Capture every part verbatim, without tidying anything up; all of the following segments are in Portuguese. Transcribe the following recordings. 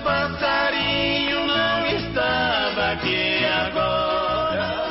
passarinho não estava aqui agora.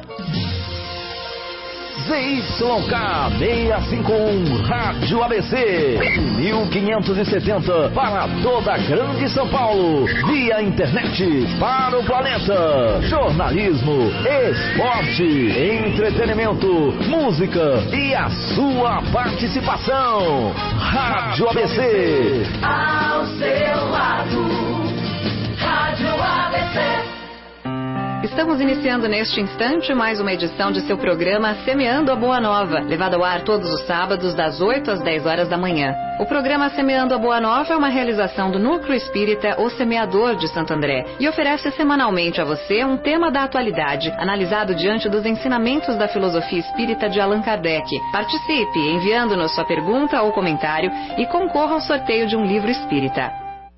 Z Y K seiscentos e cinquenta e um Rádio A B C, mil quinhentos e setenta para toda a Grande São Paulo, via internet para o planeta. Jornalismo, esporte, entretenimento, música e a sua participação. Rádio A B C, ao seu lado. Rádio A B C. Estamos iniciando neste instante mais uma edição de seu programa Semeando a Boa Nova, levado ao ar todos os sábados das oito às dez horas da manhã. O programa Semeando a Boa Nova é uma realização do Núcleo Espírita O Semeador de Santo André e oferece semanalmente a você um tema da atualidade, analisado diante dos ensinamentos da filosofia espírita de Allan Kardec. Participe enviando-nos sua pergunta ou comentário e concorra ao sorteio de um livro espírita.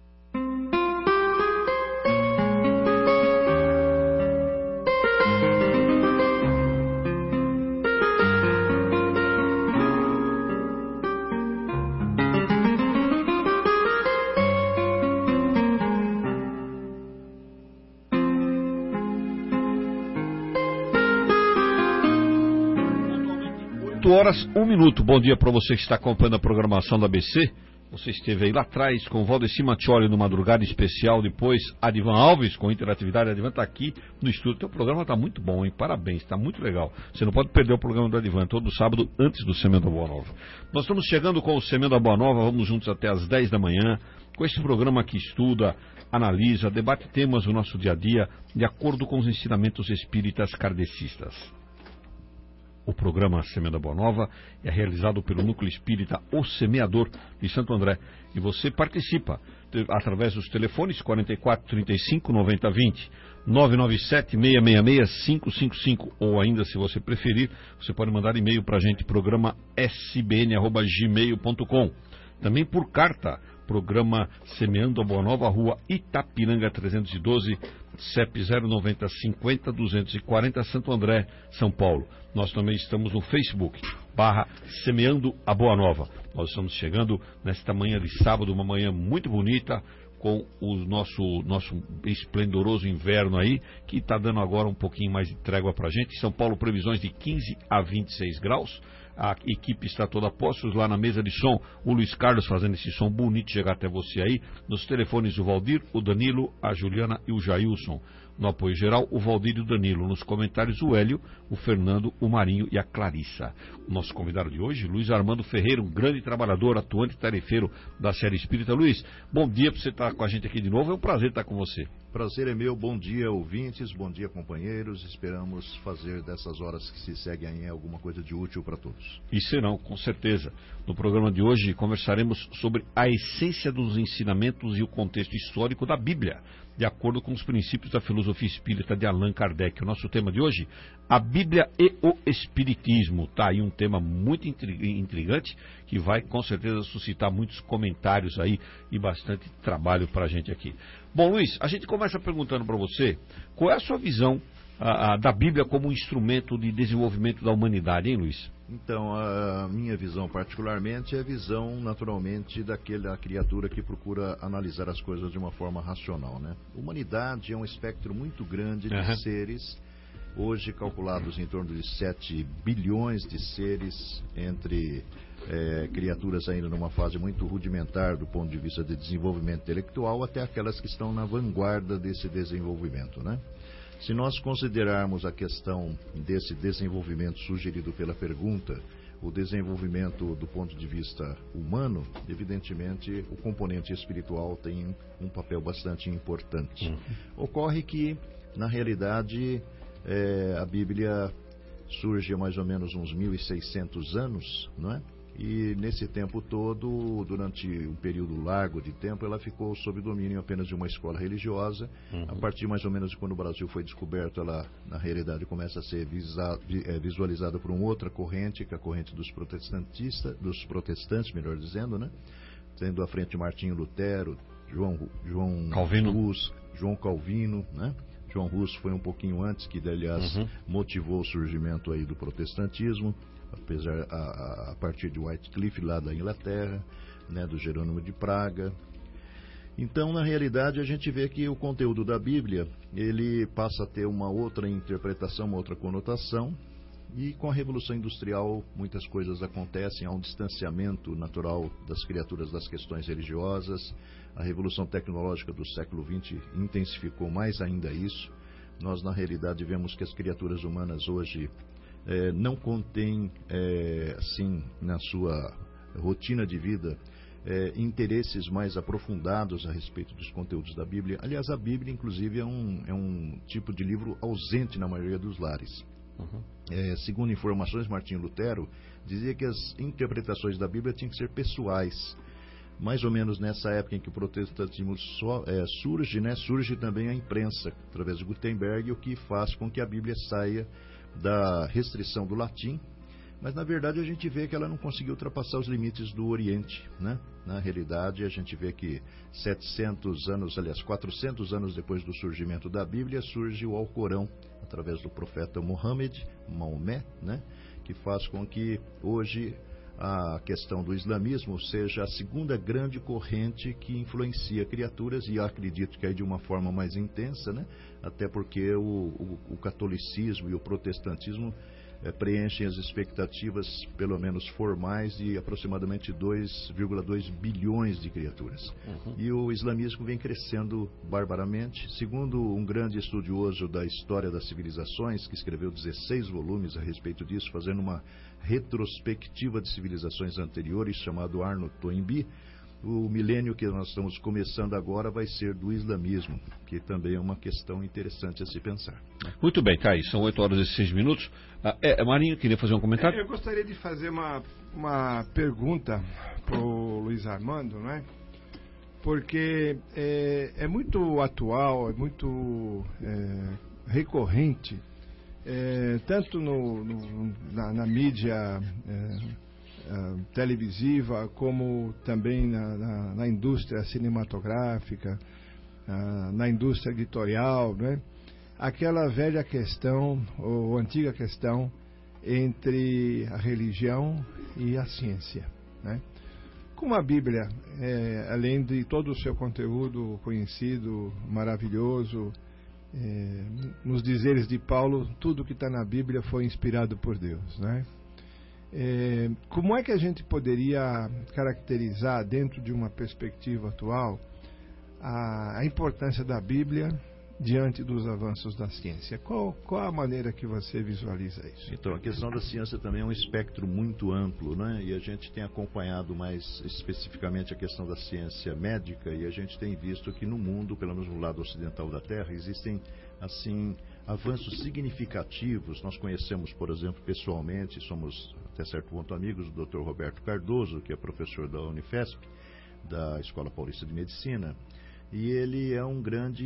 oito horas, um minuto. Bom dia para você que está acompanhando a programação da A B C. Você esteve aí lá atrás com o Valdeci Mattioli no Madrugada Especial, depois Adivan Alves com interatividade. Adivan está aqui no estúdio. Teu programa está muito bom, hein? Parabéns, está muito legal. Você não pode perder o programa do Adivan todo sábado antes do Semeando a Boa Nova. Nós estamos chegando com o Semeando a Boa Nova, vamos juntos até às dez da manhã, com esse programa que estuda, analisa, debate temas do nosso dia a dia, de acordo com os ensinamentos espíritas kardecistas. O programa Semeando a Boa Nova é realizado pelo Núcleo Espírita O Semeador de Santo André. E você participa através dos telefones quarenta e quatro, trinta e cinco, noventa, vinte, nove nove sete, seis seis seis, cinco cinco cinco. Ou ainda, se você preferir, você pode mandar e-mail para a gente, programa s b n arroba gmail ponto com. Também por carta, programa Semeando a Boa Nova, Rua Itapiranga trezentos e doze, C E P zero nove zero cinquenta, duzentos e quarenta, Santo André, São Paulo. Nós também estamos no Facebook, barra Semeando a Boa Nova. Nós estamos chegando nesta manhã de sábado, uma manhã muito bonita, com o nosso, nosso esplendoroso inverno aí, que está dando agora um pouquinho mais de trégua para a gente. São Paulo, previsões de quinze a vinte e seis graus. A equipe está toda a postos lá na mesa de som. O Luiz Carlos fazendo esse som bonito chegar até você aí. Nos telefones o Valdir, o Danilo, a Juliana e o Jailson. No apoio geral, o Valdir e o Danilo. Nos comentários, o Hélio, o Fernando, o Marinho e a Clarissa. O nosso convidado de hoje, Luiz Armando Ferreira, um grande trabalhador, atuante tarefeiro da série Espírita. Luiz, bom dia para você estar com a gente aqui de novo. É um prazer estar com você. Prazer é meu. Bom dia, ouvintes. Bom dia, companheiros. Esperamos fazer dessas horas que se seguem aí alguma coisa de útil para todos. E serão, com certeza. No programa de hoje conversaremos sobre a essência dos ensinamentos e o contexto histórico da Bíblia, de acordo com os princípios da filosofia espírita de Allan Kardec. O nosso tema de hoje, a Bíblia e o Espiritismo. Está aí um tema muito intrigante, que vai com certeza suscitar muitos comentários aí e bastante trabalho para a gente aqui. Bom, Luiz, a gente começa perguntando para você, qual é a sua visão a, a, da Bíblia como um instrumento de desenvolvimento da humanidade, hein, Luiz? Então, a minha visão particularmente é a visão, naturalmente, daquela criatura que procura analisar as coisas de uma forma racional, né? Humanidade é um espectro muito grande de uhum. seres, hoje calculados em torno de sete bilhões de seres, entre é, criaturas ainda numa fase muito rudimentar do ponto de vista de desenvolvimento intelectual, até aquelas que estão na vanguarda desse desenvolvimento, né? Se nós considerarmos a questão desse desenvolvimento sugerido pela pergunta, o desenvolvimento do ponto de vista humano, evidentemente o componente espiritual tem um papel bastante importante. Uhum. Ocorre que, na realidade, é, a Bíblia surge há mais ou menos uns mil e seiscentos anos, não é? E nesse tempo todo, durante um período largo de tempo, ela ficou sob domínio apenas de uma escola religiosa. Uhum. A partir mais ou menos de quando o Brasil foi descoberto, ela na realidade começa a ser visa, é, visualizada por uma outra corrente, que é a corrente dos protestantistas, dos protestantes, melhor dizendo, né? Tendo à frente Martinho Lutero, João, João Calvino. Hus, João Calvino, né? João Hus foi um pouquinho antes, que aliás uhum. motivou o surgimento aí do protestantismo, apesar a, a partir de Wycliffe lá da Inglaterra, né, do Jerônimo de Praga. Então, na realidade, a gente vê que o conteúdo da Bíblia, ele passa a ter uma outra interpretação, uma outra conotação, e com a Revolução Industrial muitas coisas acontecem, há um distanciamento natural das criaturas das questões religiosas. A Revolução Tecnológica do século vinte intensificou mais ainda isso. Nós, na realidade, vemos que as criaturas humanas hoje eh, não contêm, eh, assim, na sua rotina de vida, É, interesses mais aprofundados a respeito dos conteúdos da Bíblia. Aliás, a Bíblia, inclusive, é um, é um tipo de livro ausente na maioria dos lares. Uhum. É, segundo informações, Martinho Lutero dizia que as interpretações da Bíblia tinham que ser pessoais. Mais ou menos nessa época em que o protestantismo só, é, surge, né, surge também a imprensa, através de Gutenberg, o que faz com que a Bíblia saia da restrição do latim. Mas, na verdade, a gente vê que ela não conseguiu ultrapassar os limites do Oriente, né? Na realidade, a gente vê que setecentos anos, aliás, quatrocentos anos depois do surgimento da Bíblia, surge o Alcorão, através do profeta Muhammad, Maomé, né? Que faz com que, hoje, a questão do islamismo seja a segunda grande corrente que influencia criaturas, e eu acredito que aí de uma forma mais intensa, né? Até porque o, o, o catolicismo e o protestantismo É, preenchem as expectativas, pelo menos formais, de aproximadamente dois vírgula dois bilhões de criaturas. Uhum. E o islamismo vem crescendo barbaramente. Segundo um grande estudioso da história das civilizações, que escreveu dezesseis volumes a respeito disso, fazendo uma retrospectiva de civilizações anteriores, chamado Arno Toynbee, o milênio que nós estamos começando agora vai ser do islamismo, que também é uma questão interessante a se pensar. Muito bem, tá aí, são oito horas e seis minutos. Ah, é, Marinho, queria fazer um comentário? É, eu gostaria de fazer uma, uma pergunta para o Luiz Armando, não é? Porque é, é muito atual, é muito é, recorrente, é, tanto no, no, na, na mídia é, Uh, televisiva, como também na, na, na indústria cinematográfica, uh, na indústria editorial, né? Aquela velha questão, ou antiga questão, entre a religião e a ciência, né? Como a Bíblia, é, além de todo o seu conteúdo conhecido, maravilhoso, é, nos dizeres de Paulo, tudo que está na Bíblia foi inspirado por Deus, né? É, como é que a gente poderia caracterizar, dentro de uma perspectiva atual, a, a importância da Bíblia diante dos avanços da ciência? Qual, qual a maneira que você visualiza isso? Então, a questão da ciência também é um espectro muito amplo, né? E a gente tem acompanhado mais especificamente a questão da ciência médica, e a gente tem visto que no mundo, pelo menos no lado ocidental da Terra, existem, assim, avanços significativos. Nós conhecemos, por exemplo, pessoalmente, somos até certo ponto amigos, do doutor Roberto Cardoso, que é professor da Unifesp, da Escola Paulista de Medicina, e ele é um grande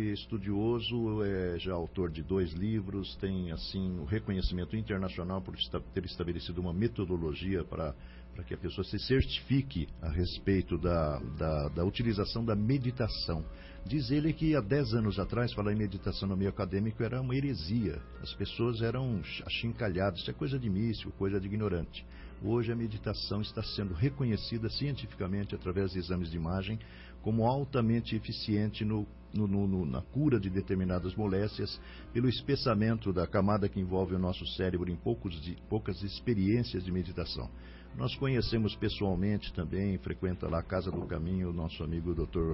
estudioso, é já autor de dois livros, tem assim o reconhecimento internacional por ter estabelecido uma metodologia para para que a pessoa se certifique a respeito da, da, da utilização da meditação. Diz ele que há dez anos atrás, falar em meditação no meio acadêmico era uma heresia. As pessoas eram achincalhadas, isso é coisa de místico, coisa de ignorante. Hoje a meditação está sendo reconhecida cientificamente através de exames de imagem como altamente eficiente no, no, no, na cura de determinadas moléstias, pelo espessamento da camada que envolve o nosso cérebro em poucos, poucas experiências de meditação. Nós conhecemos pessoalmente também, frequenta lá a Casa do Caminho, o nosso amigo doutor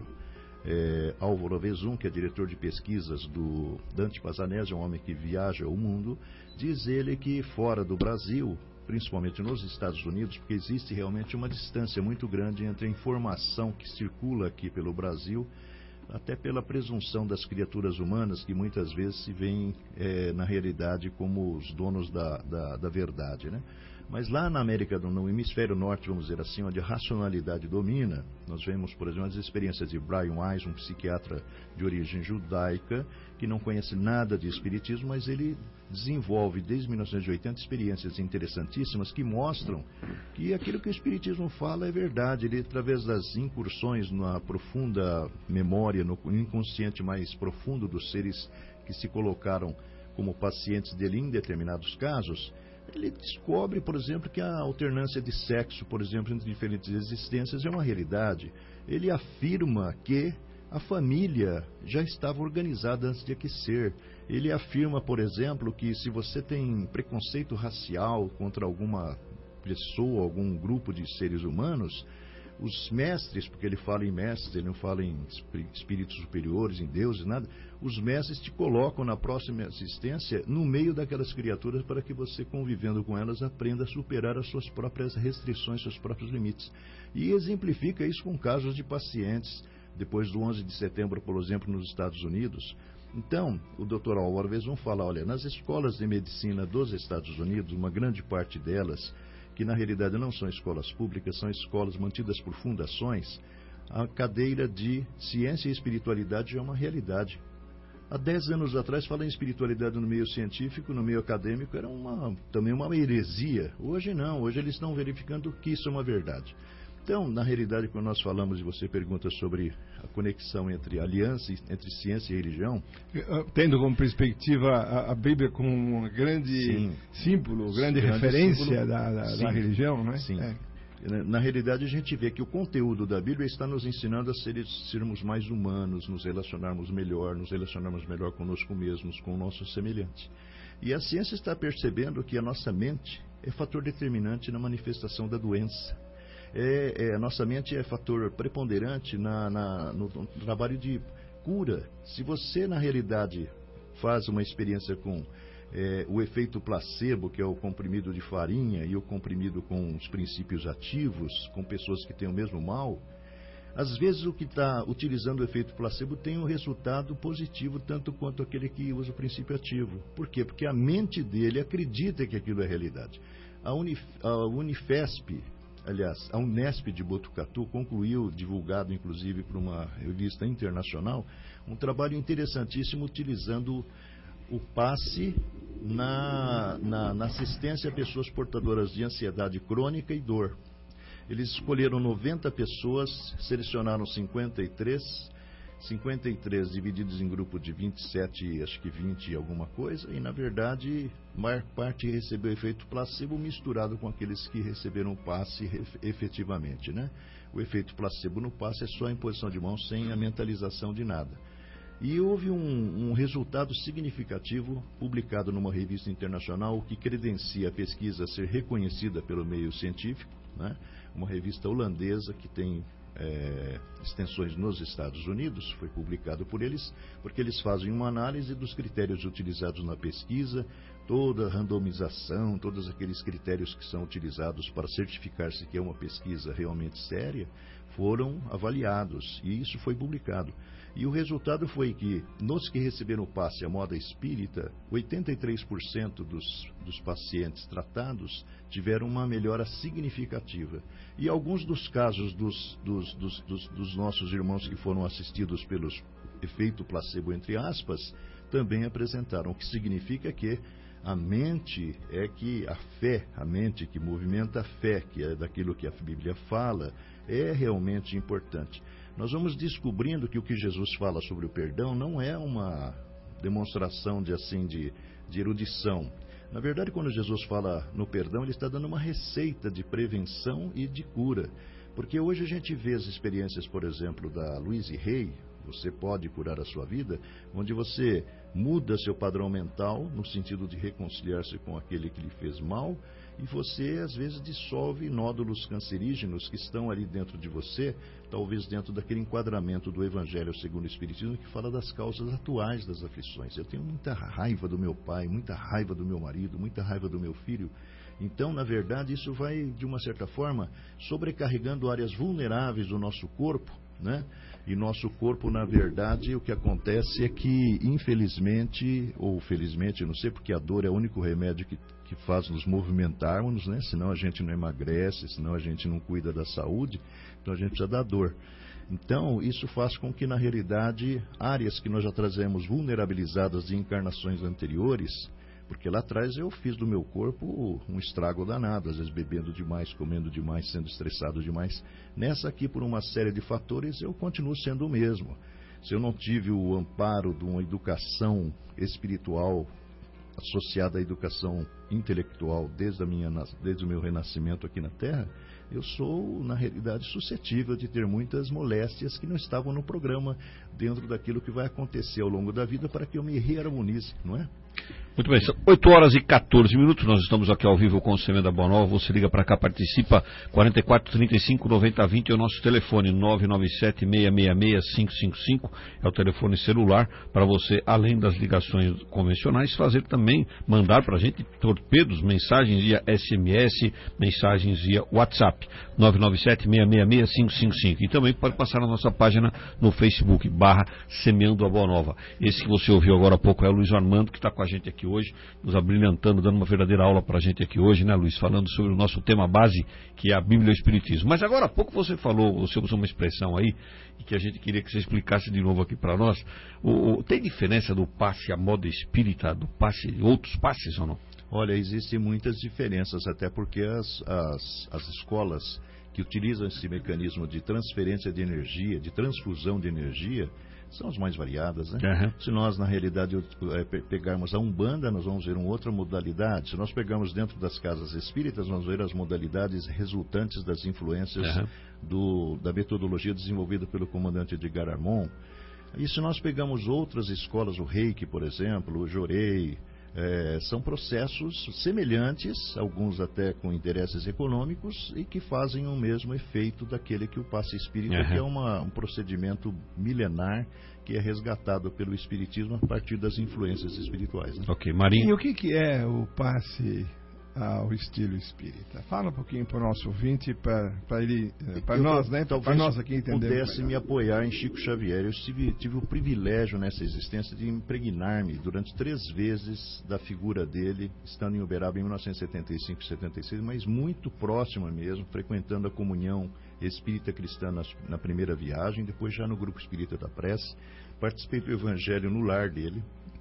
é, Álvaro Vezum, que é diretor de pesquisas do Dante Pazanese, um homem que viaja o mundo. Diz ele que fora do Brasil, principalmente nos Estados Unidos, porque existe realmente uma distância muito grande entre a informação que circula aqui pelo Brasil, até pela presunção das criaturas humanas, que muitas vezes se veem é, na realidade como os donos da, da, da verdade, né? Mas lá na América, no hemisfério norte, vamos dizer assim, onde a racionalidade domina, nós vemos, por exemplo, as experiências de Brian Weiss, um psiquiatra de origem judaica, que não conhece nada de espiritismo, mas ele desenvolve desde mil novecentos e oitenta experiências interessantíssimas que mostram que aquilo que o espiritismo fala é verdade. Ele, através das incursões na profunda memória, no inconsciente mais profundo dos seres que se colocaram como pacientes dele em determinados casos, ele descobre, por exemplo, que a alternância de sexo, por exemplo, entre diferentes existências é uma realidade. ele afirma que a família já estava organizada antes de aquecer. Ele afirma, por exemplo, que se você tem preconceito racial contra alguma pessoa, algum grupo de seres humanos, os mestres, porque ele fala em mestres, ele não fala em espíritos superiores, em deuses, nada, os mestres te colocam na próxima existência no meio daquelas criaturas para que você, convivendo com elas, aprenda a superar as suas próprias restrições, seus próprios limites. E exemplifica isso com casos de pacientes, depois do onze de setembro, por exemplo, nos Estados Unidos. Então, o doutor Álvares vão falar, olha, nas escolas de medicina dos Estados Unidos, uma grande parte delas, que na realidade não são escolas públicas, são escolas mantidas por fundações, a cadeira de ciência e espiritualidade já é uma realidade. Há dez anos atrás, falar em espiritualidade no meio científico, no meio acadêmico, era uma, também uma heresia. Hoje não, hoje eles estão verificando que isso é uma verdade. Então, na realidade, quando nós falamos e você pergunta sobre a conexão entre aliança, entre ciência e religião... Tendo como perspectiva a, a Bíblia como um grande sim, símbolo, grande, grande referência símbolo, da, da, da religião, não é? Sim. É. Na realidade, a gente vê que o conteúdo da Bíblia está nos ensinando a ser, sermos mais humanos, nos relacionarmos melhor, nos relacionarmos melhor conosco mesmos, com o nosso semelhante. E a ciência está percebendo que a nossa mente é fator determinante na manifestação da doença. É, é, a nossa mente é fator preponderante na, na, no, no trabalho de cura. Se você, na realidade, faz uma experiência com é, o efeito placebo, que é o comprimido de farinha, e o comprimido com os princípios ativos, com pessoas que têm o mesmo mal, às vezes o que está utilizando o efeito placebo tem um resultado positivo, tanto quanto aquele que usa o princípio ativo. Por quê? Porque a mente dele acredita que aquilo é realidade. A, Unif, a Unifesp... Aliás, a Unesp de Botucatu concluiu, divulgado inclusive por uma revista internacional, um trabalho interessantíssimo utilizando o passe na, na, na assistência a pessoas portadoras de ansiedade crônica e dor. Eles escolheram noventa pessoas, selecionaram cinquenta e três, cinquenta e três divididos em grupo de vinte e sete, acho que vinte e alguma coisa, e na verdade a maior parte recebeu efeito placebo misturado com aqueles que receberam o passe efetivamente, né? O efeito placebo no passe é só a imposição de mãos sem a mentalização de nada. E houve um, um resultado significativo publicado numa revista internacional que credencia a pesquisa a ser reconhecida pelo meio científico, né? Uma revista holandesa que tem É, extensões nos Estados Unidos, foi publicado por eles, porque eles fazem uma análise dos critérios utilizados na pesquisa, toda a randomização, todos aqueles critérios que são utilizados para certificar-se que é uma pesquisa realmente séria, foram avaliados, e isso foi publicado. E o resultado foi que, nos que receberam o passe à moda espírita, oitenta e três por cento dos, dos pacientes tratados tiveram uma melhora significativa. E alguns dos casos dos, dos, dos, dos, dos nossos irmãos que foram assistidos pelos efeito placebo, entre aspas, também apresentaram, o que significa que a mente é que a fé, a mente que movimenta a fé, que é daquilo que a Bíblia fala, é realmente importante. Nós vamos descobrindo que o que Jesus fala sobre o perdão não é uma demonstração de, assim, de, de erudição. Na verdade, quando Jesus fala no perdão, ele está dando uma receita de prevenção e de cura. Porque hoje a gente vê as experiências, por exemplo, da Louise Hay, Você Pode Curar a Sua Vida, onde você muda seu padrão mental no sentido de reconciliar-se com aquele que lhe fez mal, e você às vezes dissolve nódulos cancerígenos que estão ali dentro de você, talvez dentro daquele enquadramento do Evangelho segundo o Espiritismo que fala das causas atuais das aflições. Eu tenho muita raiva do meu pai, muita raiva do meu marido, muita raiva do meu filho. Então, na verdade, isso vai, de uma certa forma, sobrecarregando áreas vulneráveis do nosso corpo, né? E nosso corpo, na verdade, o que acontece é que, infelizmente, ou felizmente, não sei, porque a dor é o único remédio que, que faz nos movimentarmos, né? Senão a gente não emagrece, senão a gente não cuida da saúde, então a gente precisa da dor. Então, isso faz com que, na realidade, áreas que nós já trazemos vulnerabilizadas de encarnações anteriores, porque lá atrás eu fiz do meu corpo um estrago danado, às vezes bebendo demais, comendo demais, sendo estressado demais. Nessa aqui, por uma série de fatores, eu continuo sendo o mesmo. Se eu não tive o amparo de uma educação espiritual associada à educação intelectual desde, a minha, desde o meu renascimento aqui na Terra, eu sou, na realidade, suscetível de ter muitas moléstias que não estavam no programa, dentro daquilo que vai acontecer ao longo da vida, para que eu me reharmonize, não é? Muito bem, são oito horas e quatorze minutos, nós estamos aqui ao vivo com o Semente da Boa Nova. Você liga para cá, participa, quarenta e quatro, trinta e cinco, noventa, vinte é o nosso telefone, nove nove sete, seis seis seis, cinco cinco cinco é o telefone celular, para você, além das ligações convencionais, fazer também, mandar para a gente torpedos, mensagens via S M S, mensagens via WhatsApp, nove nove sete, seis seis seis, cinco cinco cinco, e também pode passar na nossa página no Facebook, barra Semeando a Boa Nova. Esse que você ouviu agora há pouco é o Luiz Armando, que está com a gente aqui hoje, nos abrilhantando, dando uma verdadeira aula para a gente aqui hoje, né, Luiz? Falando sobre o nosso tema base, que é a Bíblia e o Espiritismo. Mas agora há pouco você falou, você usou uma expressão aí, e que a gente queria que você explicasse de novo aqui para nós. O, o, tem diferença do passe à moda espírita, do passe, outros passes ou não? Olha, existem muitas diferenças, até porque as, as, as escolas que utilizam esse mecanismo de transferência de energia, de transfusão de energia, são as mais variadas, né? Uhum. Se nós, na realidade, pegarmos a Umbanda, nós vamos ver uma outra modalidade. Se nós pegarmos dentro das casas espíritas, nós vamos ver as modalidades resultantes das influências uhum. do, da metodologia desenvolvida pelo comandante Edgar Armon. E se nós pegamos outras escolas, o Reiki, por exemplo, o Jorei, É, são processos semelhantes, alguns até com interesses econômicos, e que fazem o mesmo efeito daquele que o passe espírita, uhum. que é uma, um procedimento milenar que é resgatado pelo espiritismo a partir das influências espirituais. Né? Ok, Marinho. E o que, que é o passe ao estilo espírita? Fala um pouquinho para o nosso ouvinte, para ele, para nós, né? Para nós aqui entender. Pudesse me apoiar em Chico Xavier. Eu tive, tive o privilégio nessa existência de impregnar-me durante três vezes da figura dele, estando em Uberaba em mil novecentos e setenta e cinco e setenta e seis, mas muito próxima mesmo, frequentando a comunhão espírita cristã na, na primeira viagem, depois já no grupo espírita da Prece, participei do evangelho no lar dele,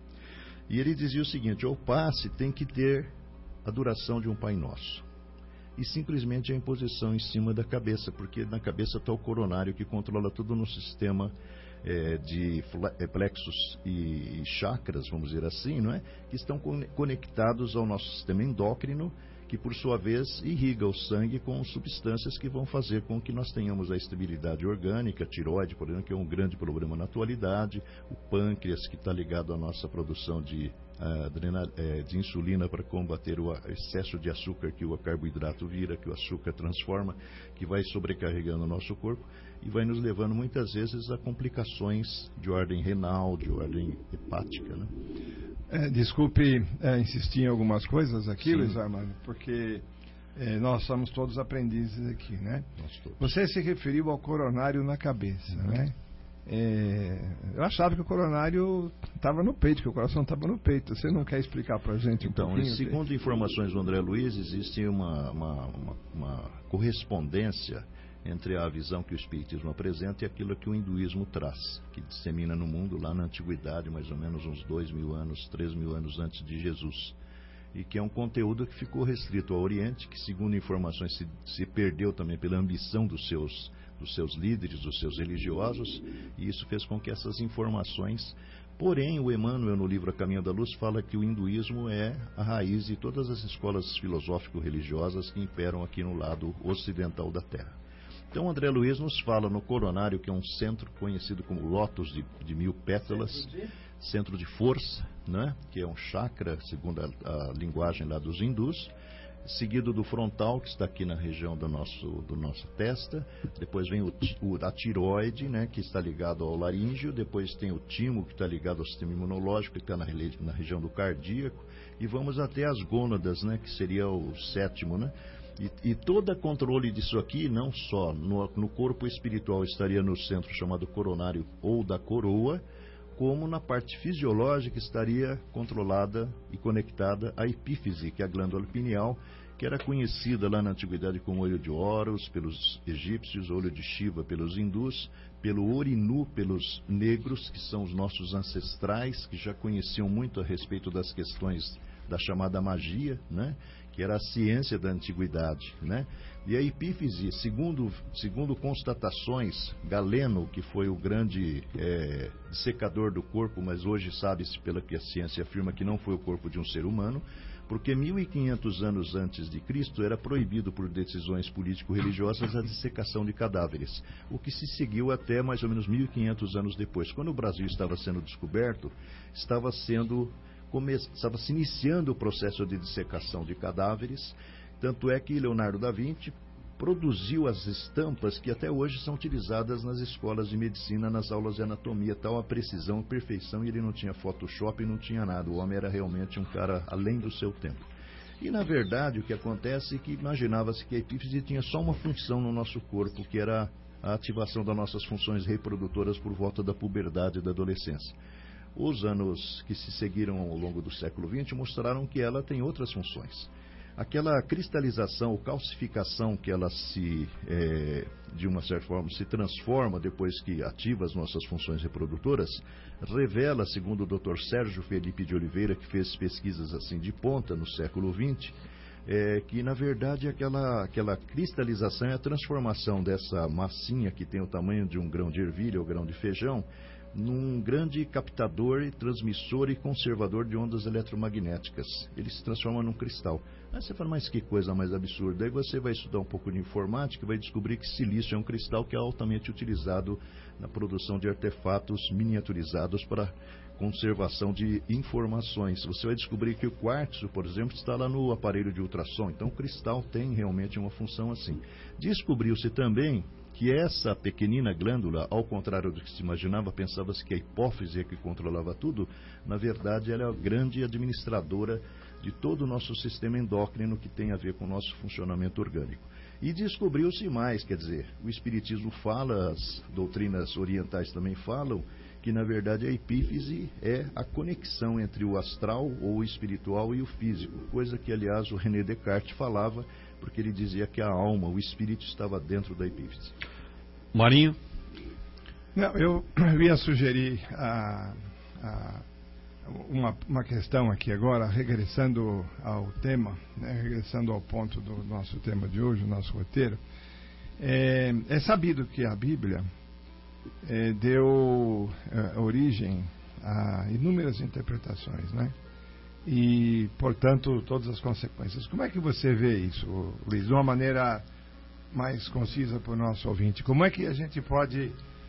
e ele dizia o seguinte: o passe tem que ter a duração de um Pai Nosso, e simplesmente a imposição em cima da cabeça, porque na cabeça está o coronário que controla todo no sistema é, de plexos e chakras, vamos dizer assim, não é? Que estão conectados ao nosso sistema endócrino, que por sua vez irriga o sangue com substâncias que vão fazer com que nós tenhamos a estabilidade orgânica, a tireoide, por exemplo, que é um grande problema na atualidade, o pâncreas, que está ligado à nossa produção de, adrenal, é, de insulina para combater o excesso de açúcar que o carboidrato vira, que o açúcar transforma, que vai sobrecarregando o nosso corpo e vai nos levando muitas vezes a complicações de ordem renal, de ordem hepática, né? É, desculpe é, insistir em algumas coisas aqui, Sim. Luiz Armando, porque é, nós somos todos aprendizes aqui, né? Você se referiu ao coronário na cabeça, uhum. né? É, eu achava que o coronário estava no peito, que o coração estava no peito. Você não quer explicar para a gente um então, pouquinho? Então, segundo que... informações do André Luiz, existe uma, uma, uma, uma correspondência entre a visão que o Espiritismo apresenta e aquilo que o hinduísmo traz, que dissemina no mundo lá na Antiguidade, mais ou menos uns dois mil anos, três mil anos antes de Jesus. E que é um conteúdo que ficou restrito ao Oriente, que segundo informações se, se perdeu também pela ambição dos seus, dos seus líderes, dos seus religiosos, e isso fez com que essas informações... Porém, o Emmanuel, no livro A Caminho da Luz, fala que o hinduísmo é a raiz de todas as escolas filosófico-religiosas que imperam aqui no lado ocidental da Terra. Então, André Luiz nos fala no coronário, que é um centro conhecido como lótus de, de mil pétalas, centro de, centro de força, né? Que é um chakra, segundo a, a linguagem lá dos hindus, seguido do frontal, que está aqui na região do nosso, do nossa testa, depois vem o, o, a tireoide, né? Que está ligado ao laríngeo, depois tem o timo, que está ligado ao sistema imunológico, que está na, na região do cardíaco, e vamos até as gônadas, né? Que seria o sétimo, né? E, e todo controle disso aqui, não só no, no corpo espiritual, estaria no centro chamado coronário ou da coroa, como na parte fisiológica estaria controlada e conectada à epífise, que é a glândula pineal, que era conhecida lá na antiguidade como olho de Horus pelos egípcios, olho de Shiva pelos hindus, pelo Orinu pelos negros, que são os nossos ancestrais, que já conheciam muito a respeito das questões da chamada magia, né? Que era a ciência da antiguidade, né? E a epífise, segundo, segundo constatações, Galeno, que foi o grande é, dissecador do corpo, mas hoje sabe-se pela que a ciência afirma que não foi o corpo de um ser humano, Porque mil e quinhentos anos antes de Cristo era proibido por decisões político-religiosas a dissecação de cadáveres, o que se seguiu até mais ou menos mil e quinhentos anos depois. Quando o Brasil estava sendo descoberto, estava sendo come... estava se iniciando o processo de dissecação de cadáveres, tanto é que Leonardo da Vinci produziu as estampas que até hoje são utilizadas nas escolas de medicina, nas aulas de anatomia, tal a precisão, a perfeição, e ele não tinha Photoshop e não tinha nada. O homem era realmente um cara além do seu tempo. E na verdade o que acontece é que imaginava-se que a epífise tinha só uma função no nosso corpo, que era a ativação das nossas funções reprodutoras por volta da puberdade e da adolescência. Os anos que se seguiram ao longo do século vinte mostraram que ela tem outras funções. Aquela cristalização ou calcificação que ela se, é, de uma certa forma, se transforma depois que ativa as nossas funções reprodutoras, revela, segundo o doutor Sérgio Felipe de Oliveira, que fez pesquisas assim de ponta no século vinte, é, que na verdade aquela, aquela cristalização é a transformação dessa massinha que tem o tamanho de um grão de ervilha ou grão de feijão, num grande captador e transmissor e conservador de ondas eletromagnéticas. Ele se transforma num cristal. Aí você fala, mas que coisa mais absurda. Aí você vai estudar um pouco de informática e vai descobrir que silício é um cristal que é altamente utilizado na produção de artefatos miniaturizados para conservação de informações. Você vai descobrir que o quartzo, por exemplo, está lá no aparelho de ultrassom. Então o cristal tem realmente uma função assim. Descobriu-se também que essa pequenina glândula, ao contrário do que se imaginava, pensava-se que a hipófise é que controlava tudo, na verdade ela é a grande administradora de todo o nosso sistema endócrino que tem a ver com o nosso funcionamento orgânico. E descobriu-se mais, quer dizer, o Espiritismo fala, as doutrinas orientais também falam, que na verdade a epífise é a conexão entre o astral ou o espiritual e o físico, coisa que aliás o René Descartes falava, porque ele dizia que a alma, o espírito estava dentro da epífise. Marinho? Não, eu ia sugerir a, a, uma, uma questão aqui agora, regressando ao tema, né, regressando ao ponto do nosso tema de hoje, o nosso roteiro. É, é sabido que a Bíblia é, deu é, origem a inúmeras interpretações, né? E, portanto, todas as consequências. Como é que você vê isso, Luiz, de uma maneira mais concisa para o nosso ouvinte? Como é que a gente pode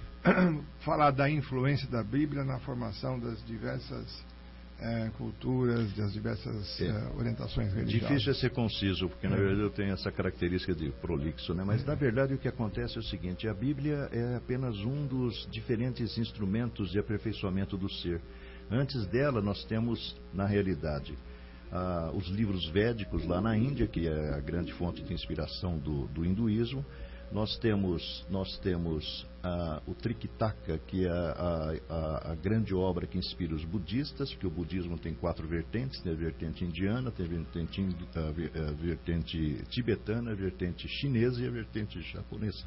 falar da influência da Bíblia na formação das diversas é, culturas, das diversas é. é, orientações religiosas? Difícil é ser conciso, porque na verdade eu tenho essa característica de prolixo, né? Mas é. na verdade o que acontece é o seguinte: a Bíblia é apenas um dos diferentes instrumentos de aperfeiçoamento do ser. Antes dela, nós temos, na realidade, ah, os livros védicos lá na Índia, que é a grande fonte de inspiração do, do hinduísmo. Nós temos, nós temos ah, o Tripitaka, que é a, a, a grande obra que inspira os budistas, porque o budismo tem quatro vertentes: tem a vertente indiana, tem a vertente, a vertente tibetana, a vertente chinesa e a vertente japonesa.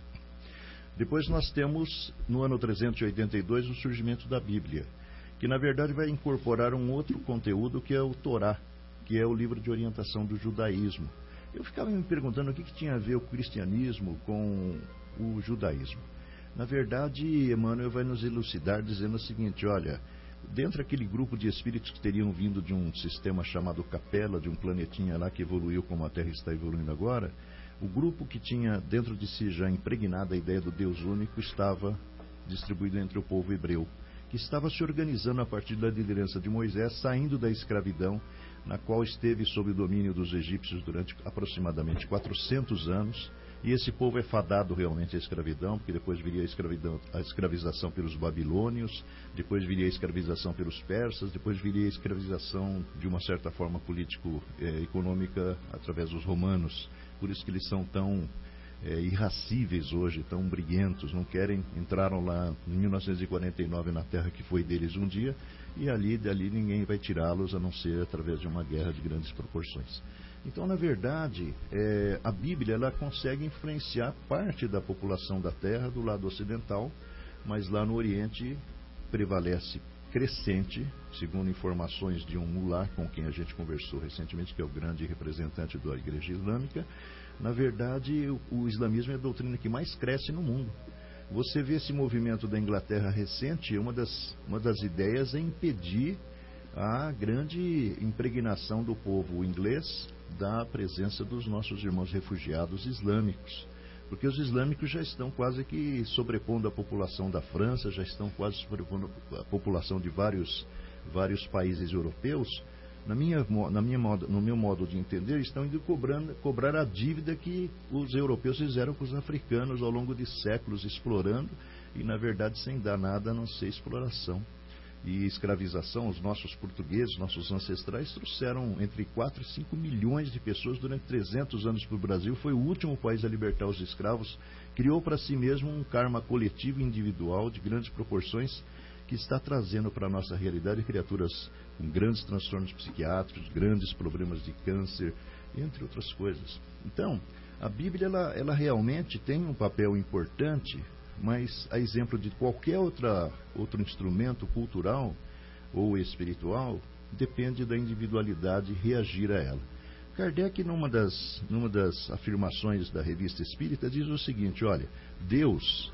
Depois nós temos, no ano trezentos e oitenta e dois, o surgimento da Bíblia, que na verdade vai incorporar um outro conteúdo, que é o Torá, que é o livro de orientação do judaísmo. Eu ficava me perguntando o que, que tinha a ver o cristianismo com o judaísmo. Na verdade, Emmanuel vai nos elucidar dizendo o seguinte: olha, dentro daquele grupo de espíritos que teriam vindo de um sistema chamado Capela, de um planetinha lá que evoluiu como a Terra está evoluindo agora, o grupo que tinha dentro de si já impregnada a ideia do Deus único estava distribuído entre o povo hebreu, que estava se organizando a partir da liderança de Moisés, saindo da escravidão, na qual esteve sob o domínio dos egípcios durante aproximadamente quatrocentos anos, e esse povo é fadado realmente à escravidão, porque depois viria a, escravidão, a escravização pelos babilônios, depois viria a escravização pelos persas, depois viria a escravização de uma certa forma político-econômica através dos romanos. Por isso que eles são tão É, irracíveis hoje, tão briguentos, não querem, entraram lá em mil novecentos e quarenta e nove na terra que foi deles um dia, e ali, dali ninguém vai tirá-los a não ser através de uma guerra de grandes proporções. Então, na verdade, é, a Bíblia ela consegue influenciar parte da população da terra do lado ocidental, mas lá no Oriente prevalece crescente, segundo informações de um mulá com quem a gente conversou recentemente, que é o grande representante da Igreja Islâmica. Na verdade, o, o islamismo é a doutrina que mais cresce no mundo. Você vê esse movimento da Inglaterra recente, uma das, uma das ideias é impedir a grande impregnação do povo inglês da presença dos nossos irmãos refugiados islâmicos. Porque os islâmicos já estão quase que sobrepondo a população da França, já estão quase sobrepondo a população de vários, vários países europeus. Na minha, na minha modo, no meu modo de entender, estão indo cobrando, cobrar a dívida que os europeus fizeram com os africanos ao longo de séculos, explorando e, na verdade, sem dar nada a não ser exploração e escravização. Os nossos portugueses, nossos ancestrais, trouxeram entre quatro e cinco milhões de pessoas durante trezentos anos para o Brasil. Foi o último país a libertar os escravos. Criou para si mesmo um karma coletivo e individual de grandes proporções, que está trazendo para a nossa realidade criaturas com grandes transtornos psiquiátricos, grandes problemas de câncer, entre outras coisas. Então, a Bíblia ela, ela realmente tem um papel importante, mas a exemplo de qualquer outra, outro instrumento cultural ou espiritual, depende da individualidade reagir a ela. Kardec, numa das, numa das afirmações da Revista Espírita, diz o seguinte: olha, Deus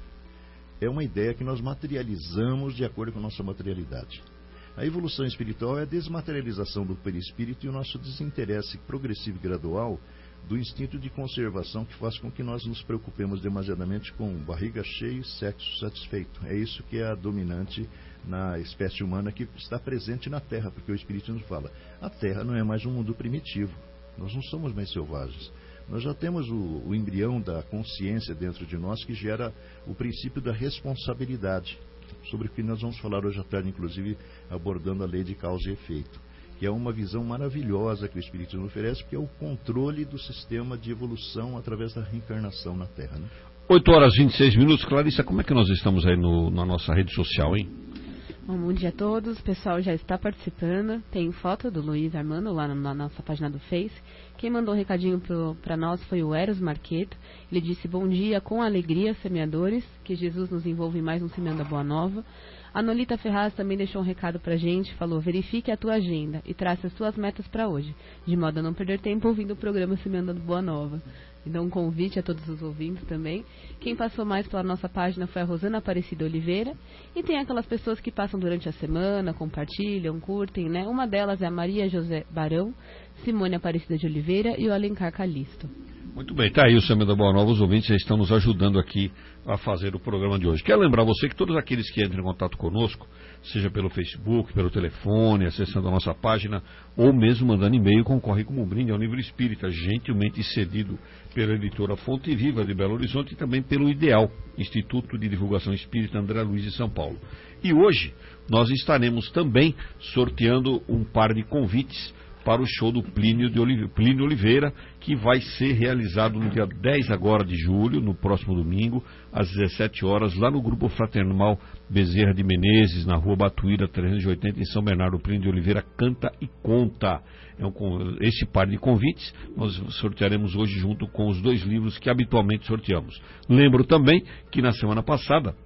é uma ideia que nós materializamos de acordo com a nossa materialidade. A evolução espiritual é a desmaterialização do perispírito e o nosso desinteresse progressivo e gradual do instinto de conservação, que faz com que nós nos preocupemos demasiadamente com barriga cheia e sexo satisfeito. É isso que é a dominante na espécie humana que está presente na Terra, porque o Espírito nos fala, a Terra não é mais um mundo primitivo, nós não somos mais selvagens. Nós já temos o, o embrião da consciência dentro de nós que gera o princípio da responsabilidade, sobre o que nós vamos falar hoje à tarde, inclusive abordando a lei de causa e efeito, que é uma visão maravilhosa que o Espírito nos oferece, que é o controle do sistema de evolução através da reencarnação na Terra, né? oito horas e vinte e seis minutos. Clarissa, como é que nós estamos aí no, na nossa rede social, hein? Bom, bom dia a todos, o pessoal já está participando. Tem foto do Luiz Armando lá na, na nossa página do Face. Quem mandou um recadinho para nós foi o Eros Marqueto. Ele disse: bom dia, com alegria, semeadores, que Jesus nos envolve em mais um Semeando a Boa Nova. A Nolita Ferraz também deixou um recado pra gente, falou: verifique a tua agenda e trace as tuas metas para hoje, de modo a não perder tempo ouvindo o programa Semeando a Boa Nova. Então, um convite a todos os ouvintes também. Quem passou mais pela nossa página foi a Rosana Aparecida Oliveira. E tem aquelas pessoas que passam durante a semana, compartilham, curtem, né? Uma delas é a Maria José Barão, Simone Aparecida de Oliveira e o Alencar Calisto. Muito bem, tá aí o Semeando a Boa Nova. Os ouvintes já estão nos ajudando aqui a fazer o programa de hoje. Quero lembrar você que todos aqueles que entram em contato conosco, seja pelo Facebook, pelo telefone, acessando a nossa página, ou mesmo mandando e-mail, concorre como um brinde ao Livro Espírita, gentilmente cedido pela editora Fonte Viva de Belo Horizonte e também pelo IDEAL, Instituto de Divulgação Espírita André Luiz de São Paulo. E hoje nós estaremos também sorteando um par de convites para o show do Plínio, de Oliveira, Plínio Oliveira, que vai ser realizado no dia dez agora de julho, no próximo domingo, às dezessete horas, lá no Grupo Fraternal Bezerra de Menezes, na Rua Batuíra trezentos e oitenta, em São Bernardo. O Plínio de Oliveira canta e conta. É um, esse par de convites nós sortearemos hoje junto com os dois livros que habitualmente sorteamos. Lembro também que na semana passada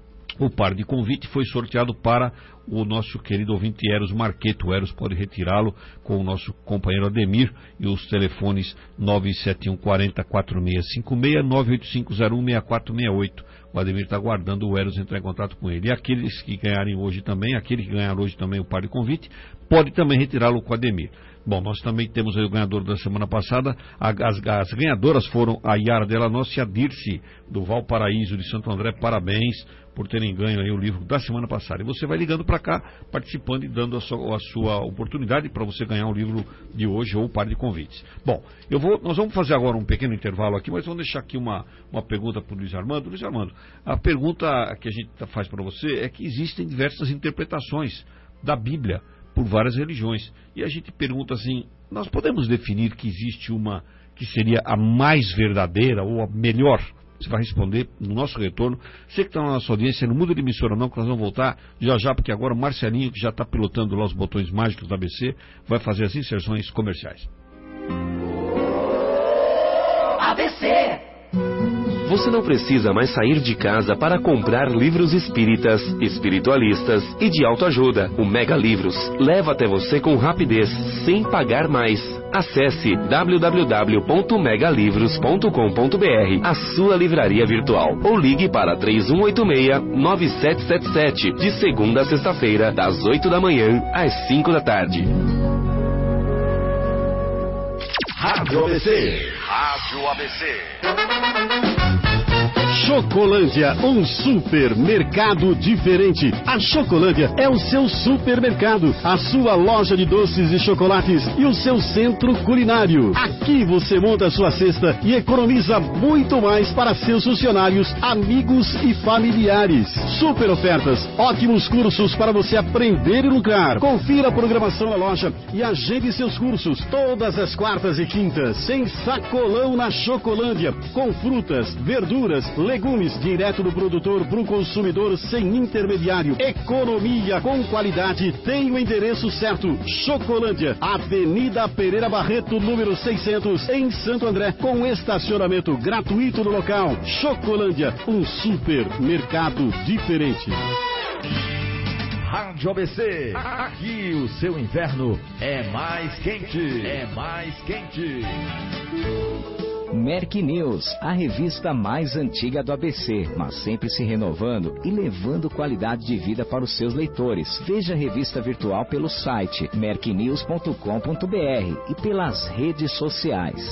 o par de convite foi sorteado para o nosso querido ouvinte Eros Marqueto. O Eros pode retirá-lo com o nosso companheiro Ademir e os telefones nove sete um quatro zero quatro seis cinco seis, nove oito cinco zero um seis quatro seis oito. O Ademir está aguardando o Eros entrar em contato com ele. E aqueles que ganharem hoje também, aquele que ganhar hoje também o par de convite, pode também retirá-lo com o Ademir. Bom, nós também temos aí o ganhador da semana passada. As, as ganhadoras foram a Yara Della Nossa e a Dirce, do Valparaíso de Santo André. Parabéns por terem ganho aí o livro da semana passada. E você vai ligando para cá, participando e dando a sua, a sua oportunidade para você ganhar o livro de hoje ou o par de convites. Bom, eu vou, nós vamos fazer agora um pequeno intervalo aqui, mas vamos deixar aqui uma, uma pergunta para o Luiz Armando. Luiz Armando, a pergunta que a gente faz para você é que existem diversas interpretações da Bíblia por várias religiões. E a gente pergunta assim, nós podemos definir que existe uma que seria a mais verdadeira ou a melhor? Você vai responder no nosso retorno. Você que está na nossa audiência, não muda de emissora não, que nós vamos voltar já já, porque agora o Marcelinho, que já está pilotando lá os botões mágicos da A B C, vai fazer as inserções comerciais. A B C você não precisa mais sair de casa para comprar livros espíritas, espiritualistas e de autoajuda. O Mega Livros leva até você com rapidez, sem pagar mais. Acesse w w w ponto mega livros ponto com ponto b r, a sua livraria virtual, ou ligue para três um oito seis, nove sete sete sete, de segunda a sexta-feira, das oito da manhã às cinco da tarde. Rádio A B C. Rádio A B C. Chocolândia, um supermercado diferente. A Chocolândia é o seu supermercado, a sua loja de doces e chocolates e o seu centro culinário. Aqui você monta a sua cesta e economiza muito mais para seus funcionários, amigos e familiares. Super ofertas, ótimos cursos para você aprender e lucrar. Confira a programação da loja e agende seus cursos todas as quartas e quintas, sem sacolão na Chocolândia, com frutas, verduras, legumes direto do produtor para o consumidor sem intermediário. Economia com qualidade tem o endereço certo. Chocolândia, Avenida Pereira Barreto, número seiscentos, em Santo André, com estacionamento gratuito no local. Chocolândia, um supermercado diferente. Rádio A B C. Aqui o seu inverno é mais quente. É mais quente. Merck News, a revista mais antiga do A B C, mas sempre se renovando e levando qualidade de vida para os seus leitores. Veja a revista virtual pelo site merck news ponto com ponto b r e pelas redes sociais.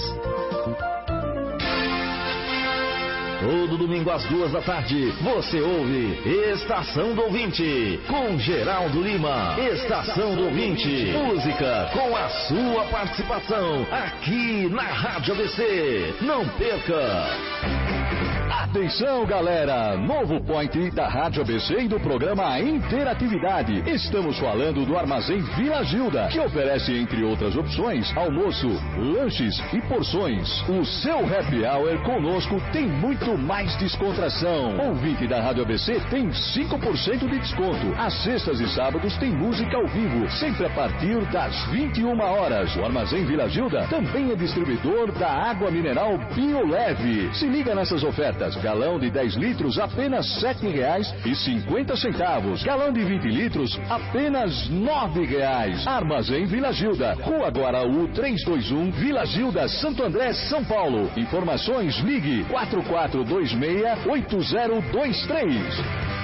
Todo domingo às duas da tarde, você ouve Estação do Ouvinte, com Geraldo Lima. Estação do Ouvinte, música com a sua participação, aqui na Rádio A B C. Não perca! Atenção, galera! Novo point da Rádio A B C e do programa Interatividade. Estamos falando do Armazém Vila Gilda, que oferece, entre outras opções, almoço, lanches e porções. O seu happy hour conosco tem muito mais descontração. Ouvinte da Rádio A B C tem cinco por cento de desconto. Às sextas e sábados tem música ao vivo, sempre a partir das vinte e uma horas. O Armazém Vila Gilda também é distribuidor da água mineral Bioleve. Se liga nessas ofertas. Galão de dez litros, apenas sete reais e cinquenta centavos. Galão de vinte litros, apenas nove reais. Armazém Vila Gilda, Rua Guaraú trezentos e vinte e um, Vila Gilda, Santo André, São Paulo. Informações, ligue quatro quatro dois seis, oito zero dois três.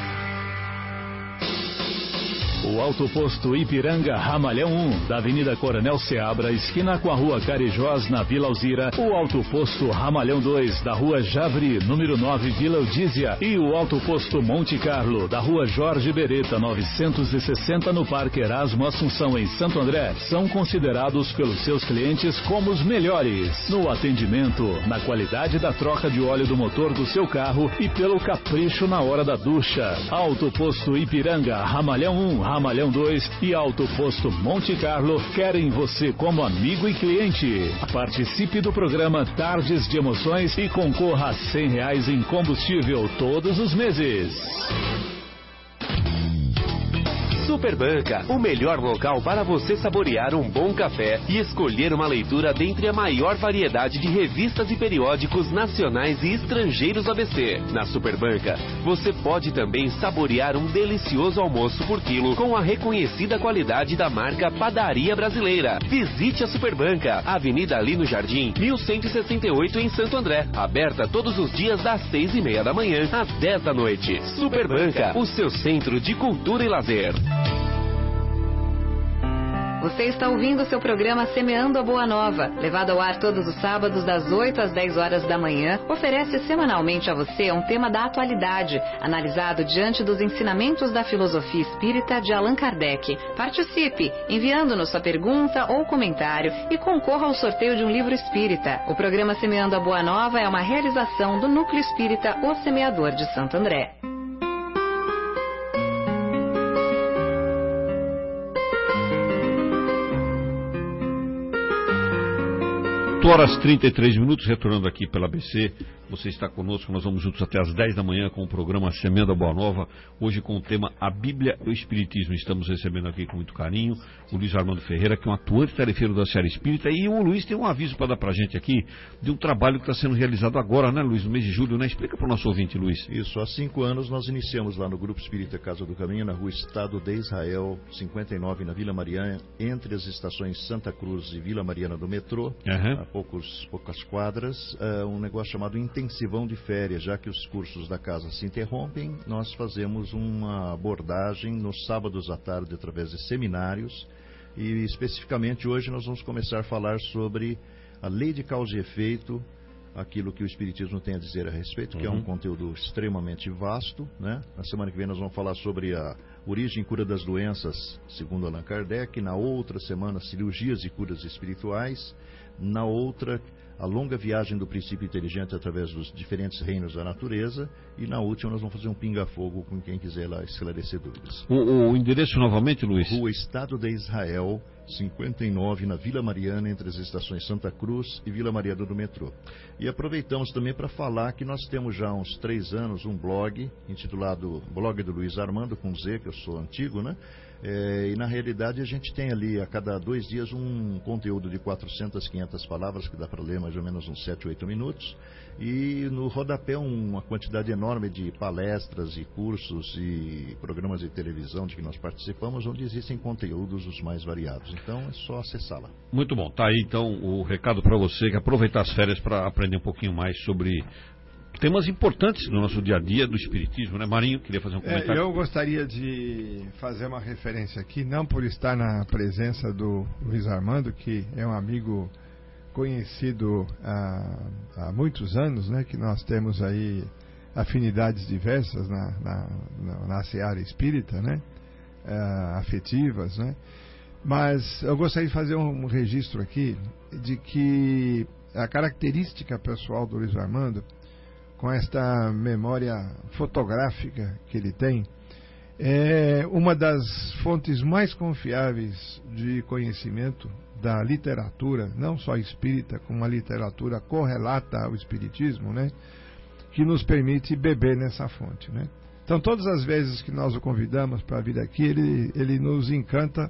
O Alto Posto Ipiranga Ramalhão um, da Avenida Coronel Seabra, esquina com a Rua Carijós, na Vila Alzira. O Alto Posto Ramalhão dois, da Rua Javri, número nove, Vila Eudízia. E o Alto Posto Monte Carlo, da Rua Jorge Beretta, novecentos e sessenta, no Parque Erasmo Assunção, em Santo André. São considerados pelos seus clientes como os melhores no atendimento, na qualidade da troca de óleo do motor do seu carro e pelo capricho na hora da ducha. Alto Posto Ipiranga Ramalhão um, Ramalhão dois e Alto Posto Monte Carlo querem você como amigo e cliente. Participe do programa Tardes de Emoções e concorra a cem reais em combustível todos os meses. Superbanca, o melhor local para você saborear um bom café e escolher uma leitura dentre a maior variedade de revistas e periódicos nacionais e estrangeiros A B C. Na Superbanca, você pode também saborear um delicioso almoço por quilo com a reconhecida qualidade da marca Padaria Brasileira. Visite a Superbanca, Avenida Lino Jardim, mil cento e sessenta e oito, em Santo André. Aberta todos os dias das seis e meia da manhã às dez da noite. Superbanca, o seu centro de cultura e lazer. Você está ouvindo o seu programa Semeando a Boa Nova, levado ao ar todos os sábados das oito às dez horas da manhã. Oferece semanalmente a você um tema da atualidade, analisado diante dos ensinamentos da filosofia espírita de Allan Kardec. Participe, enviando-nos sua pergunta ou comentário e concorra ao sorteio de um livro espírita. O programa Semeando a Boa Nova é uma realização do Núcleo Espírita O Semeador de Santo André. oito horas e trinta e três minutos, retornando aqui pela A B C. Você está conosco, nós vamos juntos até as dez da manhã com o programa Semeando a Boa Nova. Hoje com o tema A Bíblia e o Espiritismo. Estamos recebendo aqui com muito carinho o Luiz Armando Ferreira, que é um atuante tarefeiro da Seara Espírita. E o Luiz tem um aviso para dar para a gente aqui de um trabalho que está sendo realizado agora, né, Luiz? No mês de julho, né? Explica para o nosso ouvinte, Luiz. Isso, há cinco anos nós iniciamos lá no Grupo Espírita Casa do Caminho, na rua Estado de Israel, cinquenta e nove, na Vila Mariana, entre as estações Santa Cruz e Vila Mariana do metrô, uhum. a poucos, poucas quadras, uh, um negócio chamado intensivão de férias. Já que os cursos da casa se interrompem, nós fazemos uma abordagem nos sábados à tarde através de seminários, e especificamente hoje nós vamos começar a falar sobre a lei de causa e efeito, aquilo que o Espiritismo tem a dizer a respeito, que uhum. é um conteúdo extremamente vasto, né? Na semana que vem nós vamos falar sobre a origem e cura das doenças, segundo Allan Kardec. Na outra semana, cirurgias e curas espirituais. Na outra, a longa viagem do princípio inteligente através dos diferentes reinos da natureza. E na última nós vamos fazer um pinga-fogo com quem quiser lá esclarecer dúvidas. O, o endereço novamente, Luiz? Rua Estado de Israel, cinquenta e nove, na Vila Mariana, entre as estações Santa Cruz e Vila Mariana do metrô. E aproveitamos também para falar que nós temos já há uns três anos um blog intitulado Blog do Luiz Armando, com Z, que eu sou antigo, né? É, e na realidade a gente tem ali a cada dois dias um conteúdo de quatrocentas, quinhentas palavras, que dá para ler mais ou menos uns sete, oito minutos. E no rodapé uma quantidade enorme de palestras e cursos e programas de televisão de que nós participamos, onde existem conteúdos os mais variados. Então é só acessá-la. Muito bom. Tá aí então o recado para você, que aproveitar as férias para aprender um pouquinho mais sobre temas importantes no nosso dia a dia do Espiritismo, né? Marinho, queria fazer um comentário. É, eu gostaria de fazer uma referência aqui, não por estar na presença do Luiz Armando, que é um amigo conhecido há, há muitos anos, né? Que nós temos aí afinidades diversas na, na, na, na seara espírita, né? Uh, afetivas, né? Mas eu gostaria de fazer um, um registro aqui de que a característica pessoal do Luiz Armando, com esta memória fotográfica que ele tem, é uma das fontes mais confiáveis de conhecimento da literatura, não só espírita, como a literatura correlata ao espiritismo, né, que nos permite beber nessa fonte, né? Então, todas as vezes que nós o convidamos para vir aqui, ele, ele nos encanta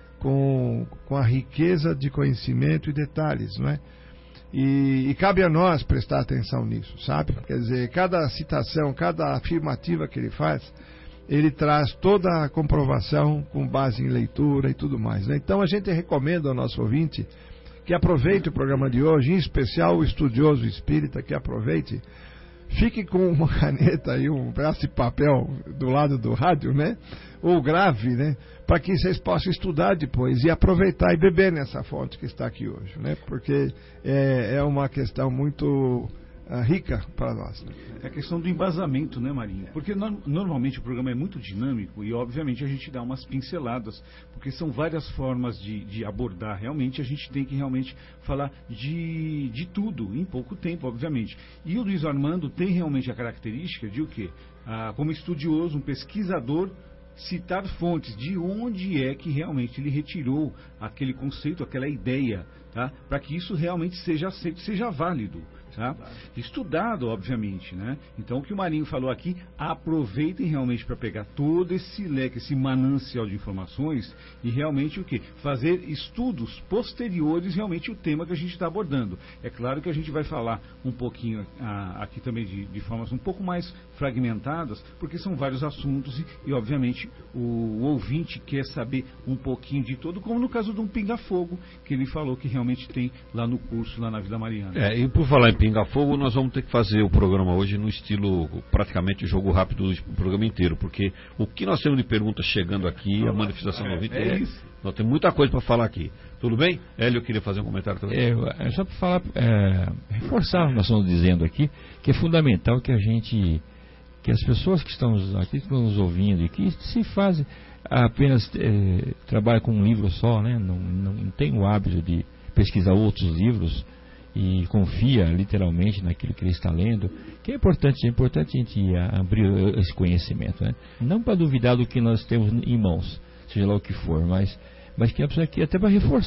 com, com a riqueza de conhecimento e detalhes, não é? E, e cabe a nós prestar atenção nisso, sabe? Quer dizer, cada citação, cada afirmativa que ele faz, ele traz toda a comprovação com base em leitura e tudo mais, né? Então a gente recomenda ao nosso ouvinte que aproveite o programa de hoje, em especial o estudioso espírita, que aproveite, fique com uma caneta e um pedaço de papel do lado do rádio, né? Ou grave, né? Para que vocês possam estudar depois e aproveitar e beber nessa fonte que está aqui hoje, né? Porque é, é uma questão muito uh, rica para nós. Né? É a questão do embasamento, né, Marinho? Porque no, normalmente o programa é muito dinâmico e, obviamente, a gente dá umas pinceladas, porque são várias formas de, de abordar. Realmente, a gente tem que realmente falar de, de tudo em pouco tempo, obviamente. E o Luiz Armando tem realmente a característica de o quê? Ah, como estudioso, um pesquisador, citar fontes de onde é que realmente ele retirou aquele conceito, aquela ideia, tá? Para que isso realmente seja aceito, seja válido. Tá? Estudado, obviamente, né? Então o que o Marinho falou aqui, aproveitem realmente para pegar todo esse leque, esse manancial de informações e realmente o que? Fazer estudos posteriores realmente o tema que a gente está abordando. É claro que a gente vai falar um pouquinho ah, aqui também de, de formas um pouco mais fragmentadas, porque são vários assuntos e, e obviamente o, o ouvinte quer saber um pouquinho de todo, como no caso de um pinga-fogo que ele falou que realmente tem lá no curso, lá na Vila Mariana. É, e por falar em pinga-fogo, nós vamos ter que fazer o programa hoje no estilo praticamente jogo rápido do programa inteiro, porque o que nós temos de perguntas chegando aqui, a manifestação do ouvinte, é, é isso. Nós temos muita coisa para falar aqui. Tudo bem? Hélio, eu queria fazer um comentário também. É, é só para falar, é, reforçar o que nós estamos dizendo aqui, que é fundamental que a gente, que as pessoas que estão aqui, que estão nos ouvindo e que se fazem apenas é, trabalham com um livro só, né? Não, não, não tem o hábito de pesquisar outros livros e confia literalmente naquilo que ele está lendo, que é importante, é importante a gente abrir esse conhecimento, né? Não para duvidar do que nós temos em mãos, seja lá o que for, mas, mas que é aqui até para reforçar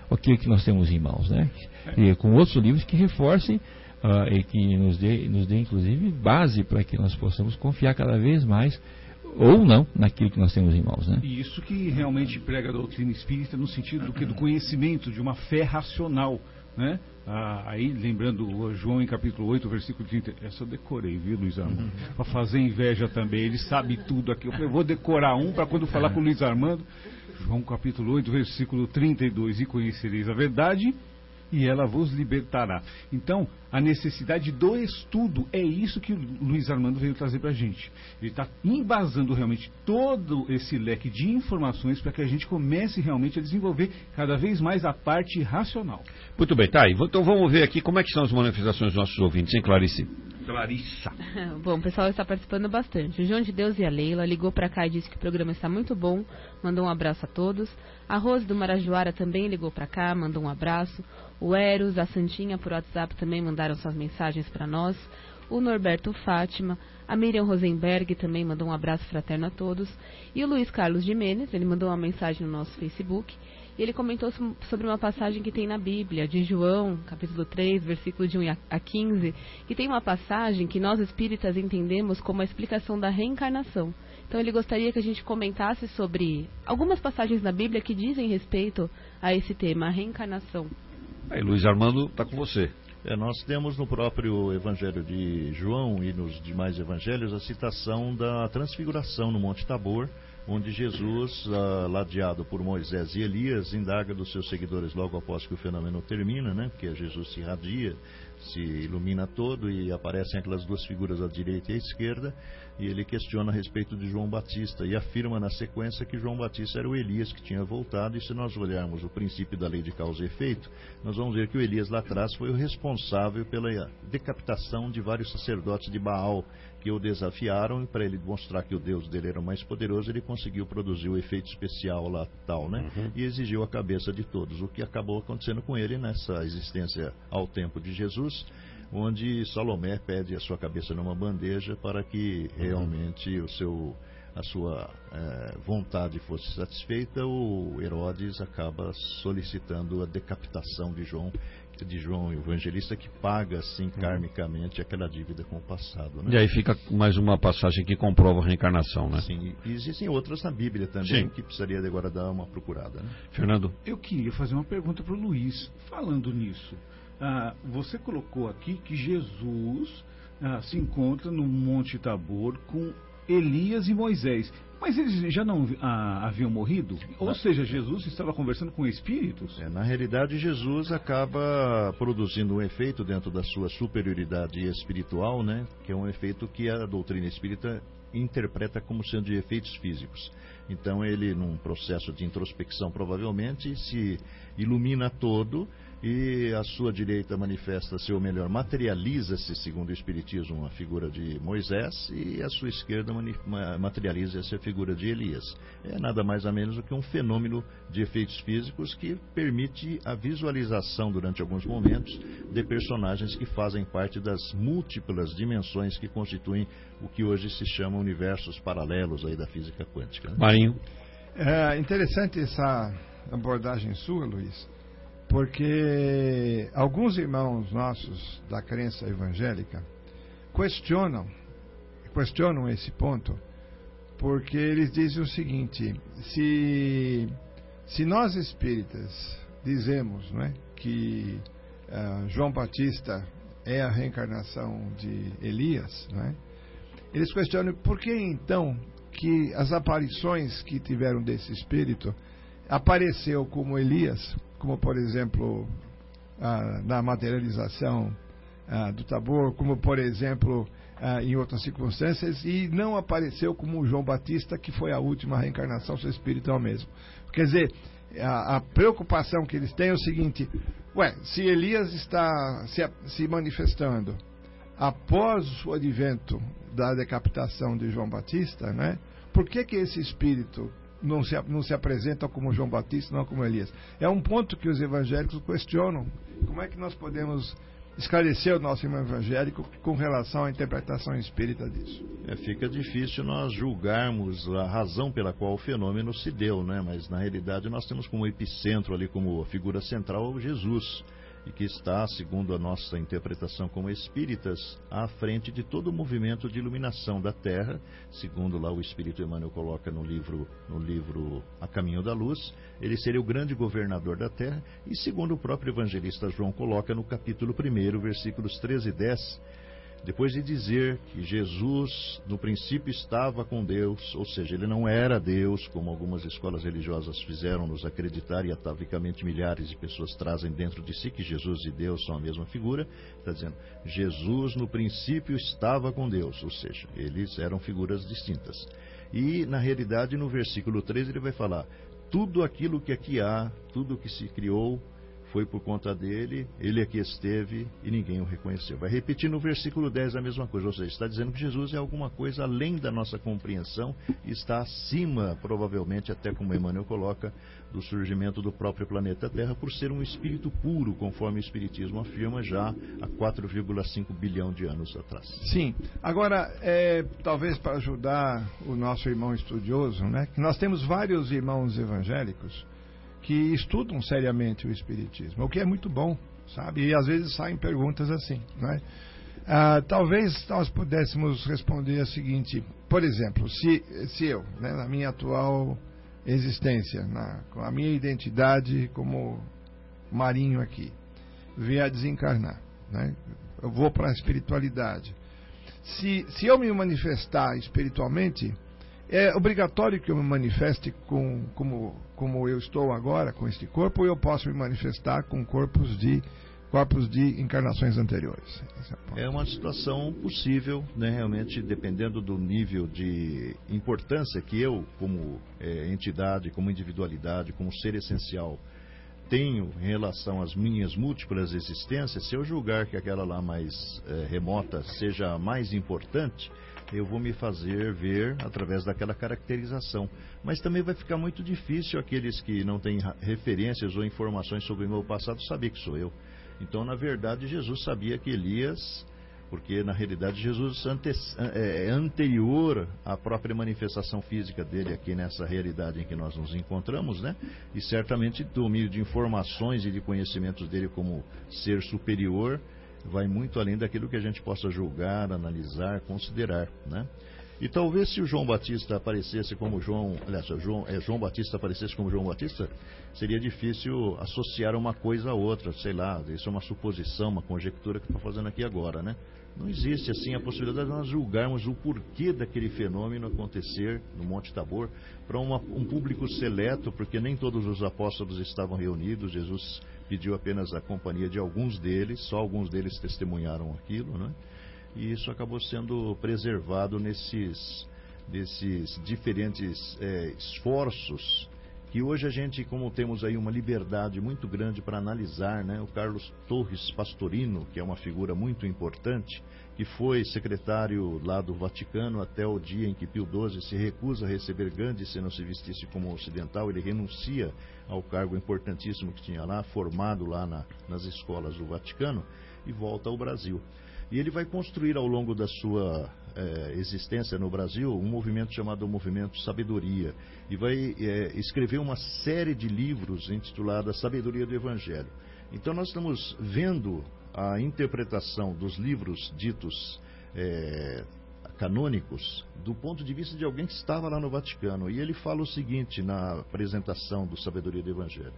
aquilo que nós temos em mãos, né? E com outros livros que reforcem uh, e que nos dê, nos dê, inclusive, base para que nós possamos confiar cada vez mais, ou não, naquilo que nós temos em mãos, né? E isso que realmente prega a doutrina espírita no sentido do que do conhecimento, de uma fé racional, né? Ah, aí, lembrando João em capítulo oito, versículo trinta, essa eu decorei, viu, Luiz Armando? Uhum. Para fazer inveja também, ele sabe tudo aqui. Eu falei, vou decorar um para quando falar com o Luiz Armando. João capítulo oito, versículo trinta e dois, e conhecereis a verdade, e ela vos libertará. Então, a necessidade do estudo é isso que o Luiz Armando veio trazer para a gente. Ele está embasando realmente todo esse leque de informações para que a gente comece realmente a desenvolver cada vez mais a parte racional. Muito bem, tá aí. Então vamos ver aqui como é que são as manifestações dos nossos ouvintes, hein, Clarice? Clarissa. Bom, o pessoal está participando bastante. O João de Deus e a Leila ligou para cá e disse que o programa está muito bom, mandou um abraço a todos. A Rose do Marajoara também ligou para cá, mandou um abraço. O Eros, a Santinha por WhatsApp também mandaram suas mensagens para nós. O Norberto Fátima, a Miriam Rosenberg também mandou um abraço fraterno a todos. E o Luiz Carlos Jimenez, ele mandou uma mensagem no nosso Facebook. E ele comentou sobre uma passagem que tem na Bíblia, de João, capítulo três, versículo de um a quinze, que tem uma passagem que nós espíritas entendemos como a explicação da reencarnação. Então ele gostaria que a gente comentasse sobre algumas passagens na Bíblia que dizem respeito a esse tema, a reencarnação. Aí, Luiz Armando, está com você. É, nós temos no próprio Evangelho de João e nos demais evangelhos a citação da transfiguração no Monte Tabor, onde Jesus, uh, ladeado por Moisés e Elias, indaga dos seus seguidores logo após que o fenômeno termina, né? Porque Jesus se irradia, se ilumina todo e aparecem aquelas duas figuras à direita e à esquerda, e ele questiona a respeito de João Batista e afirma na sequência que João Batista era o Elias que tinha voltado. E se nós olharmos o princípio da lei de causa e efeito, nós vamos ver que o Elias lá atrás foi o responsável pela decapitação de vários sacerdotes de Baal que o desafiaram, e para ele mostrar que o Deus dele era mais poderoso, ele conseguiu produzir o efeito especial lá tal, né? Uhum. E exigiu a cabeça de todos, o que acabou acontecendo com ele nessa existência ao tempo de Jesus, onde Salomé pede a sua cabeça numa bandeja para que realmente o seu, a sua é, vontade fosse satisfeita. O Herodes acaba solicitando a decapitação de João, de João Evangelista, que paga assim karmicamente aquela dívida com o passado, né? E aí fica mais uma passagem que comprova a reencarnação, né? Sim, e existem outras na Bíblia também. Sim. Que precisaria de agora dar uma procurada, né? Fernando? Eu queria fazer uma pergunta para o Luiz, falando nisso. Ah, você colocou aqui que Jesus ah, se encontra no Monte Tabor com Elias e Moisés. Mas eles já não ah, haviam morrido? Ou seja, Jesus estava conversando com espíritos? É, na realidade, Jesus acaba produzindo um efeito dentro da sua superioridade espiritual, né? Que é um efeito que a doutrina espírita interpreta como sendo de efeitos físicos. Então ele, num processo de introspecção, provavelmente se ilumina todo, e a sua direita manifesta-se, ou melhor, materializa-se, segundo o Espiritismo, uma figura de Moisés, e a sua esquerda materializa-se a figura de Elias. É nada mais ou menos do que um fenômeno de efeitos físicos que permite a visualização, durante alguns momentos, de personagens que fazem parte das múltiplas dimensões que constituem o que hoje se chama universos paralelos aí da física quântica, né? Marinho. É interessante essa abordagem sua, Luiz, porque alguns irmãos nossos da crença evangélica questionam, questionam esse ponto, porque eles dizem o seguinte: se, se nós espíritas dizemos, não é, que uh, João Batista é a reencarnação de Elias, não é, eles questionam por que então que as aparições que tiveram desse espírito apareceu como Elias, como por exemplo ah, na materialização ah, do Tabor, como por exemplo ah, em outras circunstâncias, e não apareceu como João Batista, que foi a última reencarnação, seu espírito é o mesmo. Quer dizer, a, a preocupação que eles têm é o seguinte: ué, se Elias está se, se manifestando após o advento da decapitação de João Batista, né, por que que esse espírito Não se, não se apresentam como João Batista, não como Elias? É um ponto que os evangélicos questionam. Como é que nós podemos esclarecer o nosso irmão evangélico com relação à interpretação espírita disso. É, fica difícil nós julgarmos a razão pela qual o fenômeno se deu, né? Mas na realidade nós temos como epicentro ali, como figura central, Jesus, e que está, segundo a nossa interpretação como espíritas, à frente de todo o movimento de iluminação da Terra, segundo lá o Espírito Emmanuel coloca no livro, no livro A Caminho da Luz. Ele seria o grande governador da Terra, e segundo o próprio evangelista João coloca no capítulo primeiro, versículos treze e dez, depois de dizer que Jesus no princípio estava com Deus, ou seja, ele não era Deus, como algumas escolas religiosas fizeram nos acreditar, e atavicamente milhares de pessoas trazem dentro de si que Jesus e Deus são a mesma figura. Está dizendo, Jesus no princípio estava com Deus, ou seja, eles eram figuras distintas. E na realidade no versículo treze ele vai falar, tudo aquilo que aqui há, tudo que se criou, foi por conta dele, ele aqui esteve e ninguém o reconheceu. Vai repetir no versículo dez a mesma coisa, ou seja, está dizendo que Jesus é alguma coisa além da nossa compreensão, e está acima, provavelmente, até como Emmanuel coloca, do surgimento do próprio planeta Terra, por ser um espírito puro, conforme o Espiritismo afirma, já há quatro vírgula cinco bilhão de anos atrás. Sim. Agora, é, talvez para ajudar o nosso irmão estudioso, né, que nós temos vários irmãos evangélicos que estudam seriamente o Espiritismo, o que é muito bom, sabe? E às vezes saem perguntas assim, né? Ah, talvez nós pudéssemos responder a seguinte, por exemplo, se, se eu, né, na minha atual existência, na, com a minha identidade como marinho aqui, vier a desencarnar, né? Eu vou para a espiritualidade. Se, se eu me manifestar espiritualmente, é obrigatório que eu me manifeste com, como, como eu estou agora, com este corpo, ou eu posso me manifestar com corpos de, corpos de encarnações anteriores? É uma situação possível, né, realmente, dependendo do nível de importância que eu, como é, entidade, como individualidade, como ser essencial, tenho em relação às minhas múltiplas existências. Se eu julgar que aquela lá mais é, remota seja a mais importante, eu vou me fazer ver através daquela caracterização. Mas também vai ficar muito difícil aqueles que não têm referências ou informações sobre o meu passado saber que sou eu. Então, na verdade, Jesus sabia que Elias, porque na realidade Jesus ante, é anterior à própria manifestação física dele aqui nessa realidade em que nós nos encontramos, né? E certamente do meio de informações e de conhecimentos dele como ser superior, vai muito além daquilo que a gente possa julgar, analisar, considerar, né? E talvez se o João Batista aparecesse como João, aliás, se o João, é, João Batista aparecesse como João Batista, seria difícil associar uma coisa a outra, sei lá, isso é uma suposição, uma conjectura que eu estou fazendo aqui agora, né? Não existe assim a possibilidade de nós julgarmos o porquê daquele fenômeno acontecer no Monte Tabor para um público seleto, porque nem todos os apóstolos estavam reunidos. Jesus pediu apenas a companhia de alguns deles, só alguns deles testemunharam aquilo, né? E isso acabou sendo preservado nesses, nesses diferentes é, esforços que hoje a gente, como temos aí uma liberdade muito grande para analisar, né? O Carlos Torres Pastorino, que é uma figura muito importante, que foi secretário lá do Vaticano até o dia em que Pio doze se recusa a receber Gandhi se não se vestisse como ocidental. Ele renuncia ao cargo importantíssimo que tinha lá, formado lá na, nas escolas do Vaticano, e volta ao Brasil. E ele vai construir ao longo da sua é, existência no Brasil um movimento chamado Movimento Sabedoria, e vai é, escrever uma série de livros intitulados Sabedoria do Evangelho. Então nós estamos vendo a interpretação dos livros ditos é, canônicos do ponto de vista de alguém que estava lá no Vaticano, e ele fala o seguinte na apresentação do Sabedoria do Evangelho: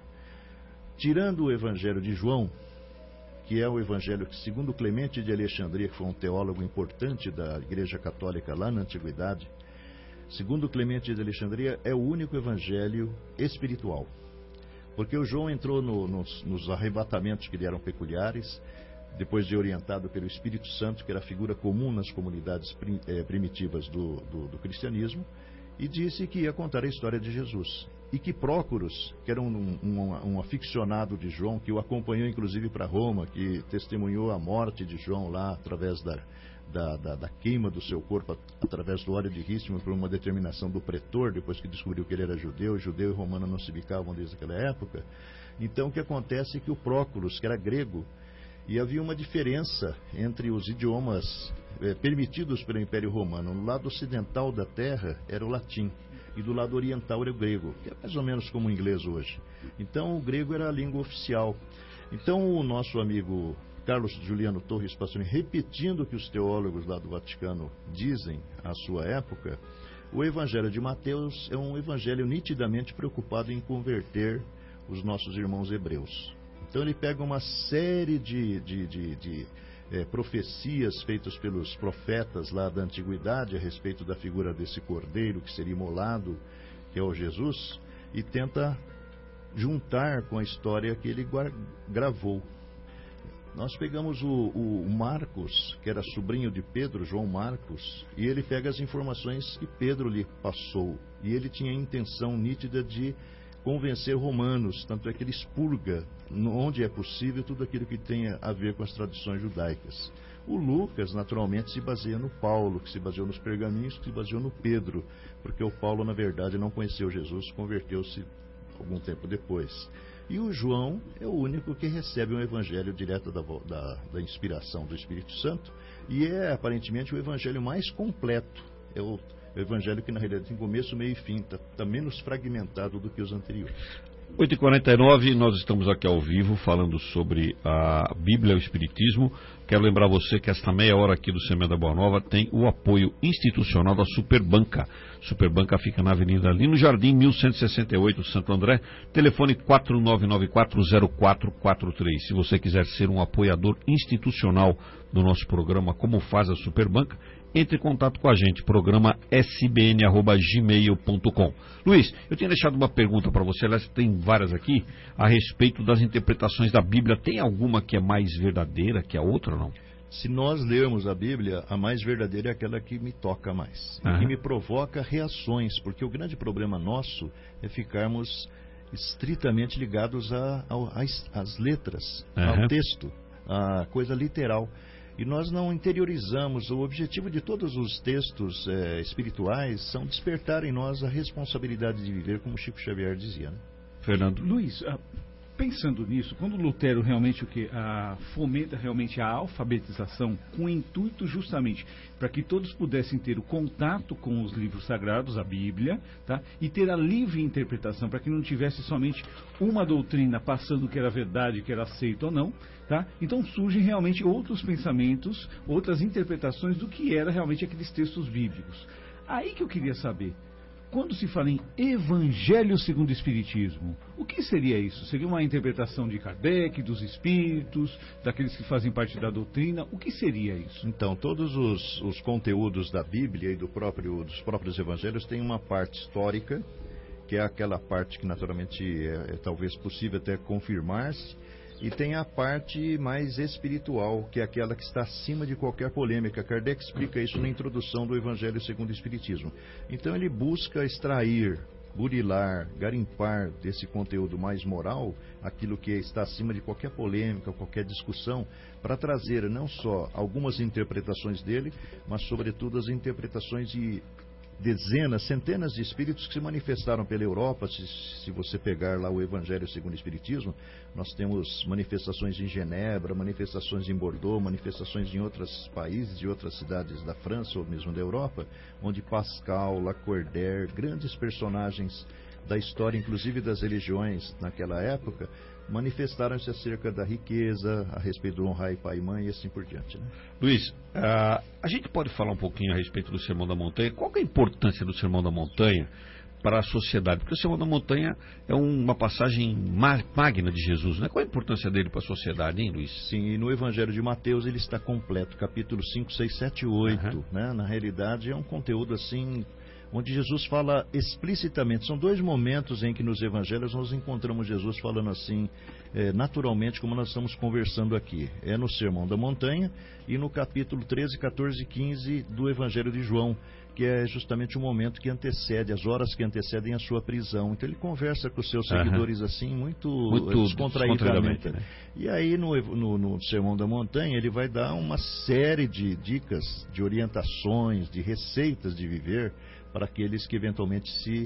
tirando o Evangelho de João, que é o evangelho que, segundo Clemente de Alexandria, que foi um teólogo importante da Igreja Católica lá na Antiguidade, segundo Clemente de Alexandria, é o único evangelho espiritual. Porque o João entrou no, nos, nos arrebatamentos que lhe eram peculiares, depois de orientado pelo Espírito Santo, que era a figura comum nas comunidades prim, eh, primitivas do, do, do cristianismo, e disse que ia contar a história de Jesus. E que Prócoros, que era um, um, um aficionado de João, que o acompanhou inclusive para Roma, que testemunhou a morte de João lá através da, da, da, da queima do seu corpo, através do óleo de rícimo, por uma determinação do pretor, depois que descobriu que ele era judeu, judeu e romano não se bicavam desde aquela época. Então o que acontece é que o Prócoros, que era grego, E havia uma diferença entre os idiomas é, permitidos pelo Império Romano. No lado ocidental da terra era o latim, e do lado oriental era o grego, que é mais ou menos como o inglês hoje. Então o grego era a língua oficial. Então o nosso amigo Carlos Juliano Torres Pastorini, repetindo o que os teólogos lá do Vaticano dizem à sua época, o Evangelho de Mateus é um evangelho nitidamente preocupado em converter os nossos irmãos hebreus. Então ele pega uma série de, de, de, de é, profecias feitas pelos profetas lá da antiguidade a respeito da figura desse cordeiro que seria imolado, que é o Jesus, e tenta juntar com a história que ele gravou. Nós pegamos o, o Marcos, que era sobrinho de Pedro, João Marcos, e ele pega as informações que Pedro lhe passou, e ele tinha a intenção nítida de convencer romanos, tanto é que ele expurga, onde é possível, tudo aquilo que tenha a ver com as tradições judaicas. O Lucas, naturalmente, se baseia no Paulo, que se baseou nos pergaminhos, que se baseou no Pedro, porque o Paulo, na verdade, não conheceu Jesus, converteu-se algum tempo depois. E o João é o único que recebe um evangelho direto da, da, da inspiração do Espírito Santo, e é, aparentemente, o evangelho mais completo. É o O evangelho que na realidade tem começo, meio e fim, está tá menos fragmentado do que os anteriores. oito e quarenta e nove, nós estamos aqui ao vivo falando sobre a Bíblia e o Espiritismo. Quero lembrar você que esta meia hora aqui do Semeando a Boa Nova tem o apoio institucional da Superbanca. Superbanca fica na Avenida Lino Jardim, mil cento e sessenta e oito, Santo André. Telefone quatro nove nove quatro zero quatro quatro três. Se você quiser ser um apoiador institucional do nosso programa, como faz a Superbanca, entre em contato com a gente, programa s b n arroba gmail ponto com. Luiz, eu tinha deixado uma pergunta para você, aliás, tem várias aqui, a respeito das interpretações da Bíblia. Tem alguma que é mais verdadeira que a outra ou não? Se nós lermos a Bíblia, a mais verdadeira é aquela que me toca mais, uhum. que me provoca reações, porque o grande problema nosso é ficarmos estritamente ligados a, a, às letras, uhum. ao texto, à coisa literal. E nós não interiorizamos. O objetivo de todos os textos é, espirituais são despertar em nós a responsabilidade de viver, como Chico Xavier dizia, né? Fernando. Luiz, uh, pensando nisso, quando Lutero realmente o que uh, fomenta realmente a alfabetização com o intuito justamente para que todos pudessem ter o contato com os livros sagrados, a Bíblia, tá? E ter a livre interpretação, para que não tivesse somente uma doutrina passando que era verdade, que era aceito ou não. Tá? Então surgem realmente outros pensamentos, outras interpretações do que era realmente aqueles textos bíblicos. Aí que eu queria saber, quando se fala em Evangelho segundo o Espiritismo, o que seria isso? Seria uma interpretação de Kardec, dos espíritos, daqueles que fazem parte da doutrina? O que seria isso? Então, todos os, os conteúdos da Bíblia e do próprio, dos próprios Evangelhos têm uma parte histórica, que é aquela parte que naturalmente é, é talvez possível até confirmar-se, e tem a parte mais espiritual, que é aquela que está acima de qualquer polêmica. Kardec explica isso na introdução do Evangelho segundo o Espiritismo. Então ele busca extrair, burilar, garimpar desse conteúdo mais moral aquilo que está acima de qualquer polêmica, qualquer discussão, para trazer não só algumas interpretações dele, mas sobretudo as interpretações de dezenas, centenas de espíritos que se manifestaram pela Europa. Se, se você pegar lá o Evangelho segundo o Espiritismo, nós temos manifestações em Genebra, manifestações em Bordeaux, manifestações em outros países, de outras cidades da França ou mesmo da Europa, onde Pascal, Lacordaire, grandes personagens da história, inclusive das religiões naquela época, manifestaram-se acerca da riqueza, a respeito do honrar pai e mãe e assim por diante, né? Luiz, uh, a gente pode falar um pouquinho a respeito do Sermão da Montanha? Qual que é a importância do Sermão da Montanha para a sociedade? Porque o Sermão da Montanha é uma passagem magna de Jesus, né? Qual a importância dele para a sociedade, hein, Luiz? Sim, e no Evangelho de Mateus ele está completo, capítulo cinco, seis, sete e oito, uhum. né? Na realidade é um conteúdo assim, onde Jesus fala explicitamente. São dois momentos em que nos evangelhos nós encontramos Jesus falando assim, é, naturalmente, como nós estamos conversando aqui. É no Sermão da Montanha e no capítulo treze, quatorze e quinze do Evangelho de João, que é justamente o momento que antecede, as horas que antecedem a sua prisão. Então ele conversa com os seus seguidores uhum. assim, muito, muito descontraídamente. Né? E aí no, no, no Sermão da Montanha ele vai dar uma série de dicas, de orientações, de receitas de viver para aqueles que eventualmente se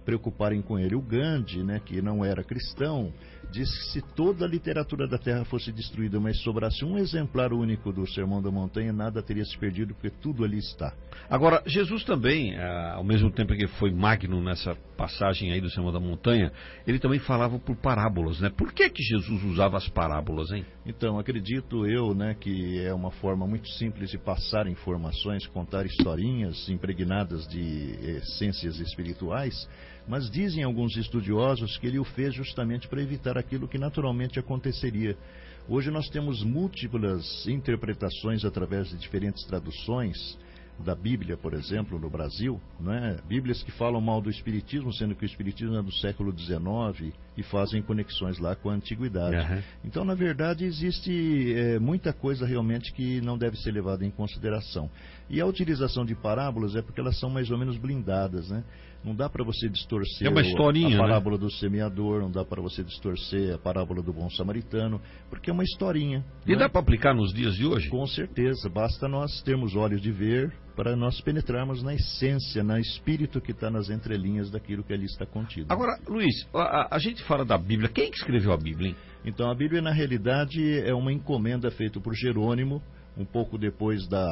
preocuparem com ele. O Gandhi, né, que não era cristão, disse que se toda a literatura da Terra fosse destruída, mas sobrasse um exemplar único do Sermão da Montanha, nada teria se perdido, porque tudo ali está. Agora, Jesus também, ao mesmo tempo que foi magno nessa passagem aí do Sermão da Montanha, ele também falava por parábolas, né? Por que que Jesus usava as parábolas, hein? Então, acredito eu, né, que é uma forma muito simples de passar informações, contar historinhas impregnadas de essências espirituais, mas dizem alguns estudiosos que ele o fez justamente para evitar aquilo que naturalmente aconteceria. Hoje nós temos múltiplas interpretações através de diferentes traduções da Bíblia, por exemplo, no Brasil, né? Bíblias que falam mal do Espiritismo, sendo que o Espiritismo é do século dezenove e fazem conexões lá com a Antiguidade. Uhum. Então, na verdade, existe é, muita coisa realmente que não deve ser levada em consideração. E a utilização de parábolas é porque elas são mais ou menos blindadas, né? Não dá para você distorcer é uma historinha, a parábola, né, do semeador, não dá para você distorcer a parábola do bom samaritano, porque é uma historinha. E né? Dá para aplicar nos dias de hoje? Com certeza, basta nós termos olhos de ver para nós penetrarmos na essência, no espírito que está nas entrelinhas daquilo que ali está contido. Agora, Luiz, a, a gente fala da Bíblia. Quem que escreveu a Bíblia, hein? Então, a Bíblia, na realidade, é uma encomenda feita por Jerônimo, um pouco depois da...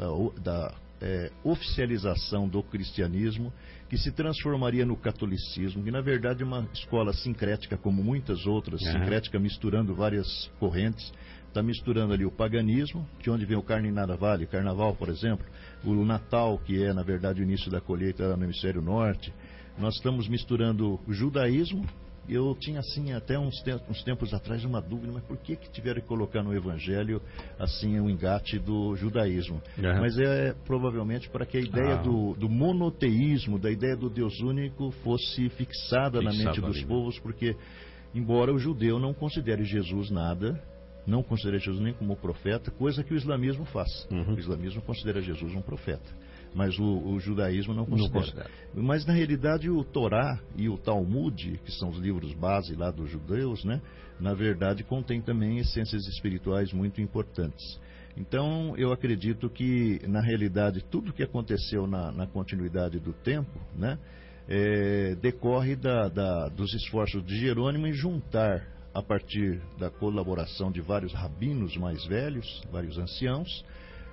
da É, oficialização do cristianismo, que se transformaria no catolicismo, que na verdade é uma escola sincrética, como muitas outras, uhum. sincrética, misturando várias correntes. Está misturando ali o paganismo, de onde vem o Carnaval, Carnaval, por exemplo, o Natal, que é na verdade o início da colheita no hemisfério norte. Nós estamos misturando o judaísmo. Eu tinha assim até uns tempos, uns tempos atrás uma dúvida, mas por que que tiveram que colocar no Evangelho assim o engate do judaísmo? Uhum. Mas é provavelmente para que a ideia ah. do, do monoteísmo, da ideia do Deus único fosse fixada, fixada na mente dos ali, povos, porque embora o judeu não considere Jesus nada, não considere Jesus nem como profeta, coisa que o islamismo faz. Uhum. O islamismo considera Jesus um profeta, mas o, o judaísmo não considera. não considera. Mas, na realidade, o Torá e o Talmud, que são os livros base lá dos judeus, né, na verdade, contém também essências espirituais muito importantes. Então, eu acredito que, na realidade, tudo que aconteceu na, na continuidade do tempo, né, é, decorre da, da, dos esforços de Jerônimo em juntar, a partir da colaboração de vários rabinos mais velhos, vários anciãos,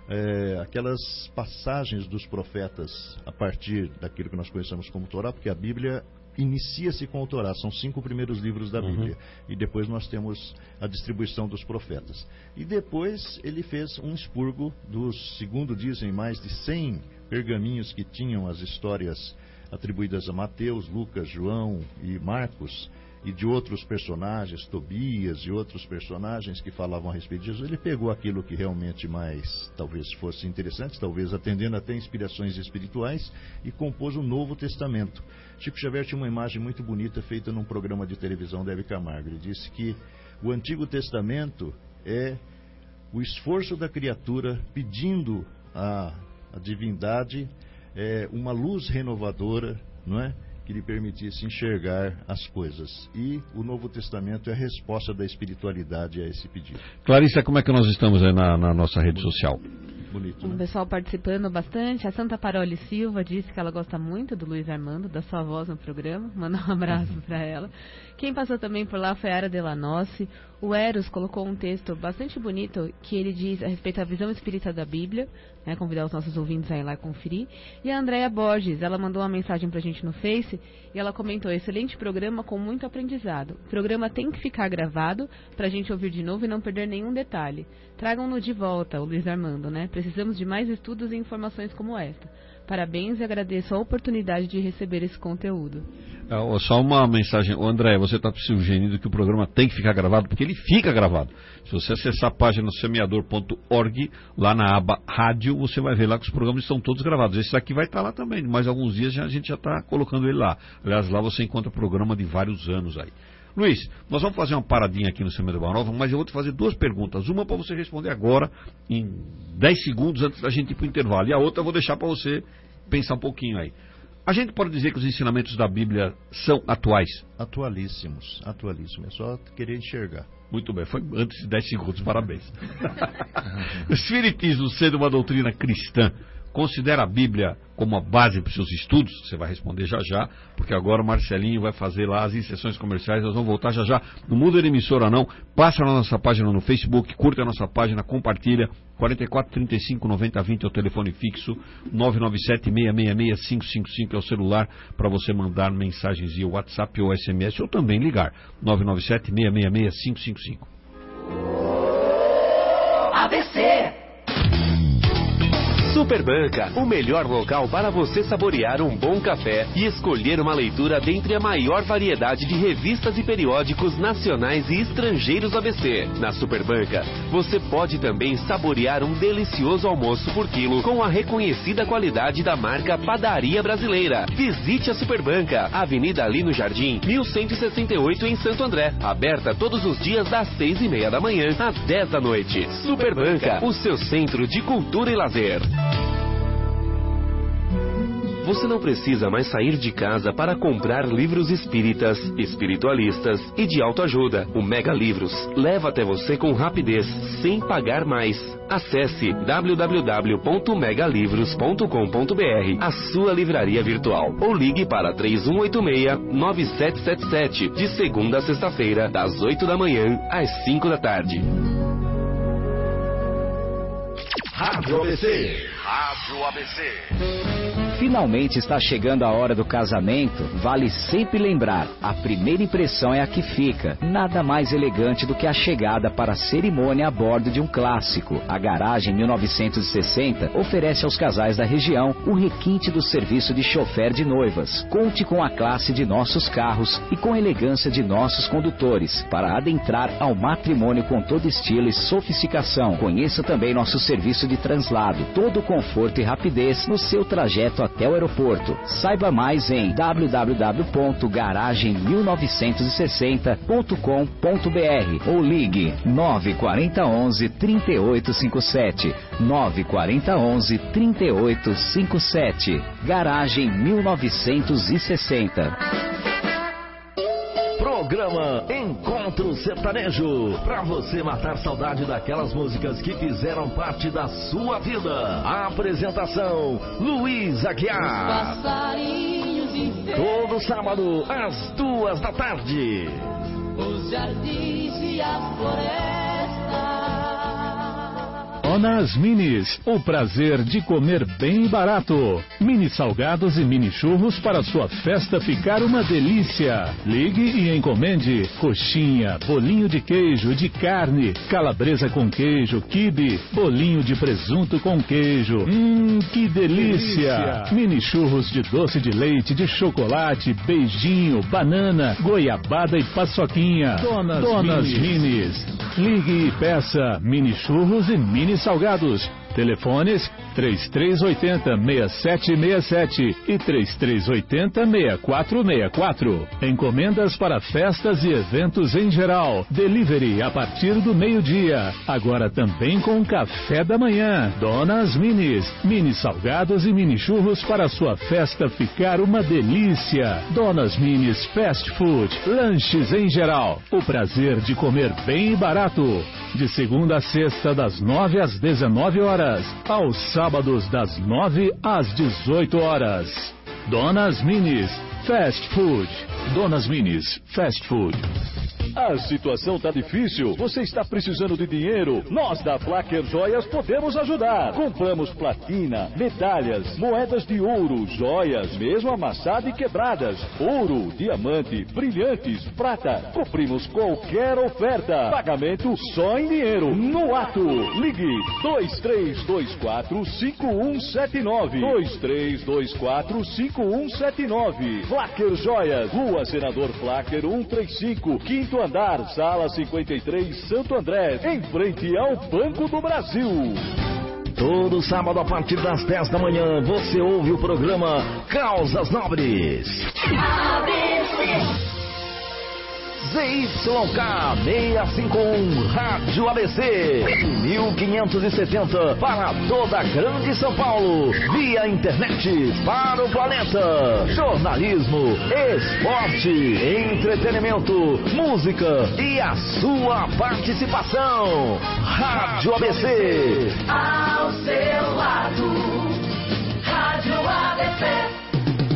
É, aquelas passagens dos profetas a partir daquilo que nós conhecemos como Torá, porque a Bíblia inicia-se com o Torá, são cinco primeiros livros da Bíblia, uhum. e depois nós temos a distribuição dos profetas. E depois ele fez um expurgo dos, segundo dizem, mais de cem pergaminhos que tinham as histórias atribuídas a Mateus, Lucas, João e Marcos, e de outros personagens, Tobias e outros personagens que falavam a respeito de Jesus. Ele pegou aquilo que realmente mais talvez fosse interessante, talvez atendendo até inspirações espirituais, e compôs o Novo Testamento. Chico Xavier tinha uma imagem muito bonita feita num programa de televisão da Hebe Camargo. Ele disse que o Antigo Testamento é o esforço da criatura pedindo à, à divindade é, uma luz renovadora, não é? Que lhe permitisse enxergar as coisas. E o Novo Testamento é a resposta da espiritualidade a esse pedido. Clarissa, como é que nós estamos aí na, na nossa rede social? Bonito, né? O pessoal participando bastante. A Santa Parole Silva disse que ela gosta muito do Luiz Armando, da sua voz no programa. Manda um abraço uhum. para ela. Quem passou também por lá foi a Ara Delanossi. O Eros colocou um texto bastante bonito que ele diz a respeito da visão espírita da Bíblia, né, convidar os nossos ouvintes a ir lá conferir. E a Andréia Borges, ela mandou uma mensagem pra gente no Face e ela comentou: excelente programa com muito aprendizado. O programa tem que ficar gravado pra gente ouvir de novo e não perder nenhum detalhe. Tragam-no de volta, o Luiz Armando, né? Precisamos de mais estudos e informações como esta. Parabéns e agradeço a oportunidade de receber esse conteúdo. É, só uma mensagem, ô André, você está sugerindo que o programa tem que ficar gravado, porque ele fica gravado. Se você acessar a página semeador ponto org, lá na aba rádio, você vai ver lá que os programas estão todos gravados. Esse aqui vai estar lá também, mais alguns dias já, a gente já está colocando ele lá. Aliás, lá você encontra programa de vários anos aí. Luiz, nós vamos fazer uma paradinha aqui no Semeador Boa Nova, mas eu vou te fazer duas perguntas. Uma para você responder agora, em dez segundos antes da gente ir para o intervalo. E a outra eu vou deixar para você pensar um pouquinho aí. A gente pode dizer que os ensinamentos da Bíblia são atuais? Atualíssimos, atualíssimos. É só querer enxergar. Muito bem, foi antes de dez segundos, parabéns. O Espiritismo sendo uma doutrina cristã, considera a Bíblia como a base para os seus estudos? Você vai responder já já, porque agora o Marcelinho vai fazer lá as inserções comerciais, nós vamos voltar já já. Não muda de emissora não, passa na nossa página no Facebook, curta a nossa página, compartilha. quarenta e quatro, trinta e cinco, noventa, vinte é o telefone fixo, nove nove sete, seis seis seis, cinco cinco cinco é o celular para você mandar mensagens via WhatsApp ou S M S ou também ligar, nove nove sete, seis seis seis, cinco cinco cinco. A B C Superbanca, o melhor local para você saborear um bom café e escolher uma leitura dentre a maior variedade de revistas e periódicos nacionais e estrangeiros A B C. Na Superbanca, você pode também saborear um delicioso almoço por quilo com a reconhecida qualidade da marca Padaria Brasileira. Visite a Superbanca, Avenida Lino Jardim, mil cento e sessenta e oito em Santo André. Aberta todos os dias das seis e meia da manhã às dez da noite. Superbanca, o seu centro de cultura e lazer. Você não precisa mais sair de casa para comprar livros espíritas, espiritualistas e de autoajuda. O Mega Livros leva até você com rapidez, sem pagar mais. Acesse w w w ponto mega livros ponto com ponto b r, a sua livraria virtual, ou ligue para três um oito seis, nove sete sete sete, de segunda a sexta-feira, das oito da manhã às cinco da tarde. Rádio A B C. Rádio A B C. Finalmente está chegando a hora do casamento. Vale sempre lembrar, a primeira impressão é a que fica. Nada mais elegante do que a chegada para a cerimônia a bordo de um clássico. A Garagem mil novecentos e sessenta oferece aos casais da região o requinte do serviço de chofer de noivas. Conte com a classe de nossos carros e com a elegância de nossos condutores para adentrar ao matrimônio com todo estilo e sofisticação. Conheça também nosso serviço de translado, todo conforto e rapidez no seu trajeto até o aeroporto. Saiba mais em w w w ponto garagem mil novecentos e sessenta ponto com ponto b r ou ligue nove quatro um um, três oito cinco sete, nove quatro um um, três oito cinco sete. Garagem mil novecentos e sessenta. Programa Encontro Sertanejo, pra você matar saudade daquelas músicas que fizeram parte da sua vida. A apresentação, Luiz Aguiar. Todo sábado, às duas da tarde. Os jardins e as florestas. Donas Minis, o prazer de comer bem barato. Mini salgados e mini churros para sua festa ficar uma delícia. Ligue e encomende coxinha, bolinho de queijo, de carne, calabresa com queijo, quibe, bolinho de presunto com queijo. Hum, que delícia! delícia. Mini churros de doce de leite, de chocolate, beijinho, banana, goiabada e paçoquinha. Donas, Donas Minis. Minis. Ligue e peça mini churros e mini salgados. Telefones três três oito zero, seis sete seis sete e três três oito zero, seis quatro seis quatro. Encomendas para festas e eventos em geral. Delivery a partir do meio-dia. Agora também com café da manhã. Donas Minis. Mini salgados e mini churros para sua festa ficar uma delícia. Donas Minis Fast Food. Lanches em geral. O prazer de comer bem e barato. De segunda a sexta, das nove às dezenove horas. Aos sábados, das nove às dezoito horas. Donas Minis Fast Food. Donas Minis Fast Food. A situação tá difícil, você está precisando de dinheiro? Nós da Flaker Joias podemos ajudar. Compramos platina, medalhas, moedas de ouro, joias, mesmo amassadas e quebradas, ouro, diamante, brilhantes, prata. Cumprimos qualquer oferta. Pagamento só em dinheiro, no ato. Ligue dois três dois quatro, cinco um sete nove. dois três dois quatro, cinco um sete nove. Flaker Joias, Rua Senador Flaker cento e trinta e cinco, quinto andar, sala cinquenta e três, Santo André, em frente ao Banco do Brasil. Todo sábado a partir das dez da manhã você ouve o programa Causas Nobres. A B C Z Y K seiscentos e cinquenta e um Rádio A B C mil quinhentos e setenta para toda a grande São Paulo, via internet para o planeta. Jornalismo, esporte, entretenimento, música e a sua participação. Rádio A B C. Ao seu lado. C.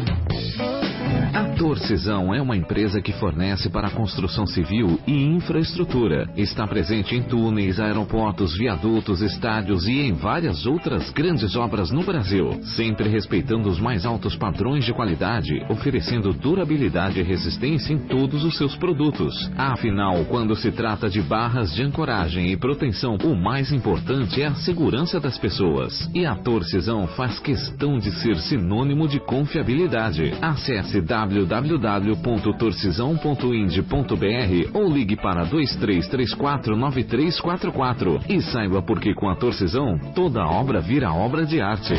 A Torcisão é uma empresa que fornece para a construção civil e infraestrutura. Está presente em túneis, aeroportos, viadutos, estádios e em várias outras grandes obras no Brasil, sempre respeitando os mais altos padrões de qualidade, oferecendo durabilidade e resistência em todos os seus produtos. Afinal, quando se trata de barras de ancoragem e proteção, o mais importante é a segurança das pessoas. E a Torcisão faz questão de ser sinônimo de confiabilidade. Acesse w w w ponto torcisão ponto ind ponto b r ou ligue para dois três três quatro nove três quatro quatro e saiba por que com a Torcisão toda obra vira obra de arte.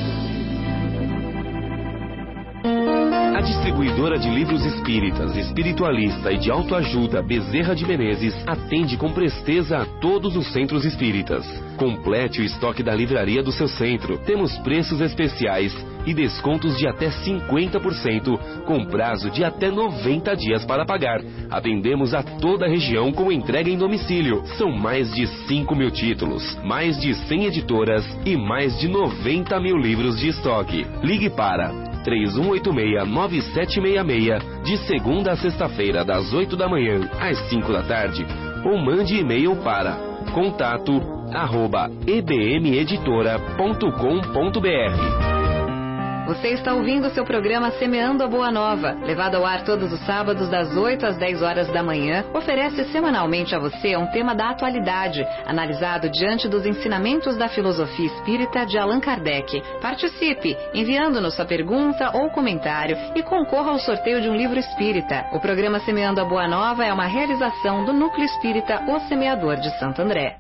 A distribuidora de livros espíritas, espiritualista e de autoajuda Bezerra de Menezes atende com presteza a todos os centros espíritas. Complete o estoque da livraria do seu centro. Temos preços especiais e descontos de até cinquenta por cento, com prazo de até noventa dias para pagar. Atendemos a toda a região com entrega em domicílio. São mais de cinco mil títulos, mais de cem editoras e mais de noventa mil livros de estoque. Ligue para três um oito seis nove sete seis seis de segunda a sexta-feira, das oito da manhã às cinco da tarde, ou mande e-mail para contato arroba e b m editora ponto com ponto b r. Você está ouvindo o seu programa Semeando a Boa Nova, levado ao ar todos os sábados das oito às dez horas da manhã, oferece semanalmente a você um tema da atualidade, analisado diante dos ensinamentos da filosofia espírita de Allan Kardec. Participe, enviando-nos sua pergunta ou comentário e concorra ao sorteio de um livro espírita. O programa Semeando a Boa Nova é uma realização do Núcleo Espírita O Semeador de Santo André.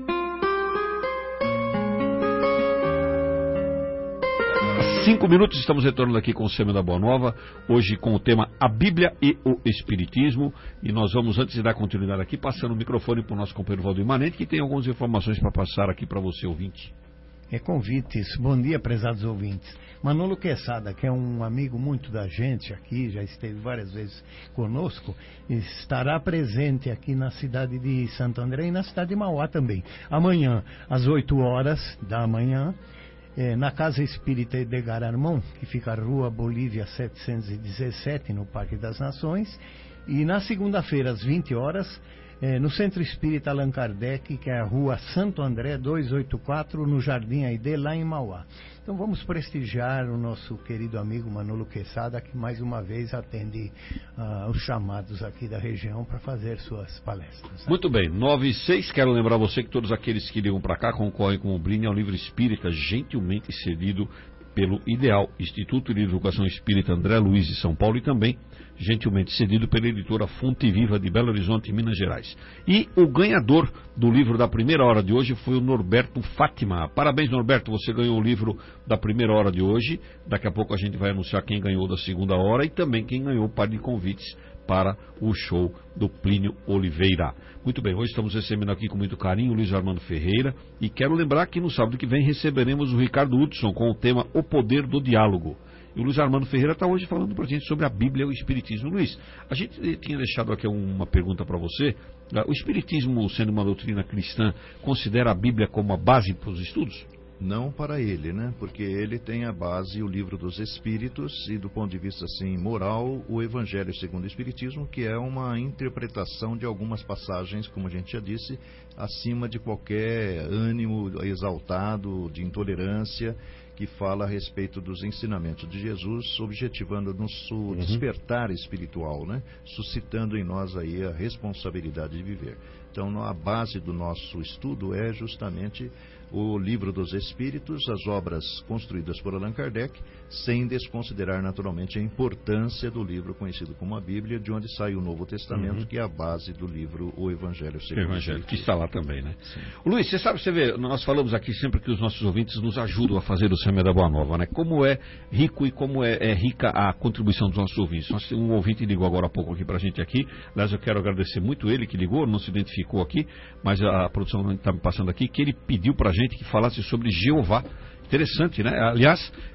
Cinco minutos, estamos retornando aqui com o Semeando a Boa Nova, hoje com o tema A Bíblia e o Espiritismo, e nós vamos, antes de dar continuidade aqui, passando o microfone para o nosso companheiro Valdir Manente, que tem algumas informações para passar aqui para você, ouvinte. É convites, bom dia, prezados ouvintes. Manolo Quesada, que é um amigo muito da gente aqui, já esteve várias vezes conosco, estará presente aqui na cidade de Santo André e na cidade de Mauá também. Amanhã, às oito horas da manhã, É, na Casa Espírita Edgar Armon, que fica na Rua Bolívia setecentos e dezessete, no Parque das Nações, e na segunda-feira, às vinte horas, é, no Centro Espírita Allan Kardec, que é a Rua Santo André duzentos e oitenta e quatro, no Jardim Aide, lá em Mauá. Então vamos prestigiar o nosso querido amigo Manolo Quesada, que mais uma vez atende uh, os chamados aqui da região para fazer suas palestras. Né? Muito bem, nove e seis, quero lembrar você que todos aqueles que ligam para cá concorrem com o brinde ao livro espírita, gentilmente cedido pelo Ideal Instituto de Divulgação Espírita André Luiz de São Paulo, e também gentilmente cedido pela editora Fonte Viva de Belo Horizonte, Minas Gerais. E o ganhador do livro da primeira hora de hoje foi o Norberto Fátima. Parabéns, Norberto, você ganhou o livro da primeira hora de hoje. Daqui a pouco a gente vai anunciar quem ganhou da segunda hora e também quem ganhou o par de convites para o show do Plínio Oliveira. Muito bem, hoje estamos recebendo aqui com muito carinho o Luiz Armando Ferreira, e quero lembrar que no sábado que vem receberemos o Ricardo Hudson com o tema O Poder do Diálogo. E o Luiz Armando Ferreira está hoje falando para a gente sobre a Bíblia e o Espiritismo. Luiz, a gente tinha deixado aqui uma pergunta para você. O Espiritismo, sendo uma doutrina cristã, considera a Bíblia como a base para os estudos? Não para ele, né? Porque ele tem a base, o Livro dos Espíritos, e do ponto de vista assim, moral, o Evangelho segundo o Espiritismo, que é uma interpretação de algumas passagens, como a gente já disse, acima de qualquer ânimo exaltado, de intolerância, que fala a respeito dos ensinamentos de Jesus, objetivando o nosso uhum. despertar espiritual, né? Suscitando em nós aí a responsabilidade de viver. Então, a base do nosso estudo é justamente o Livro dos Espíritos, as obras construídas por Allan Kardec, sem desconsiderar naturalmente a importância do livro conhecido como a Bíblia, de onde sai o Novo Testamento, uhum. que é a base do livro O Evangelho segundo o Evangelho, que está lá também, né? Sim. Luiz, você sabe, você vê, nós falamos aqui sempre que os nossos ouvintes nos ajudam a fazer o Semeando a Boa Nova, né? Como é rico e como é, é rica a contribuição dos nossos ouvintes. Nós, um ouvinte ligou agora há pouco aqui pra gente aqui, aliás, eu quero agradecer muito ele que ligou, não se identificou aqui, mas a produção está me passando aqui, que ele pediu pra gente que falasse sobre Jeová. Interessante, né? Aliás,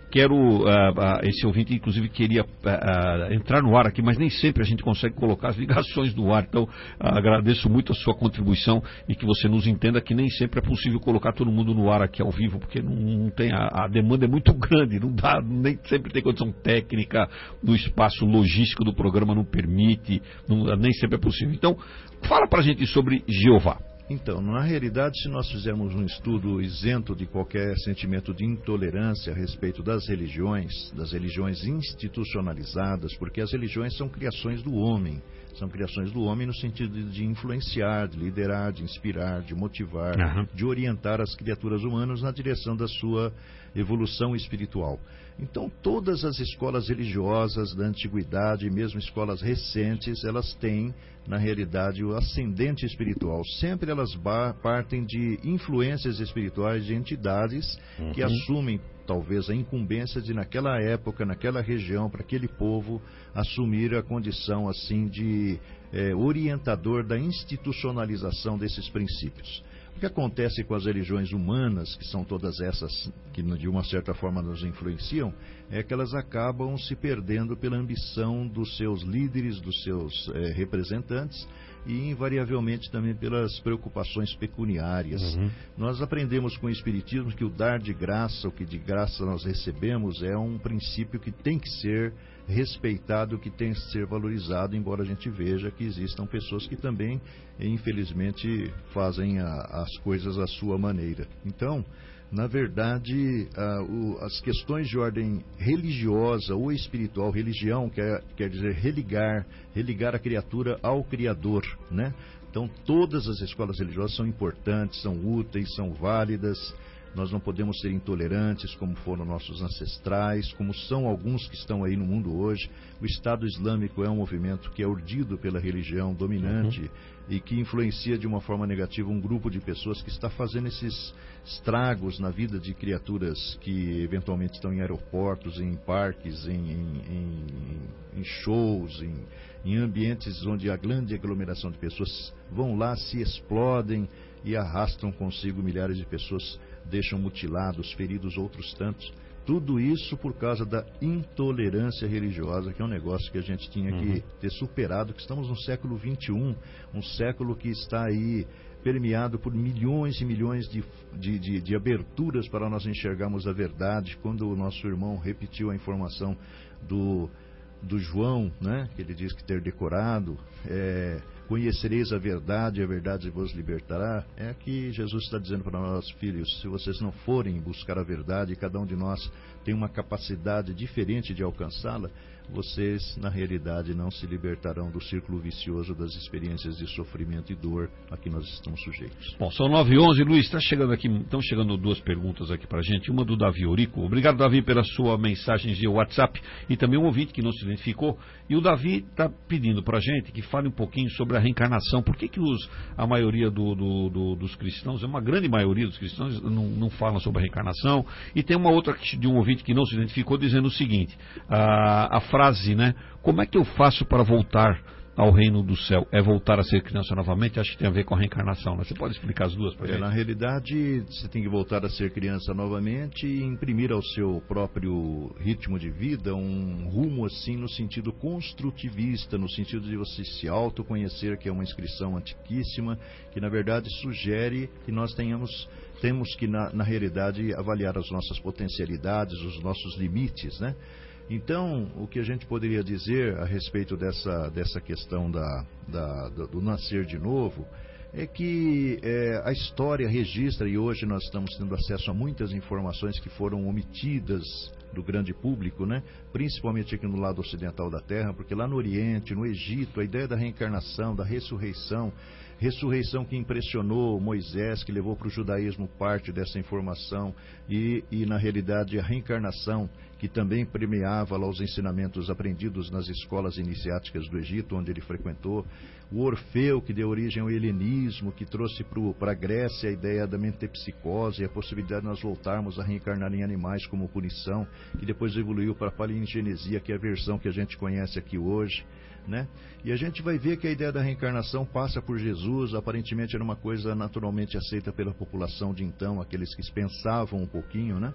Quero, uh, uh, esse ouvinte inclusive queria uh, uh, entrar no ar aqui, mas nem sempre a gente consegue colocar as ligações no ar, então uh, agradeço muito a sua contribuição e que você nos entenda que nem sempre é possível colocar todo mundo no ar aqui ao vivo, porque não, não tem, a, a demanda é muito grande, não dá, nem sempre tem condição técnica, no espaço logístico do programa não permite, não, nem sempre é possível. Então, fala pra gente sobre Jeová. Então, na realidade, se nós fizermos um estudo isento de qualquer sentimento de intolerância a respeito das religiões, das religiões institucionalizadas, porque as religiões são criações do homem, são criações do homem no sentido de influenciar, de liderar, de inspirar, de motivar, uhum. de orientar as criaturas humanas na direção da sua evolução espiritual. Então, todas as escolas religiosas da antiguidade, mesmo escolas recentes, elas têm, na realidade, o ascendente espiritual. Sempre elas partem de influências espirituais de entidades uhum. que assumem, talvez, a incumbência de, naquela época, naquela região, para aquele povo, assumir a condição, assim, de é, orientador da institucionalização desses princípios. O que acontece com as religiões humanas, que são todas essas que de uma certa forma nos influenciam, é que elas acabam se perdendo pela ambição dos seus líderes, dos seus é, representantes e invariavelmente também pelas preocupações pecuniárias. Uhum. Nós aprendemos com o Espiritismo que o dar de graça, o que de graça nós recebemos, é um princípio que tem que ser respeitado, que tem que ser valorizado, embora a gente veja que existam pessoas que também, infelizmente, fazem a, as coisas à sua maneira. Então, na verdade, a, o, as questões de ordem religiosa ou espiritual, religião quer, quer dizer religar, religar a criatura ao Criador, né? Então, todas as escolas religiosas são importantes, são úteis, são válidas. Nós não podemos ser intolerantes como foram nossos ancestrais, como são alguns que estão aí no mundo hoje. O Estado Islâmico é um movimento que é urdido pela religião dominante uhum. e que influencia de uma forma negativa um grupo de pessoas que está fazendo esses estragos na vida de criaturas que eventualmente estão em aeroportos, em parques, em, em, em, em shows, em, em ambientes onde a grande aglomeração de pessoas vão lá, se explodem e arrastam consigo milhares de pessoas, deixam mutilados, feridos outros tantos. Tudo isso por causa da intolerância religiosa, que é um negócio que a gente tinha que uhum. ter superado, que estamos no século vinte e um, um século que está aí permeado por milhões e milhões de, de, de, de aberturas para nós enxergarmos a verdade. Quando o nosso irmão repetiu a informação do, do João, né, que ele diz que ter decorado, é... conhecereis a verdade, e a verdade vos libertará, é que Jesus está dizendo para nós, filhos, se vocês não forem buscar a verdade, e cada um de nós tem uma capacidade diferente de alcançá-la, vocês, na realidade, não se libertarão do círculo vicioso das experiências de sofrimento e dor a que nós estamos sujeitos. Bom, são nove e onze, Luiz, está chegando aqui, estão chegando duas perguntas aqui para a gente, uma do Davi Orico. Obrigado, Davi, pela sua mensagem de WhatsApp, e também um ouvinte que não se identificou, e o Davi está pedindo para a gente que fale um pouquinho sobre a reencarnação. Por que que os, a maioria do, do, do, dos cristãos, uma grande maioria dos cristãos, não, não falam sobre a reencarnação? E tem uma outra de um ouvinte que não se identificou dizendo o seguinte, a, a frase, né? Como é que eu faço para voltar ao reino do céu? É voltar a ser criança novamente? Acho que tem a ver com a reencarnação, né? Você pode explicar as duas para a é, gente? Na realidade, você tem que voltar a ser criança novamente e imprimir ao seu próprio ritmo de vida um rumo assim no sentido construtivista, no sentido de você se autoconhecer, que é uma inscrição antiquíssima, que na verdade sugere que nós tenhamos temos que na, na realidade avaliar as nossas potencialidades, os nossos limites, né? Então, o que a gente poderia dizer a respeito dessa, dessa questão da, da, do nascer de novo é que é, a história registra, e hoje nós estamos tendo acesso a muitas informações que foram omitidas do grande público, né? Principalmente aqui no lado ocidental da Terra, porque lá no Oriente, no Egito, a ideia da reencarnação, da ressurreição, ressurreição que impressionou Moisés, que levou para o judaísmo parte dessa informação, e, e na realidade a reencarnação, que também premiava lá os ensinamentos aprendidos nas escolas iniciáticas do Egito, onde ele frequentou, o Orfeu, que deu origem ao helenismo, que trouxe para a Grécia a ideia da metempsicose, a possibilidade de nós voltarmos a reencarnar em animais como punição, que depois evoluiu para a palingenesia, que é a versão que a gente conhece aqui hoje, né? E a gente vai ver que a ideia da reencarnação passa por Jesus. Aparentemente era uma coisa naturalmente aceita pela população de então, aqueles que pensavam um pouquinho, né?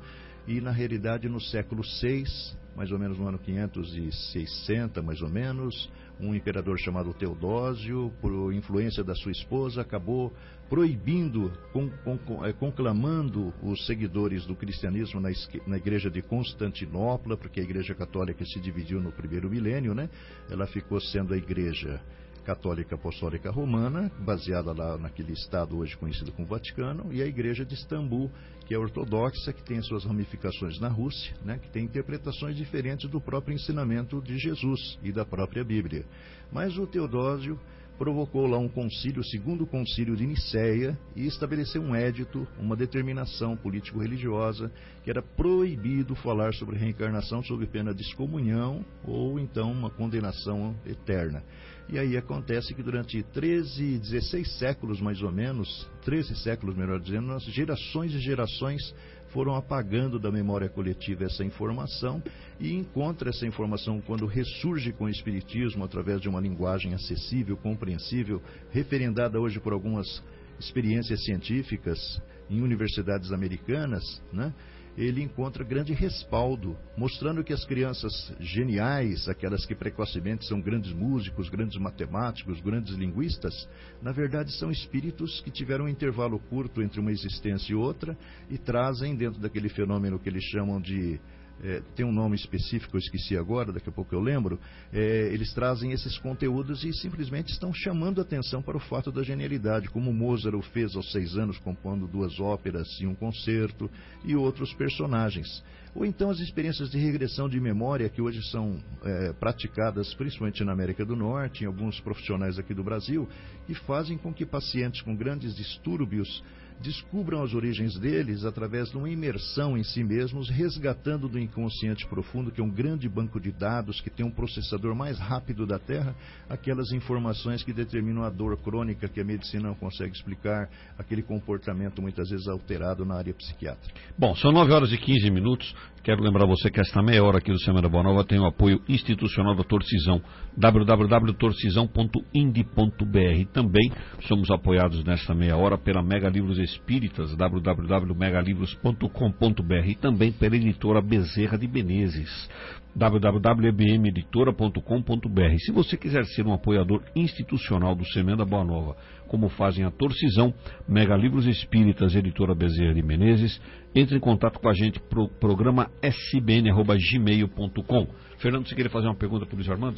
e na realidade no século seis, mais ou menos no ano quinhentos e sessenta, mais ou menos, um imperador chamado Teodósio, por influência da sua esposa, acabou proibindo, con, con, conclamando os seguidores do cristianismo na, na igreja de Constantinopla, porque a igreja católica se dividiu no primeiro milênio, né? Ela ficou sendo a igreja católica apostólica romana, baseada lá naquele estado hoje conhecido como Vaticano, e a igreja de Istambul, que é ortodoxa, que tem suas ramificações na Rússia, né, que tem interpretações diferentes do próprio ensinamento de Jesus e da própria Bíblia. Mas o Teodósio provocou lá um concílio, o segundo concílio de Nicéia, e estabeleceu um édito, uma determinação político-religiosa, que era proibido falar sobre reencarnação sob pena de excomunhão ou então uma condenação eterna. E aí acontece que durante treze, dezesseis séculos mais ou menos, treze séculos melhor dizendo, nós, gerações e gerações foram apagando da memória coletiva essa informação, e encontra essa informação quando ressurge com o Espiritismo através de uma linguagem acessível, compreensível, referendada hoje por algumas experiências científicas em universidades americanas, né? Ele encontra grande respaldo, mostrando que as crianças geniais, aquelas que precocemente são grandes músicos, grandes matemáticos, grandes linguistas, na verdade são espíritos que tiveram um intervalo curto entre uma existência e outra e trazem dentro daquele fenômeno que eles chamam de... É, tem um nome específico, eu esqueci agora, daqui a pouco eu lembro, é, eles trazem esses conteúdos e simplesmente estão chamando a atenção para o fato da genialidade, como Mozart o fez aos seis anos, compondo duas óperas e um concerto, e outros personagens. Ou então as experiências de regressão de memória, que hoje são é, praticadas principalmente na América do Norte, em alguns profissionais aqui do Brasil, que fazem com que pacientes com grandes distúrbios descubram as origens deles através de uma imersão em si mesmos, resgatando do inconsciente profundo, que é um grande banco de dados, que tem um processador mais rápido da Terra, aquelas informações que determinam a dor crônica que a medicina não consegue explicar, aquele comportamento muitas vezes alterado na área psiquiátrica. Bom, são nove horas e quinze minutos. Quero lembrar você que esta meia hora aqui do Semana Boa Nova tem o apoio institucional da Torcisão, w w w ponto torcisão ponto ind ponto b r. Também somos apoiados nesta meia hora pela Mega Livros Espíritas, w w w ponto mega livros ponto com ponto b r, e também pela editora Bezerra de Menezes, w w w ponto e b m editora ponto com ponto b r. Se você quiser ser um apoiador institucional do Semana Boa Nova, como fazem a Torcisão, Mega Livros Espíritas, editora Bezerra de Menezes, entre em contato com a gente pro programa s b n arroba gmail ponto com. Fernando, você queria fazer uma pergunta para o Luiz Armando?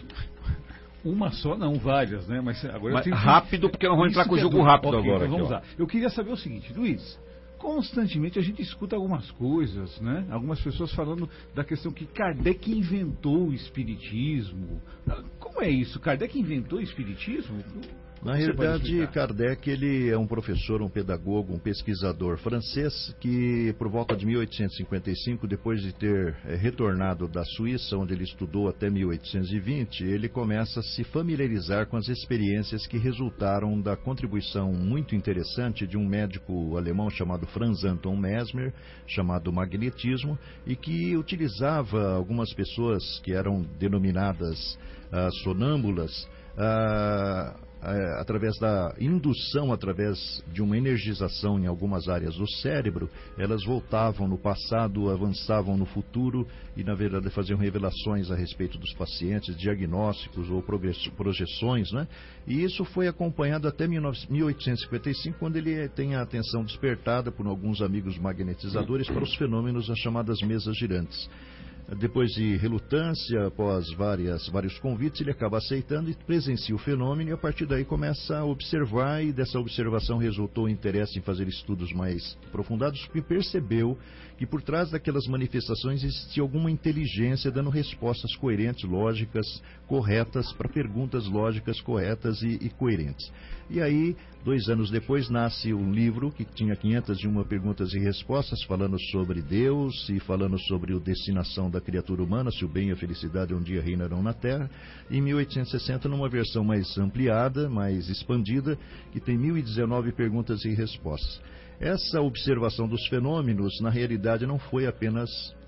Uma só, não, várias, né? Mas agora Mas eu tenho rápido, porque nós vamos entrar com o jogo rápido okay, agora. Então vamos aqui, lá. Eu queria saber o seguinte, Luiz, constantemente a gente escuta algumas coisas, né? Algumas pessoas falando da questão que Kardec inventou o espiritismo. Como é isso? Kardec inventou o espiritismo? Na realidade, Kardec ele é um professor, um pedagogo, um pesquisador francês que, por volta de mil oitocentos e cinquenta e cinco, depois de ter é, retornado da Suíça, onde ele estudou até mil oitocentos e vinte, ele começa a se familiarizar com as experiências que resultaram da contribuição muito interessante de um médico alemão chamado Franz Anton Mesmer, chamado magnetismo, e que utilizava algumas pessoas que eram denominadas ah, sonâmbulas, ah, É, através da indução, através de uma energização em algumas áreas do cérebro, elas voltavam no passado, avançavam no futuro e, na verdade, faziam revelações a respeito dos pacientes, diagnósticos ou projeções, né? E isso foi acompanhado até mil oitocentos e cinquenta e cinco, quando ele tem a atenção despertada por alguns amigos magnetizadores para os fenômenos das chamadas mesas girantes. Depois de relutância, após várias, vários convites, ele acaba aceitando e presencia o fenômeno, e a partir daí começa a observar, e dessa observação resultou o interesse em fazer estudos mais aprofundados, porque percebeu que por trás daquelas manifestações existia alguma inteligência dando respostas coerentes, lógicas, corretas, para perguntas lógicas, corretas e, e coerentes. E aí, dois anos depois, nasce um livro que tinha quinhentas e uma perguntas e respostas, falando sobre Deus e falando sobre a destinação da criatura humana, se o bem e a felicidade um dia reinarão na Terra. Em mil oitocentos e sessenta, numa versão mais ampliada, mais expandida, que tem mil e dezenove perguntas e respostas. Essa observação dos fenômenos, na realidade, não foi apenas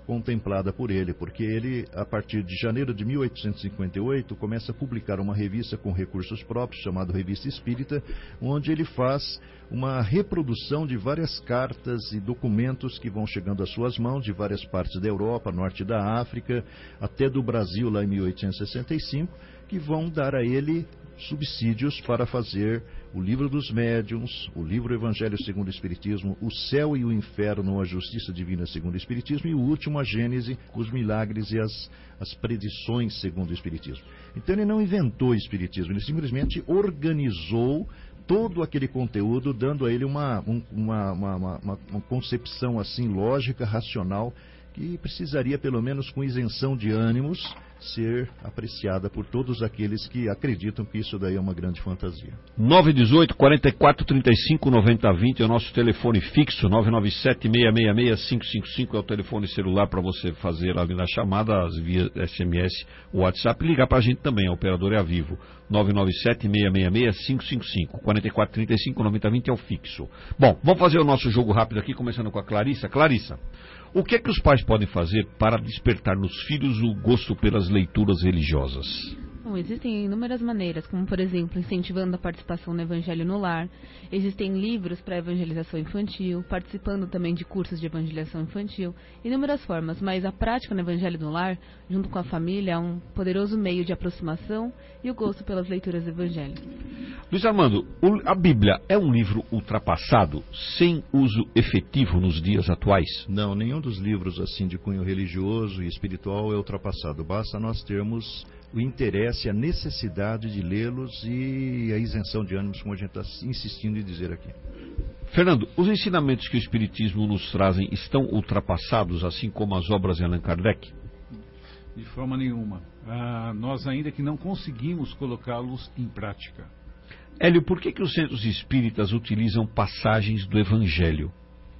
contemplada por ele, porque ele, a partir de janeiro de mil oitocentos e cinquenta e oito, começa a publicar uma revista com recursos próprios, chamada Revista Espírita, onde ele faz uma reprodução de várias cartas e documentos que vão chegando às suas mãos, de várias partes da Europa, norte da África, até do Brasil, lá em mil oitocentos e sessenta e cinco, que vão dar a ele subsídios para fazer o Livro dos Médiuns, o livro Evangelho segundo o Espiritismo, o Céu e o Inferno, a Justiça Divina segundo o Espiritismo, e o último, a Gênese, os Milagres e as, as Predições segundo o Espiritismo. Então ele não inventou o Espiritismo, ele simplesmente organizou todo aquele conteúdo, dando a ele uma, um, uma, uma, uma, uma concepção assim lógica, racional, que precisaria, pelo menos com isenção de ânimos, ser apreciada por todos aqueles que acreditam que isso daí é uma grande fantasia. nove um oito, quarenta e quatro, trinta e cinco, noventa, vinte é o nosso telefone fixo. Nove nove sete, seis seis seis, cinco cinco cinco é o telefone celular para você fazer ali na chamada, via S M S, WhatsApp, e ligar para a gente também. A operadora é a Vivo. Nove nove sete, seis seis seis, cinco cinco cinco. quarenta e quatro, trinta e cinco, noventa, vinte é o fixo. Bom, vamos fazer o nosso jogo rápido aqui, começando com a Clarissa. Clarissa, o que é que os pais podem fazer para despertar nos filhos o gosto pelas leituras religiosas? Bom, existem inúmeras maneiras, como por exemplo, incentivando a participação no Evangelho no lar. Existem livros para evangelização infantil, participando também de cursos de evangelização infantil, inúmeras formas, mas a prática no Evangelho no lar, junto com a família, é um poderoso meio de aproximação e o gosto pelas leituras do Evangelho. Luiz Armando, a Bíblia é um livro ultrapassado, sem uso efetivo nos dias atuais? Não, nenhum dos livros assim de cunho religioso e espiritual é ultrapassado. Basta nós termos o interesse, a necessidade de lê-los e a isenção de ânimos, como a gente está insistindo em dizer aqui. Fernando, os ensinamentos que o Espiritismo nos trazem estão ultrapassados, assim como as obras de Allan Kardec? De forma nenhuma. Ah, nós ainda que não conseguimos colocá-los em prática. Hélio, por que, que os centros espíritas utilizam passagens do Evangelho?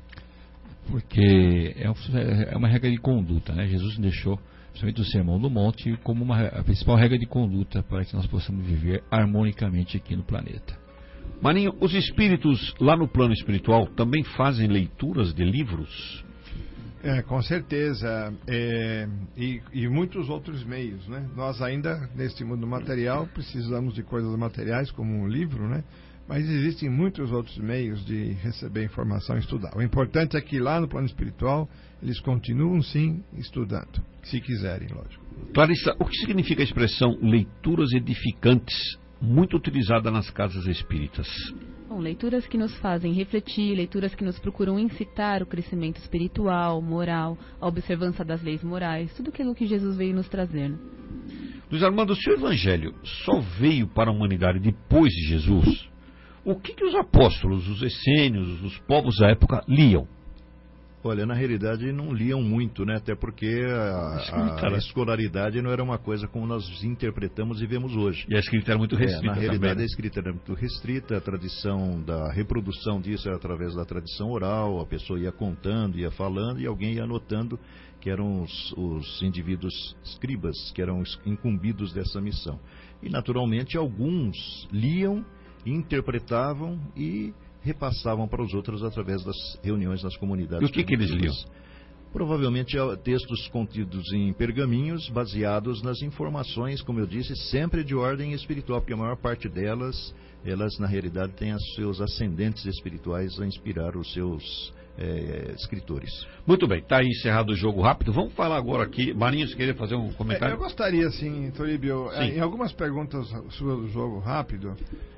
Porque é uma regra de conduta, né? Jesus deixou, principalmente o Sermão do Monte, como uma, a principal regra de conduta para que nós possamos viver harmonicamente aqui no planeta. Maninho, os espíritos lá no plano espiritual também fazem leituras de livros? É, com certeza. É, e, e muitos outros meios, né? Nós ainda, neste mundo material, precisamos de coisas materiais, como um livro, né? Mas existem muitos outros meios de receber informação e estudar. O importante é que lá no plano espiritual, eles continuam, sim, estudando, se quiserem, lógico. Clarissa, o que significa a expressão leituras edificantes, muito utilizada nas casas espíritas? Bom, leituras que nos fazem refletir, leituras que nos procuram incitar o crescimento espiritual, moral, a observância das leis morais, tudo aquilo que Jesus veio nos trazer. Né? Luiz Armando, se o Evangelho só veio para a humanidade depois de Jesus, o que, que os apóstolos, os essênios, os povos da época liam? Olha, na realidade não liam muito, né? Até porque a, a, a escolaridade não era uma coisa como nós interpretamos e vemos hoje. E a escrita era muito restrita. É, na realidade também, né? A escrita era muito restrita, a tradição da reprodução disso era através da tradição oral, a pessoa ia contando, ia falando e alguém ia anotando, que eram os, os indivíduos escribas, que eram incumbidos dessa missão. E naturalmente alguns liam, interpretavam e repassavam para os outros através das reuniões nas comunidades. E o que, que eles liam? Provavelmente textos contidos em pergaminhos, baseados nas informações, como eu disse, sempre de ordem espiritual, porque a maior parte delas, elas na realidade têm os seus ascendentes espirituais a inspirar os seus é, escritores. Muito bem, está aí encerrado o jogo rápido. Vamos falar agora aqui. Marinho, você queria fazer um comentário? É, eu gostaria, sim, Toribio, em algumas perguntas suas do jogo rápido,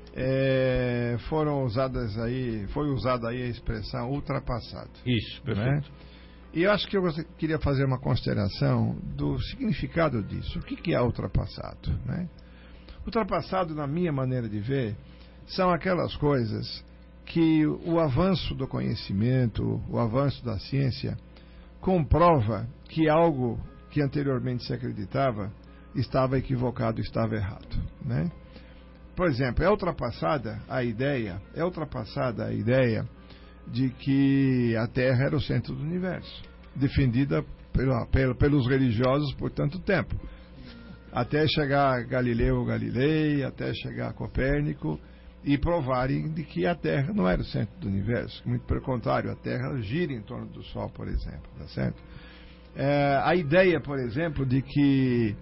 É, foram usadas aí, foi usada aí a expressão ultrapassado. Isso, perfeito. Né? E eu acho que eu queria fazer uma consideração do significado disso. O que, que é ultrapassado? Né? Ultrapassado, na minha maneira de ver, são aquelas coisas que o avanço do conhecimento, o avanço da ciência, comprova que algo que anteriormente se acreditava estava equivocado, estava errado, né? Por exemplo, é ultrapassada a ideia, é ultrapassada a ideia de que a Terra era o centro do universo, defendida pela, pela, pelos religiosos por tanto tempo. Até chegar Galileu Galilei, até chegar Copérnico e provarem de que a Terra não era o centro do universo. Muito pelo contrário, a Terra gira em torno do Sol, por exemplo, tá certo? É, a ideia, por exemplo, de que,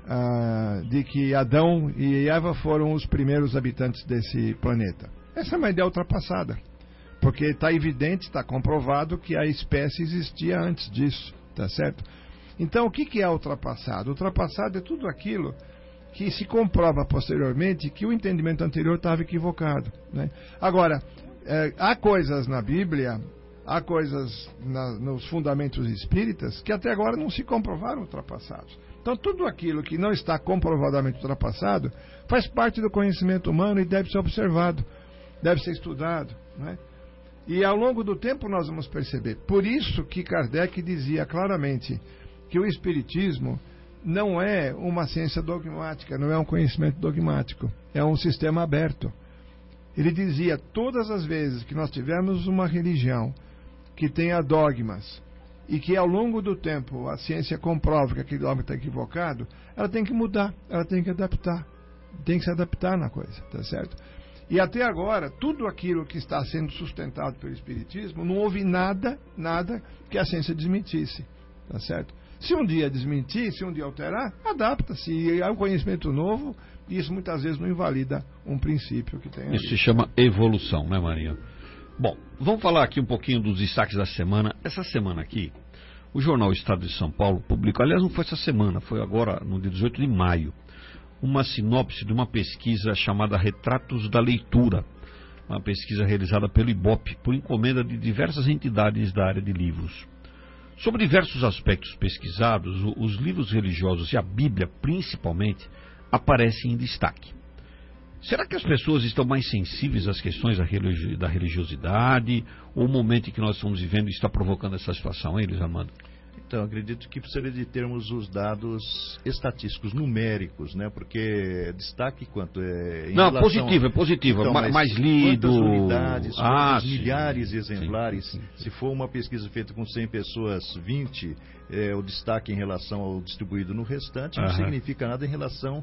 ah, de que Adão e Eva foram os primeiros habitantes desse planeta. Essa é uma ideia ultrapassada, porque está evidente, está comprovado que a espécie existia antes disso, tá certo? Então, o que, que é ultrapassado? Ultrapassado é tudo aquilo que se comprova posteriormente que o entendimento anterior estava equivocado, né? Agora, é, há coisas na Bíblia, há coisas na, nos fundamentos espíritas que até agora não se comprovaram ultrapassados. Então, tudo aquilo que não está comprovadamente ultrapassado faz parte do conhecimento humano e deve ser observado, deve ser estudado, né? E ao longo do tempo nós vamos perceber. Por isso que Kardec dizia claramente que o Espiritismo não é uma ciência dogmática, não é um conhecimento dogmático, é um sistema aberto. Ele dizia, todas as vezes que nós tivermos uma religião que tenha dogmas e que ao longo do tempo a ciência comprova que aquele dogma está equivocado, ela tem que mudar, ela tem que adaptar, tem que se adaptar na coisa, tá certo? E até agora, tudo aquilo que está sendo sustentado pelo Espiritismo, não houve nada, nada que a ciência desmentisse, tá certo? Se um dia desmentir, se um dia alterar, adapta-se. E há um conhecimento novo, e isso muitas vezes não invalida um princípio que tem. Isso se chama evolução, né, Marinho? Bom, vamos falar aqui um pouquinho dos destaques da semana. Essa semana aqui, o jornal Estado de São Paulo publicou, aliás, não foi essa semana, foi agora no dia dezoito de maio, uma sinopse de uma pesquisa chamada Retratos da Leitura, uma pesquisa realizada pelo Ibope, por encomenda de diversas entidades da área de livros. Sobre diversos aspectos pesquisados, os livros religiosos e a Bíblia, principalmente, aparecem em destaque. Será que as pessoas estão mais sensíveis às questões da, religi- da religiosidade, ou o momento em que nós estamos vivendo está provocando essa situação, hein, Luiz Armando? Então, acredito que precisaria de termos os dados estatísticos, numéricos, né? Porque destaque quanto é... Em Não, relação... positivo, é positivo, então, mais, mais lido... Quantas unidades, ah, quantos sim, milhares de exemplares. Sim, sim, sim. Se for uma pesquisa feita com cem pessoas, vinte, é, o destaque em relação ao distribuído no restante, não Aham. significa nada em relação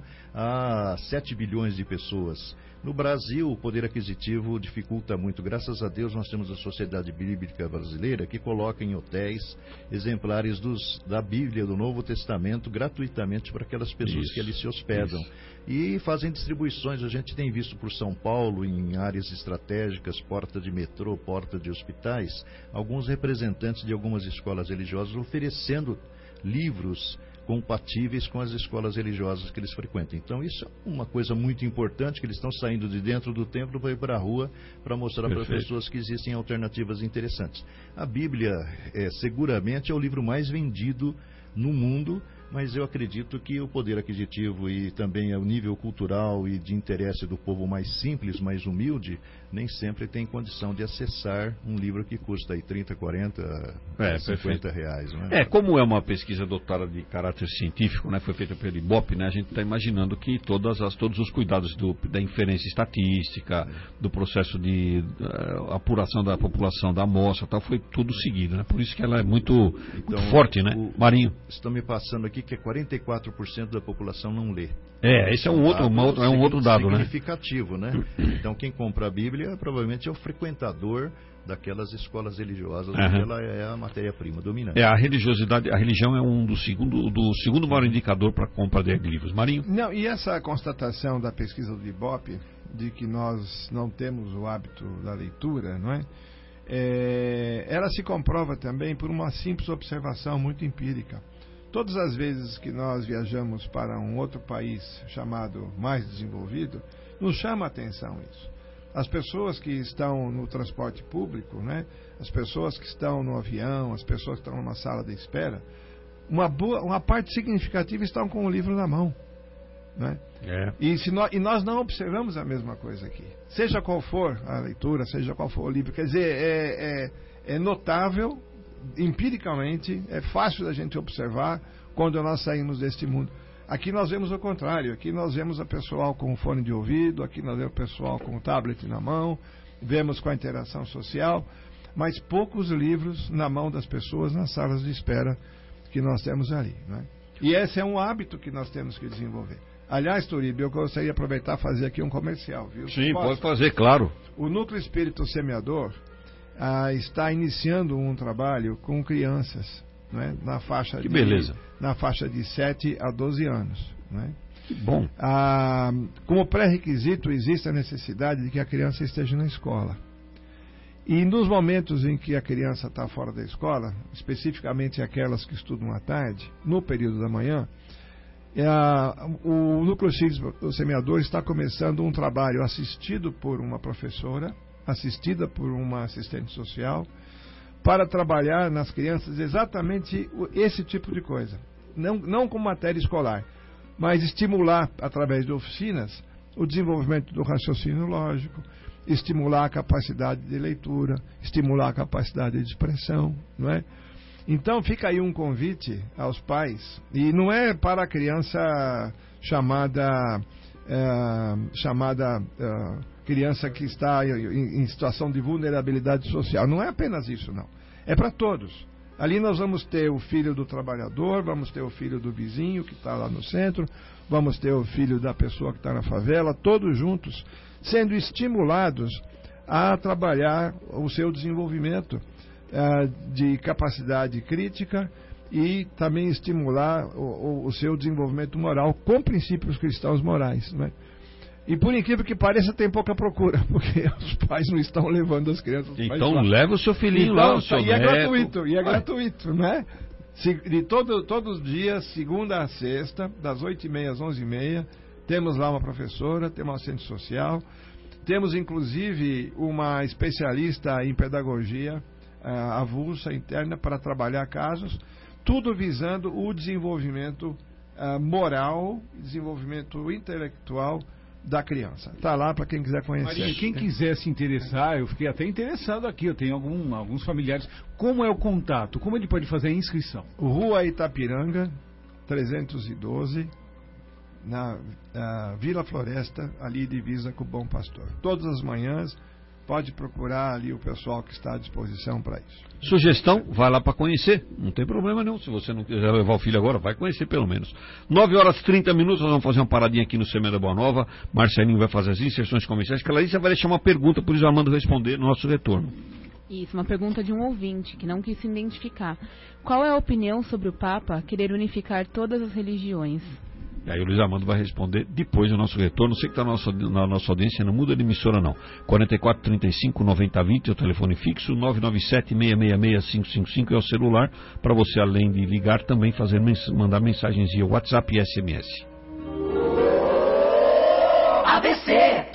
a sete bilhões de pessoas. No Brasil, o poder aquisitivo dificulta muito. Graças a Deus, nós temos a Sociedade Bíblica Brasileira que coloca em hotéis exemplares dos, da Bíblia, do Novo Testamento, gratuitamente para aquelas pessoas Isso, que ali se hospedam. isso. E fazem distribuições. A gente tem visto por São Paulo, em áreas estratégicas, porta de metrô, porta de hospitais, alguns representantes de algumas escolas religiosas oferecendo livros compatíveis com as escolas religiosas que eles frequentam. Então isso é uma coisa muito importante, que eles estão saindo de dentro do templo para ir para a rua para mostrar para as pessoas que existem alternativas interessantes. A Bíblia é, seguramente é o livro mais vendido no mundo, mas eu acredito que o poder aquisitivo e também o nível cultural e de interesse do povo mais simples, mais humilde, nem sempre tem condição de acessar um livro que custa aí trinta, quarenta, É, cinquenta perfeito. reais. Né? É, como é uma pesquisa dotada de caráter científico, né, foi feita pelo Ibope, né, a gente está imaginando que todas as, todos os cuidados do, da inferência estatística, do processo de uh, apuração da população da amostra, tal, foi tudo seguido, né, por isso que ela é muito, Então, muito forte, né, o, Marinho? Estão me passando aqui que quarenta e quatro por cento da população não lê. É, esse é um outro, uma outra, é um outro dado, né? Significativo, né? Então quem compra a Bíblia provavelmente é o frequentador daquelas escolas religiosas, Uhum. onde ela é a matéria-prima dominante. É, a religiosidade, a religião é um do segundo, do segundo maior indicador para compra de livros. Marinho? Não, e essa constatação da pesquisa do Ibope, de que nós não temos o hábito da leitura, não é? É, ela se comprova também por uma simples observação muito empírica. Todas as vezes que nós viajamos para um outro país chamado mais desenvolvido, nos chama a atenção isso. As pessoas que estão no transporte público, né? As pessoas que estão no avião, as pessoas que estão numa sala de espera, uma, boa, uma parte significativa estão com o livro na mão. Né? É. E, se nós, e nós não observamos a mesma coisa aqui. Seja qual for a leitura, seja qual for o livro. Quer dizer, é, é, é notável, empiricamente, é fácil da gente observar quando nós saímos deste mundo. Aqui nós vemos o contrário. Aqui nós vemos a pessoal com fone de ouvido, aqui nós vemos o pessoal com o tablet na mão, vemos com a interação social, mas poucos livros na mão das pessoas nas salas de espera que nós temos ali. Né? E esse é um hábito que nós temos que desenvolver. Aliás, Turibe, eu gostaria de aproveitar e fazer aqui um comercial, viu? Sim, Posso? pode fazer, claro. O Núcleo Espírito Semeador ah, está iniciando um trabalho com crianças, né? Na faixa que de, beleza. Na faixa de sete a doze anos, né? Que bom. Ah, como pré-requisito, existe a necessidade de que a criança esteja na escola. E nos momentos em que a criança está fora da escola, especificamente aquelas que estudam à tarde, no período da manhã, é a, o Núcleo X do Semeador está começando um trabalho assistido por uma professora, assistida por uma assistente social, para trabalhar nas crianças exatamente esse tipo de coisa. Não, não como matéria escolar, mas estimular, através de oficinas, o desenvolvimento do raciocínio lógico, estimular a capacidade de leitura, estimular a capacidade de expressão, não é? Então fica aí um convite aos pais, e não é para a criança chamada é, chamada é, criança que está em, em situação de vulnerabilidade social, não é apenas isso, não, é para todos. Ali nós vamos ter o filho do trabalhador, vamos ter o filho do vizinho que está lá no centro, vamos ter o filho da pessoa que está na favela, todos juntos, sendo estimulados a trabalhar o seu desenvolvimento uh, de capacidade crítica e também estimular o, o, o seu desenvolvimento moral com princípios cristãos morais, né? E por incrível que pareça, tem pouca procura, porque os pais não estão levando as crianças. Então leva o seu filhinho então, lá, o seu e é neto. gratuito, e é Ué. gratuito, né? Se, de todo, todos os dias, segunda a sexta, das oito e meia às onze e meia, temos lá uma professora, temos uma assistente social, temos inclusive uma especialista em pedagogia uh, avulsa, interna, para trabalhar casos, tudo visando o desenvolvimento uh, moral, desenvolvimento intelectual da criança. Está lá para quem quiser conhecer. Marinho, quem quiser se interessar, eu fiquei até interessado aqui, eu tenho algum, alguns familiares. Como é o contato? Como ele pode fazer a inscrição? Rua Itapiranga, trezentos e doze, na uh, Vila Floresta, ali divisa com o Bom Pastor. Todas as manhãs, pode procurar ali o pessoal que está à disposição para isso. Sugestão, vai lá para conhecer, não tem problema não, se você não quiser levar o filho agora, vai conhecer pelo menos. nove horas e trinta minutos, nós vamos fazer uma paradinha aqui no Semeando a Boa Nova, Marcelinho vai fazer as inserções comerciais, Clarissa vai deixar uma pergunta, por isso eu mando responder no nosso retorno. Isso, uma pergunta de um ouvinte que não quis se identificar. Qual é a opinião sobre o Papa querer unificar todas as religiões? E aí o Luiz Armando vai responder depois do nosso retorno. Você que está na nossa, na nossa audiência, não muda de emissora não. quarenta e quatro, trinta e cinco, noventa, vinte é o telefone fixo, nove nove sete, seis seis seis, cinco cinco cinco é o celular, para você, além de ligar, também fazer, mandar mensagens via WhatsApp e S M S. A B C.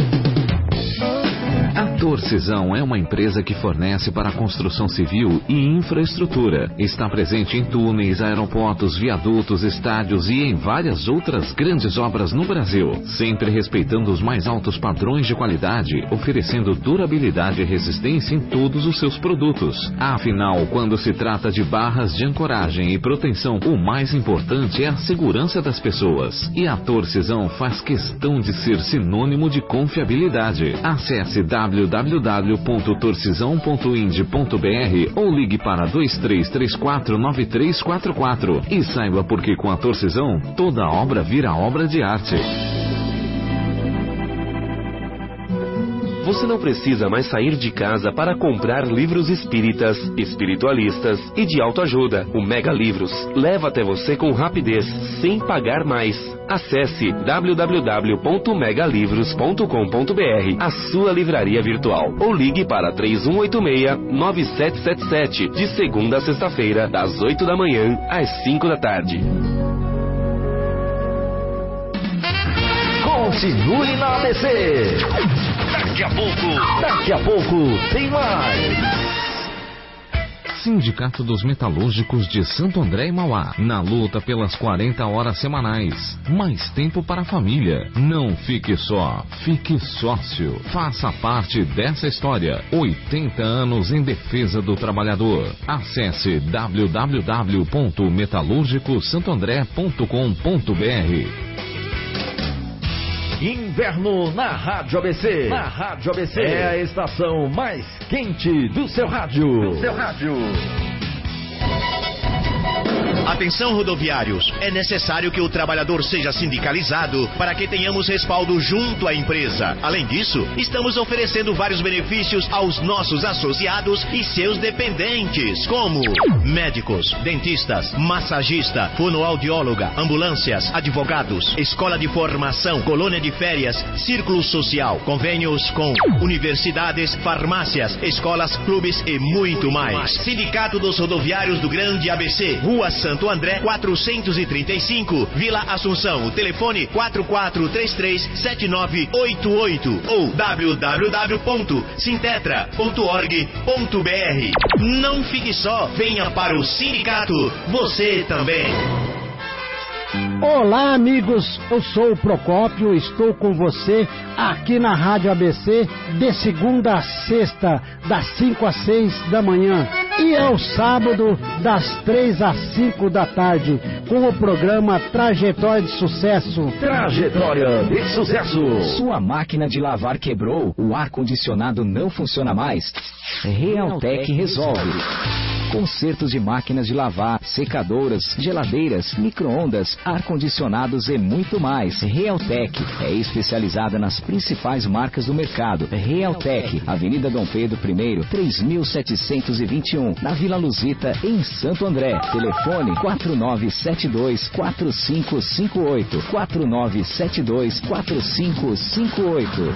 A Torcisão é uma empresa que fornece para a construção civil e infraestrutura. Está presente em túneis, aeroportos, viadutos, estádios e em várias outras grandes obras no Brasil, sempre respeitando os mais altos padrões de qualidade, oferecendo durabilidade e resistência em todos os seus produtos. Afinal, quando se trata de barras de ancoragem e proteção, o mais importante é a segurança das pessoas. E a Torcisão faz questão de ser sinônimo de confiabilidade. Acesse w w w ponto torcisão ponto ind ponto b r ou ligue para dois três três quatro, nove três quatro quatro e saiba porque com a Torcisão toda obra vira obra de arte. Você não precisa mais sair de casa para comprar livros espíritas, espiritualistas e de autoajuda. O Mega Livros leva até você com rapidez, sem pagar mais. Acesse w w w ponto mega livros ponto com ponto b r, a sua livraria virtual, ou ligue para três um oito seis, nove sete sete sete, de segunda a sexta-feira, das oito da manhã às cinco da tarde. Continue na A B C. Daqui a pouco, daqui a pouco tem mais. Sindicato dos Metalúrgicos de Santo André e Mauá, na luta pelas quarenta horas semanais. Mais tempo para a família. Não fique só, fique sócio. Faça parte dessa história. oitenta anos em defesa do trabalhador. Acesse w w w ponto metalúrgico santo andré ponto com ponto b r. Inverno na Rádio A B C. Na Rádio A B C. É a estação mais quente do seu rádio. Do seu rádio. Atenção rodoviários, É necessário que o trabalhador seja sindicalizado para que tenhamos respaldo junto à empresa. Além disso, estamos oferecendo vários benefícios aos nossos associados e seus dependentes, como médicos, dentistas, massagista, fonoaudióloga, ambulâncias, advogados, escola de formação, colônia de férias, círculo social, convênios com universidades, farmácias, escolas, clubes e muito mais. Sindicato dos Rodoviários do Grande A B C, Rua Santo André, quatrocentos e trinta e cinco, Vila Assunção. O telefone quatro quatro três três sete nove oito oito ou w w w ponto sintetra ponto org ponto b r. Não fique só, venha para o sindicato, você também. Olá, amigos, eu sou o Procópio, estou com você aqui na Rádio A B C de segunda a sexta, das cinco às seis da manhã e ao sábado das três às cinco da tarde, com o programa Trajetória de Sucesso. Trajetória de Sucesso. Sua máquina de lavar quebrou, o ar-condicionado não funciona mais? Realtec resolve. Consertos de máquinas de lavar, secadoras, geladeiras, micro-ondas, ar-condicionados e muito mais. Realtec é especializada nas principais marcas do mercado. Realtec, Avenida Dom Pedro I, três mil setecentos e vinte e um, na Vila Luzita, em Santo André. Telefone quatro nove sete dois quatro cinco cinco oito, quatro nove sete dois quatro cinco cinco oito.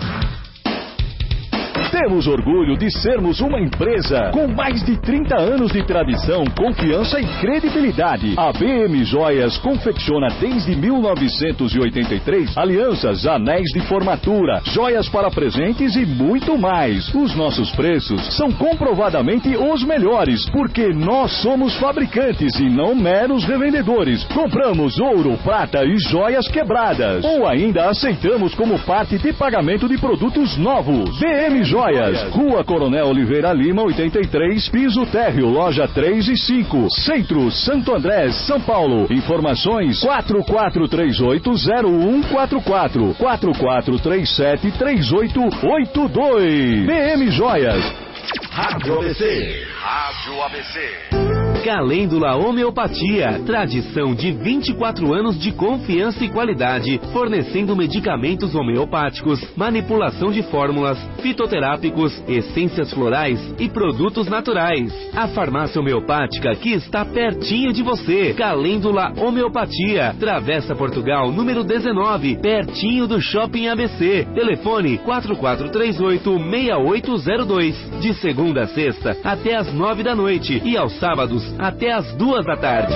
Temos orgulho de sermos uma empresa com mais de trinta anos de tradição, confiança e credibilidade. A B M Joias confecciona desde mil novecentos e oitenta e três alianças, anéis de formatura, joias para presentes e muito mais. Os nossos preços são comprovadamente os melhores, porque nós somos fabricantes e não meros revendedores. Compramos ouro, prata e joias quebradas. Ou ainda aceitamos como parte de pagamento de produtos novos. B M Joias. Rua Coronel Oliveira Lima, oitenta e três, piso térreo, loja três e cinco, Centro, Santo André, São Paulo. Informações quatro quatro três oito zero um quatro quatro, quatro quatro três sete três oito oito dois. B M Joias. Rádio A B C. Rádio A B C. Calêndula Homeopatia, tradição de vinte e quatro anos de confiança e qualidade, fornecendo medicamentos homeopáticos, manipulação de fórmulas, fitoterápicos, essências florais e produtos naturais. A farmácia homeopática que está pertinho de você. Calêndula Homeopatia, Travessa Portugal, número dezenove, pertinho do Shopping A B C. Telefone quatro quatro três oito seis oito zero dois, de segunda a sexta até às nove da noite e aos sábados até as duas da tarde.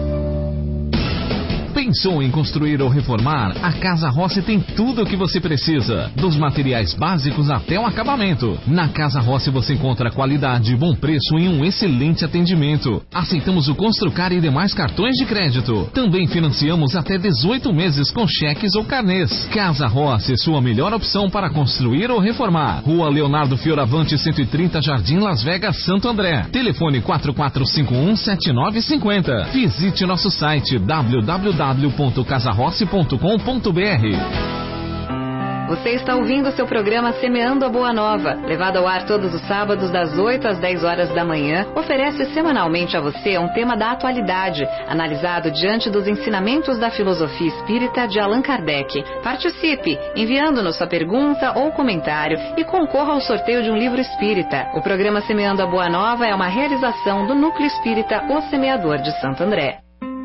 Pensou em construir ou reformar? A Casa Rossi tem tudo o que você precisa, dos materiais básicos até o acabamento. Na Casa Rossi você encontra qualidade, bom preço e um excelente atendimento. Aceitamos o Construcar e demais cartões de crédito. Também financiamos até dezoito meses com cheques ou carnês. Casa Rossi, sua melhor opção para construir ou reformar. Rua Leonardo Fioravante, cento e trinta, Jardim Las Vegas, Santo André. Telefone quatro quatro cinco um sete nove cinco zero. Visite nosso site w w w ponto casa rossi ponto com ponto b r. Você está ouvindo o seu programa Semeando a Boa Nova, levado ao ar todos os sábados das oito às dez horas da manhã. Oferece semanalmente a você um tema da atualidade, analisado diante dos ensinamentos da filosofia espírita de Allan Kardec. Participe, enviando-nos sua pergunta ou comentário e concorra ao sorteio de um livro espírita. O programa Semeando a Boa Nova é uma realização do Núcleo Espírita O Semeador de Santo André.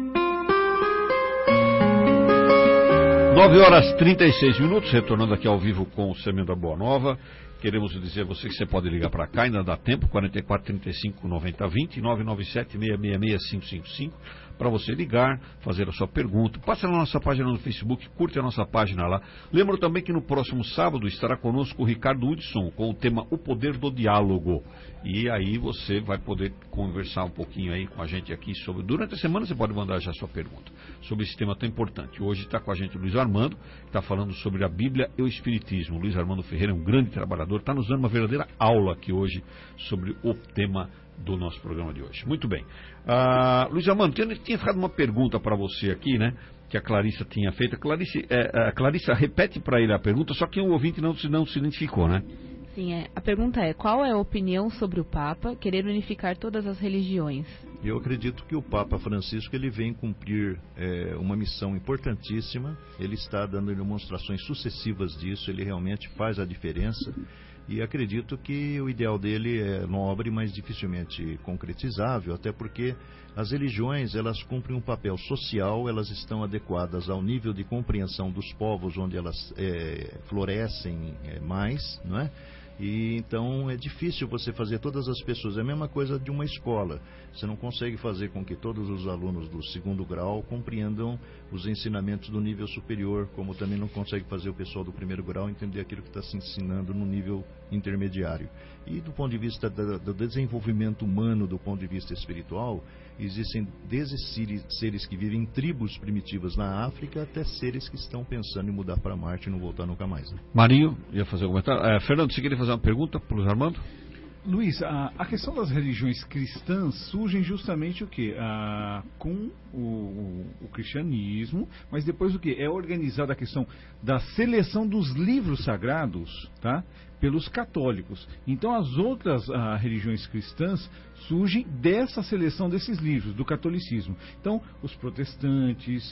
nove horas e trinta e seis minutos, retornando aqui ao vivo com o Semeando a Boa Nova. Queremos dizer a você que você pode ligar para cá, ainda dá tempo, quarenta e quatro, trinta e cinco, noventa, vinte, nove nove sete, seis seis seis, cinco cinco cinco, para você ligar, fazer a sua pergunta. Passa na nossa página no Facebook, curte a nossa página lá. Lembro também que no próximo sábado estará conosco o Ricardo Hudson, com o tema O Poder do Diálogo. E aí você vai poder conversar um pouquinho aí com a gente aqui sobre... Durante a semana você pode mandar já a sua pergunta sobre esse tema tão importante. Hoje está com a gente o Luiz Armando, que está falando sobre a Bíblia e o Espiritismo. O Luiz Armando Ferreira é um grande trabalhador, está nos dando uma verdadeira aula aqui hoje sobre o tema do nosso programa de hoje. Muito bem. Uh, Luiz Armando, tinha, tinha ficado uma pergunta para você aqui, né? Que a Clarissa tinha feito. A Clarissa, é, a Clarissa repete para ele a pergunta, só que o ouvinte não, não se identificou, né? Sim, é. A pergunta é, qual é a opinião sobre o Papa querer unificar todas as religiões? Eu acredito que o Papa Francisco ele vem cumprir é, uma missão importantíssima. Ele está dando demonstrações sucessivas disso. Ele realmente faz a diferença. E acredito que o ideal dele é nobre, mas dificilmente concretizável, até porque as religiões elas cumprem um papel social, elas estão adequadas ao nível de compreensão dos povos onde elas é, florescem é, mais, não é? E então é difícil você fazer todas as pessoas. É a mesma coisa de uma escola. Você não consegue fazer com que todos os alunos do segundo grau compreendam os ensinamentos do nível superior, como também não consegue fazer o pessoal do primeiro grau entender aquilo que está se ensinando no nível intermediário. E do ponto de vista da, do desenvolvimento humano, do ponto de vista espiritual, existem desde seres que vivem em tribos primitivas na África até seres que estão pensando em mudar para Marte e não voltar nunca mais. Né? Marinho, ia fazer um comentário. É, Fernando, você queria fazer uma pergunta para o Luiz Armando? Luiz, a, a questão das religiões cristãs surge justamente o quê? Ah, com o, o, o cristianismo, mas depois o quê? É organizada a questão da seleção dos livros sagrados, tá? Pelos católicos. Então as outras ah, religiões cristãs surgem dessa seleção desses livros, do catolicismo. Então os protestantes,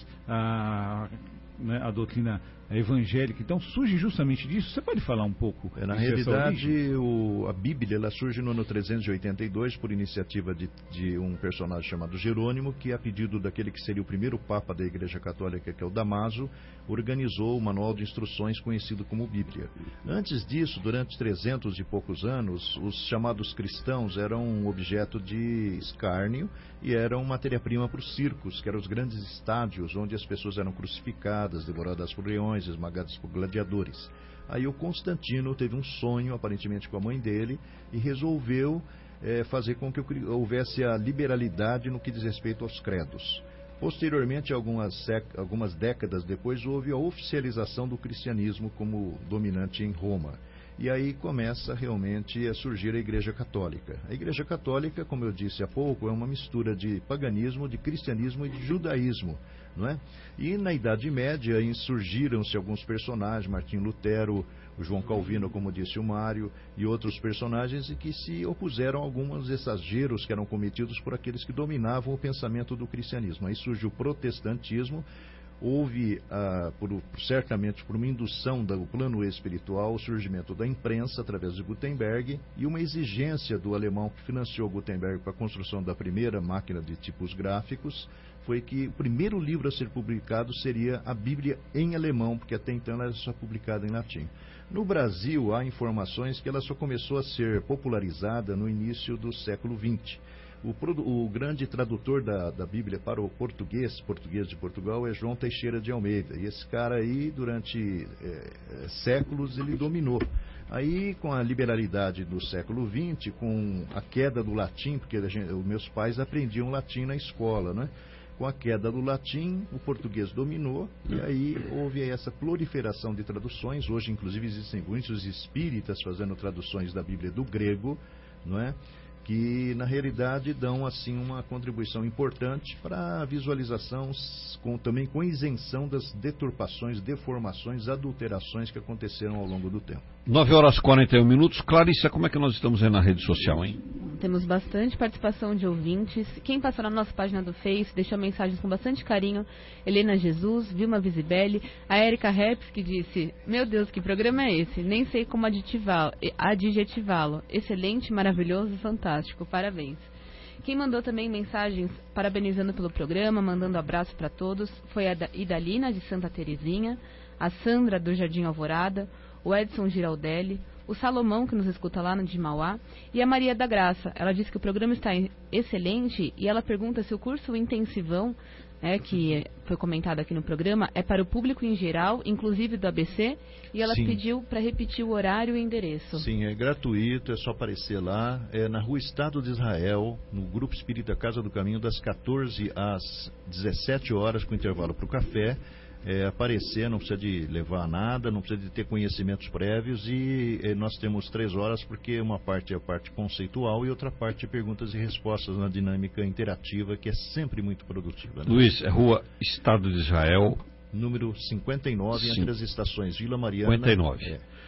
a, né, a doutrina evangélica, então surge justamente disso. Você pode falar um pouco? É, na realidade, o, a Bíblia ela surge no ano trezentos e oitenta e dois por iniciativa de, de um personagem chamado Jerônimo, que a pedido daquele que seria o primeiro Papa da Igreja Católica, que é o Damaso, organizou o manual de instruções conhecido como Bíblia. Antes disso, durante trezentos e poucos anos, os chamados cristãos eram um objeto de escárnio e eram matéria-prima para os circos, que eram os grandes estádios onde as pessoas eram crucificadas, devoradas por leões, esmagados por gladiadores. Aí o Constantino teve um sonho, aparentemente com a mãe dele, e resolveu é, fazer com que houvesse a liberalidade no que diz respeito aos credos. Posteriormente, algumas, algumas décadas depois, houve a oficialização do cristianismo como dominante em Roma. E aí começa realmente a surgir a Igreja Católica. A Igreja Católica, como eu disse há pouco, é uma mistura de paganismo, de cristianismo e de judaísmo, não é? E na Idade Média insurgiram-se alguns personagens, Martim Lutero, o João Calvino, como disse o Mário, e outros personagens, e que se opuseram a alguns exageros que eram cometidos por aqueles que dominavam o pensamento do cristianismo. Aí surge o protestantismo. Houve, ah, por, certamente por uma indução do plano espiritual, o surgimento da imprensa através de Gutenberg e uma exigência do alemão que financiou Gutenberg para a construção da primeira máquina de tipos gráficos, foi que o primeiro livro a ser publicado seria a Bíblia em alemão, porque até então ela era só publicada em latim. No Brasil, há informações que ela só começou a ser popularizada no início do século vinte. O, o grande tradutor da, da Bíblia para o português, português de Portugal, é João Teixeira de Almeida. E esse cara aí, durante é, séculos, ele dominou. Aí, com a liberalidade do século vinte, com a queda do latim, porque a gente, os meus pais aprendiam latim na escola, né? Com a queda do latim, o português dominou, e aí houve essa proliferação de traduções. Hoje, inclusive, existem muitos espíritas fazendo traduções da Bíblia do grego, não é? Que na realidade dão assim uma contribuição importante para a visualização, com, também com isenção das deturpações, deformações, adulterações que aconteceram ao longo do tempo. nove horas e quarenta e um minutos. Clarissa, como é que nós estamos aí na rede social, hein? Temos bastante participação de ouvintes. Quem passou na nossa página do Face, deixou mensagens com bastante carinho. Helena Jesus, Vilma Visibelli, a Erika Reps, que disse: meu Deus, que programa é esse? Nem sei como adjetivá-lo. adjetivá-lo. Excelente, maravilhoso, fantástico. Parabéns. Quem mandou também mensagens parabenizando pelo programa, mandando abraço para todos, foi a Idalina, de Santa Terezinha, a Sandra, do Jardim Alvorada, o Edson Giraldelli, o Salomão, que nos escuta lá no de Mauá, e a Maria da Graça. Ela diz que o programa está excelente e ela pergunta se o curso intensivão, é, que foi comentado aqui no programa, é para o público em geral, inclusive do A B C, e ela Sim. pediu para repetir o horário e o endereço. Sim, é gratuito, é só aparecer lá, é na Rua Estado de Israel, no Grupo Espírita Casa do Caminho, das quatorze às dezessete horas, com intervalo para o café. É, aparecer, não precisa de levar nada, não precisa de ter conhecimentos prévios, e é, nós temos três horas, porque uma parte é a parte conceitual e outra parte é perguntas e respostas na dinâmica interativa, que é sempre muito produtiva. Né? Luiz, é Rua Estado de Israel, número cinquenta e nove, Sim. entre as estações Vila Mariana. cinquenta e nove. É,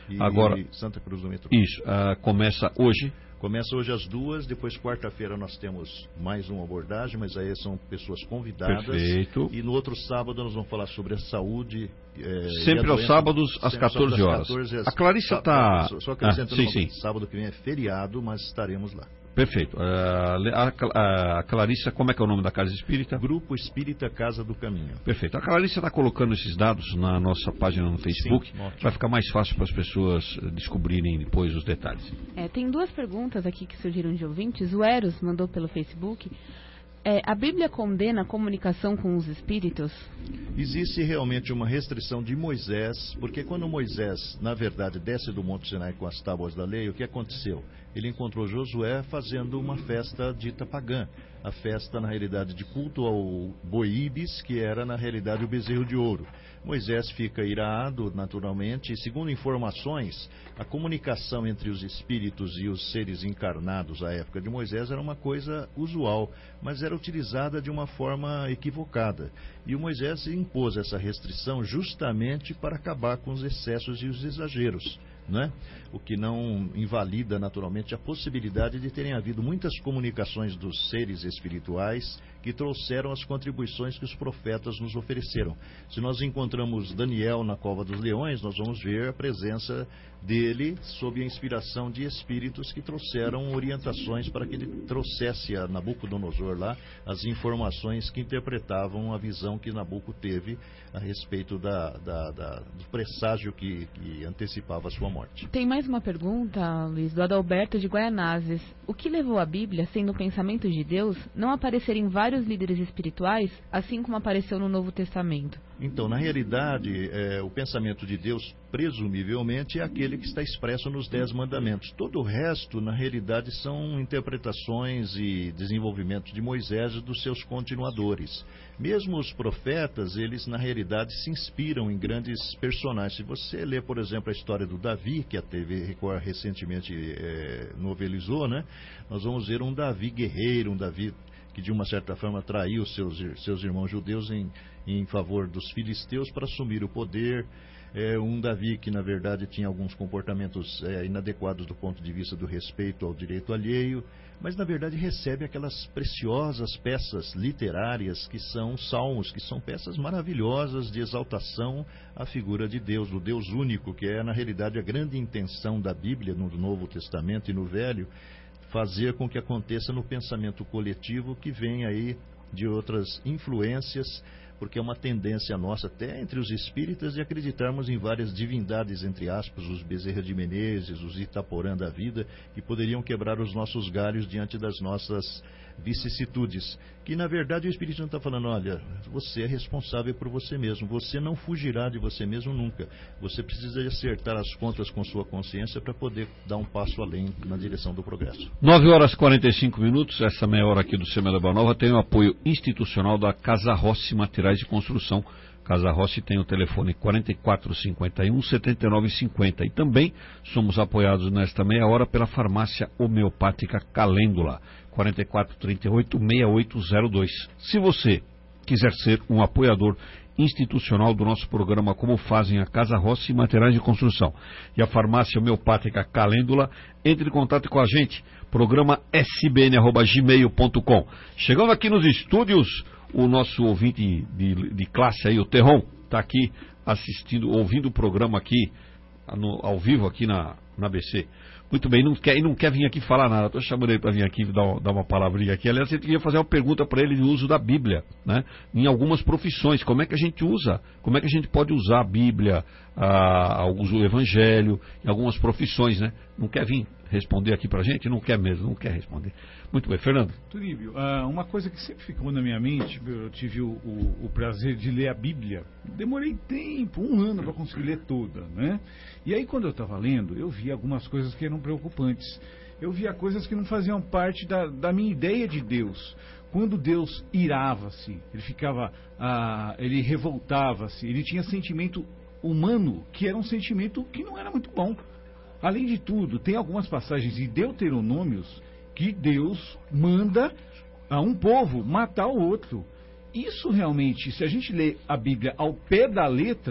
e Agora, Santa Cruz do Metrô. Isso, uh, começa hoje. Começa hoje às duas, depois quarta-feira nós temos mais uma abordagem, mas aí são pessoas convidadas. Perfeito. E no outro sábado nós vamos falar sobre a saúde. É, sempre aos sábados às quatorze horas. A Clarissa está... Só, só acrescentando, ah, sim, sim. Sábado que vem é feriado, mas estaremos lá. Perfeito. Uh, a, a, a Clarissa, como é que é o nome da Casa Espírita? Grupo Espírita Casa do Caminho. Perfeito. A Clarissa está colocando esses dados na nossa página no Facebook. Sim, vai ficar mais fácil para as pessoas descobrirem depois os detalhes. É, tem duas perguntas aqui que surgiram de ouvintes. O Eros mandou pelo Facebook. É, a Bíblia condena a comunicação com os espíritos? Existe realmente uma restrição de Moisés, porque quando Moisés, na verdade, desce do Monte Sinai com as tábuas da lei, o que aconteceu? Ele encontrou Josué fazendo uma festa dita pagã, a festa, na realidade, de culto ao Boíbis, que era, na realidade, o bezerro de ouro. Moisés fica irado, naturalmente, e, segundo informações, a comunicação entre os espíritos e os seres encarnados à época de Moisés era uma coisa usual, mas era utilizada de uma forma equivocada. E o Moisés impôs essa restrição justamente para acabar com os excessos e os exageros, né? O que não invalida naturalmente a possibilidade de terem havido muitas comunicações dos seres espirituais que trouxeram as contribuições que os profetas nos ofereceram. Se nós encontramos Daniel na cova dos leões, nós vamos ver a presença dele sob a inspiração de espíritos que trouxeram orientações para que ele trouxesse a Nabucodonosor lá as informações que interpretavam a visão que Nabuco teve a respeito da, da, da, do presságio que, que antecipava a sua morte. Tem mais uma pergunta, Luiz, do Adalberto de Guaianazes. O que levou a Bíblia, sendo o pensamento de Deus, não aparecer em vários líderes espirituais, assim como apareceu no Novo Testamento? Então, na realidade, é, o pensamento de Deus, presumivelmente, é aquele que está expresso nos Dez Mandamentos. Todo o resto, na realidade, são interpretações e desenvolvimentos de Moisés e dos seus continuadores. Mesmo os profetas, eles, na realidade, se inspiram em grandes personagens. Se você ler, por exemplo, a história do Davi, que a T V Record recentemente é, novelizou, né? Nós vamos ver um Davi guerreiro, um Davi que de uma certa forma traiu seus, seus irmãos judeus em, em favor dos filisteus para assumir o poder. É, um Davi que na verdade tinha alguns comportamentos é, inadequados do ponto de vista do respeito ao direito alheio, mas na verdade recebe aquelas preciosas peças literárias que são salmos, que são peças maravilhosas de exaltação à figura de Deus, do Deus único, que é na realidade a grande intenção da Bíblia no Novo Testamento e no Velho, fazer com que aconteça no pensamento coletivo que vem aí de outras influências, porque é uma tendência nossa, até entre os espíritas, de acreditarmos em várias divindades, entre aspas, os Bezerra de Menezes, os Itaporã da vida, que poderiam quebrar os nossos galhos diante das nossas vicissitudes. Que, na verdade, o Espírito Santo está falando, olha, você é responsável por você mesmo, você não fugirá de você mesmo nunca. Você precisa de acertar as contas com sua consciência para poder dar um passo além na direção do progresso. nove horas e quarenta e cinco minutos, essa meia hora aqui do Semana Boa Nova tem o apoio institucional da Casa Rossi Materiais de Construção. Casa Rossi tem o telefone quatro quatro cinco um, sete nove cinco zero. E também somos apoiados nesta meia hora pela Farmácia Homeopática Calêndula, quatro quatro três oito, seis oito zero dois. Se você quiser ser um apoiador institucional do nosso programa, como fazem a Casa Rossi Materiais de Construção e a Farmácia Homeopática Calêndula, entre em contato com a gente, programa s b n arroba gmail ponto com. Chegando aqui nos estúdios, o nosso ouvinte de, de, de classe aí, o Terron, está aqui assistindo, ouvindo o programa aqui, no, ao vivo aqui na, na B C. Muito bem, não quer, não quer vir aqui falar nada, estou chamando ele para vir aqui dar, dar uma palavrinha aqui. Aliás, eu queria fazer uma pergunta para ele de uso da Bíblia, né? Em algumas profissões, como é que a gente usa, como é que a gente pode usar a Bíblia, a, a, o Evangelho, em algumas profissões, né? Não quer vir responder aqui para a gente? Não quer mesmo, não quer responder. Muito bem, Fernando. Turíbio, uh, uma coisa que sempre ficou na minha mente, eu tive o, o, o prazer de ler a Bíblia, demorei tempo, um ano para conseguir ler toda, né? E aí quando eu estava lendo, eu vi algumas coisas que eram preocupantes. Eu via coisas que não faziam parte da, da minha ideia de Deus. Quando Deus irava-se, ele ficava, uh, ele revoltava-se, ele tinha sentimento humano, que era um sentimento que não era muito bom. Além de tudo, tem algumas passagens de Deuteronômios que Deus manda a um povo matar o outro. Isso realmente, se a gente lê a Bíblia ao pé da letra,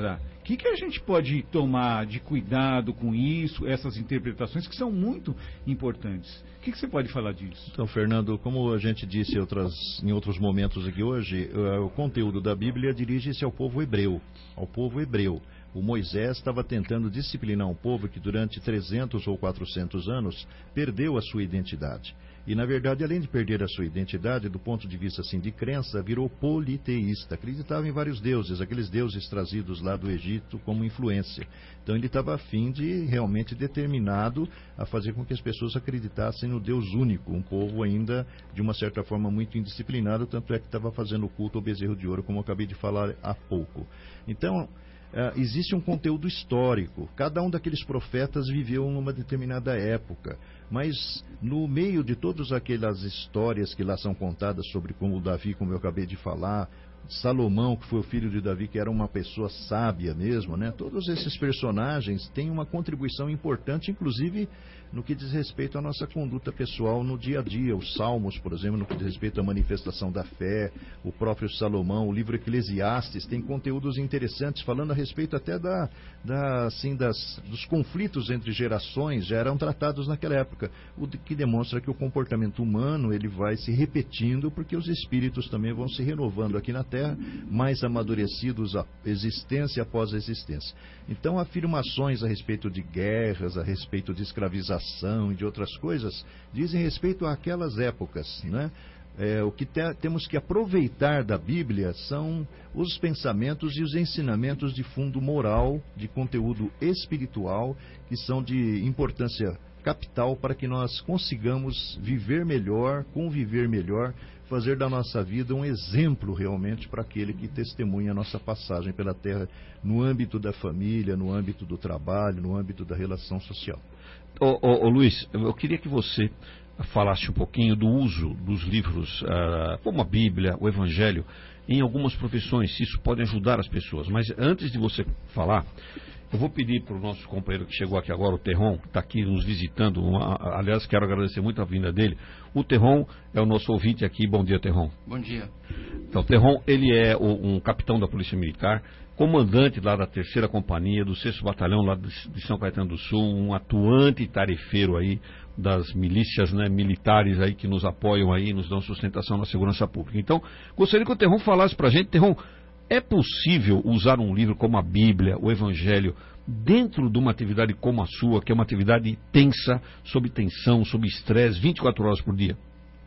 que, que a gente pode tomar de cuidado com isso, essas interpretações que são muito importantes? O que, que você pode falar disso? Então, Fernando, como a gente disse em, outras, em outros momentos aqui hoje, uh, o conteúdo da Bíblia dirige-se ao povo hebreu, ao povo hebreu. O Moisés estava tentando disciplinar um povo que durante trezentos ou quatrocentos anos perdeu a sua identidade. E, na verdade, além de perder a sua identidade, do ponto de vista assim, de crença, virou politeísta. Acreditava em vários deuses, aqueles deuses trazidos lá do Egito como influência. Então, ele estava a fim de, realmente determinado a fazer com que as pessoas acreditassem no Deus único. Um povo ainda, de uma certa forma, muito indisciplinado, tanto é que estava fazendo culto ao bezerro de ouro, como eu acabei de falar há pouco. Então, Uh, existe um conteúdo histórico. Cada um daqueles profetas viveu numa determinada época, mas no meio de todas aquelas histórias que lá são contadas sobre como Davi, como eu acabei de falar, Salomão, que foi o filho de Davi, que era uma pessoa sábia mesmo, né? Todos esses personagens têm uma contribuição importante, inclusive no que diz respeito à nossa conduta pessoal no dia a dia. Os Salmos, por exemplo, no que diz respeito à manifestação da fé, o próprio Salomão, o livro Eclesiastes, tem conteúdos interessantes, falando a respeito até da, da, assim, das, dos conflitos entre gerações, já eram tratados naquela época, o que demonstra que o comportamento humano ele vai se repetindo, porque os espíritos também vão se renovando aqui na Terra, mais amadurecidos a existência após a existência. Então, afirmações a respeito de guerras, a respeito de escravização e de outras coisas, dizem respeito àquelas épocas, né? É, o que te, temos que aproveitar da Bíblia são os pensamentos e os ensinamentos de fundo moral, de conteúdo espiritual, que são de importância capital para que nós consigamos viver melhor, conviver melhor, fazer da nossa vida um exemplo realmente para aquele que testemunha a nossa passagem pela Terra no âmbito da família, no âmbito do trabalho, no âmbito da relação social. Ô, ô, ô Luiz, eu queria que você falasse um pouquinho do uso dos livros, uh, como a Bíblia, o Evangelho, em algumas profissões, se isso pode ajudar as pessoas. Mas antes de você falar, eu vou pedir para o nosso companheiro que chegou aqui agora, o Terron, que está aqui nos visitando. Uma, aliás, quero agradecer muito a vinda dele. O Terron é o nosso ouvinte aqui. Bom dia, Terron. Bom dia. Então, o Terron, ele é o, um capitão da Polícia Militar, comandante lá da terceira Companhia, do sexto Batalhão lá de São Caetano do Sul, um atuante tarefeiro aí das milícias, né, militares aí que nos apoiam aí, nos dão sustentação na segurança pública. Então, gostaria que o Terron falasse para a gente. Terron, é possível usar um livro como a Bíblia, o Evangelho, dentro de uma atividade como a sua, que é uma atividade tensa, sob tensão, sob estresse, vinte e quatro horas por dia?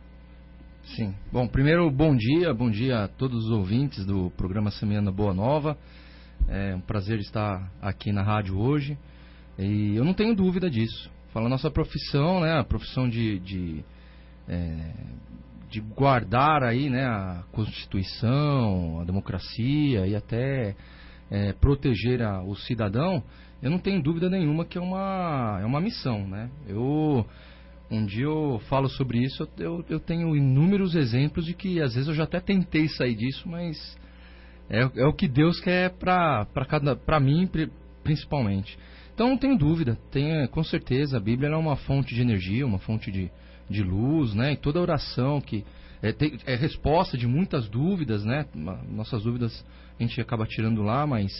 Sim. Bom, primeiro, bom dia, bom dia a todos os ouvintes do programa Semeando a Boa Nova. É um prazer estar aqui na rádio hoje. E eu não tenho dúvida disso. Fala a nossa profissão, né, a profissão de... de é, de guardar aí, né, a Constituição, a democracia e até é, proteger a, o cidadão, eu não tenho dúvida nenhuma que é uma, é uma missão, né? Eu, um dia eu falo sobre isso, eu, eu tenho inúmeros exemplos de que às vezes eu já até tentei sair disso, mas é, é o que Deus quer para cada, para mim principalmente. Então não tenho dúvida, tenho, com certeza a Bíblia é uma fonte de energia, uma fonte de de luz, né? E toda oração que é, tem, é resposta de muitas dúvidas, né? Nossas dúvidas a gente acaba tirando lá, mas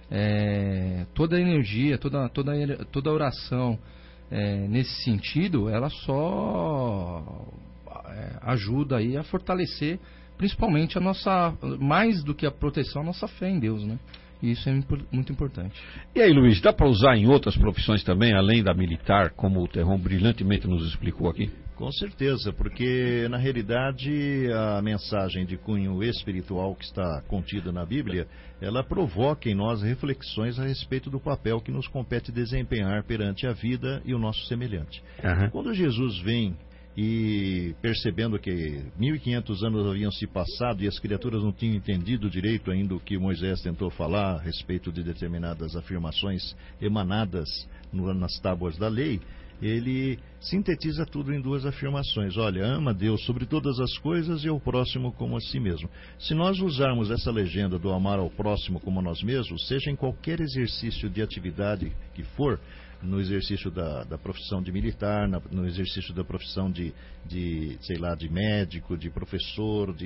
é, toda a energia, toda, toda, toda a oração é, nesse sentido, ela só é, ajuda aí a fortalecer principalmente a nossa, mais do que a proteção, a nossa fé em Deus, né? E isso é muito importante. E aí, Luiz, dá para usar em outras profissões também, além da militar, como o Terron brilhantemente nos explicou aqui? Com certeza, porque na realidade a mensagem de cunho espiritual que está contida na Bíblia, ela provoca em nós reflexões a respeito do papel que nos compete desempenhar perante a vida e o nosso semelhante. Uhum. Quando Jesus vem e percebendo que mil e quinhentos anos haviam se passado e as criaturas não tinham entendido direito ainda o que Moisés tentou falar a respeito de determinadas afirmações emanadas no, nas tábuas da lei, ele sintetiza tudo em duas afirmações. Olha, ama Deus sobre todas as coisas e ao próximo como a si mesmo. Se nós usarmos essa legenda do amar ao próximo como a nós mesmos, seja em qualquer exercício de atividade que for, no exercício da, da profissão de militar, na, no exercício da profissão de, de, sei lá, de médico, de professor, de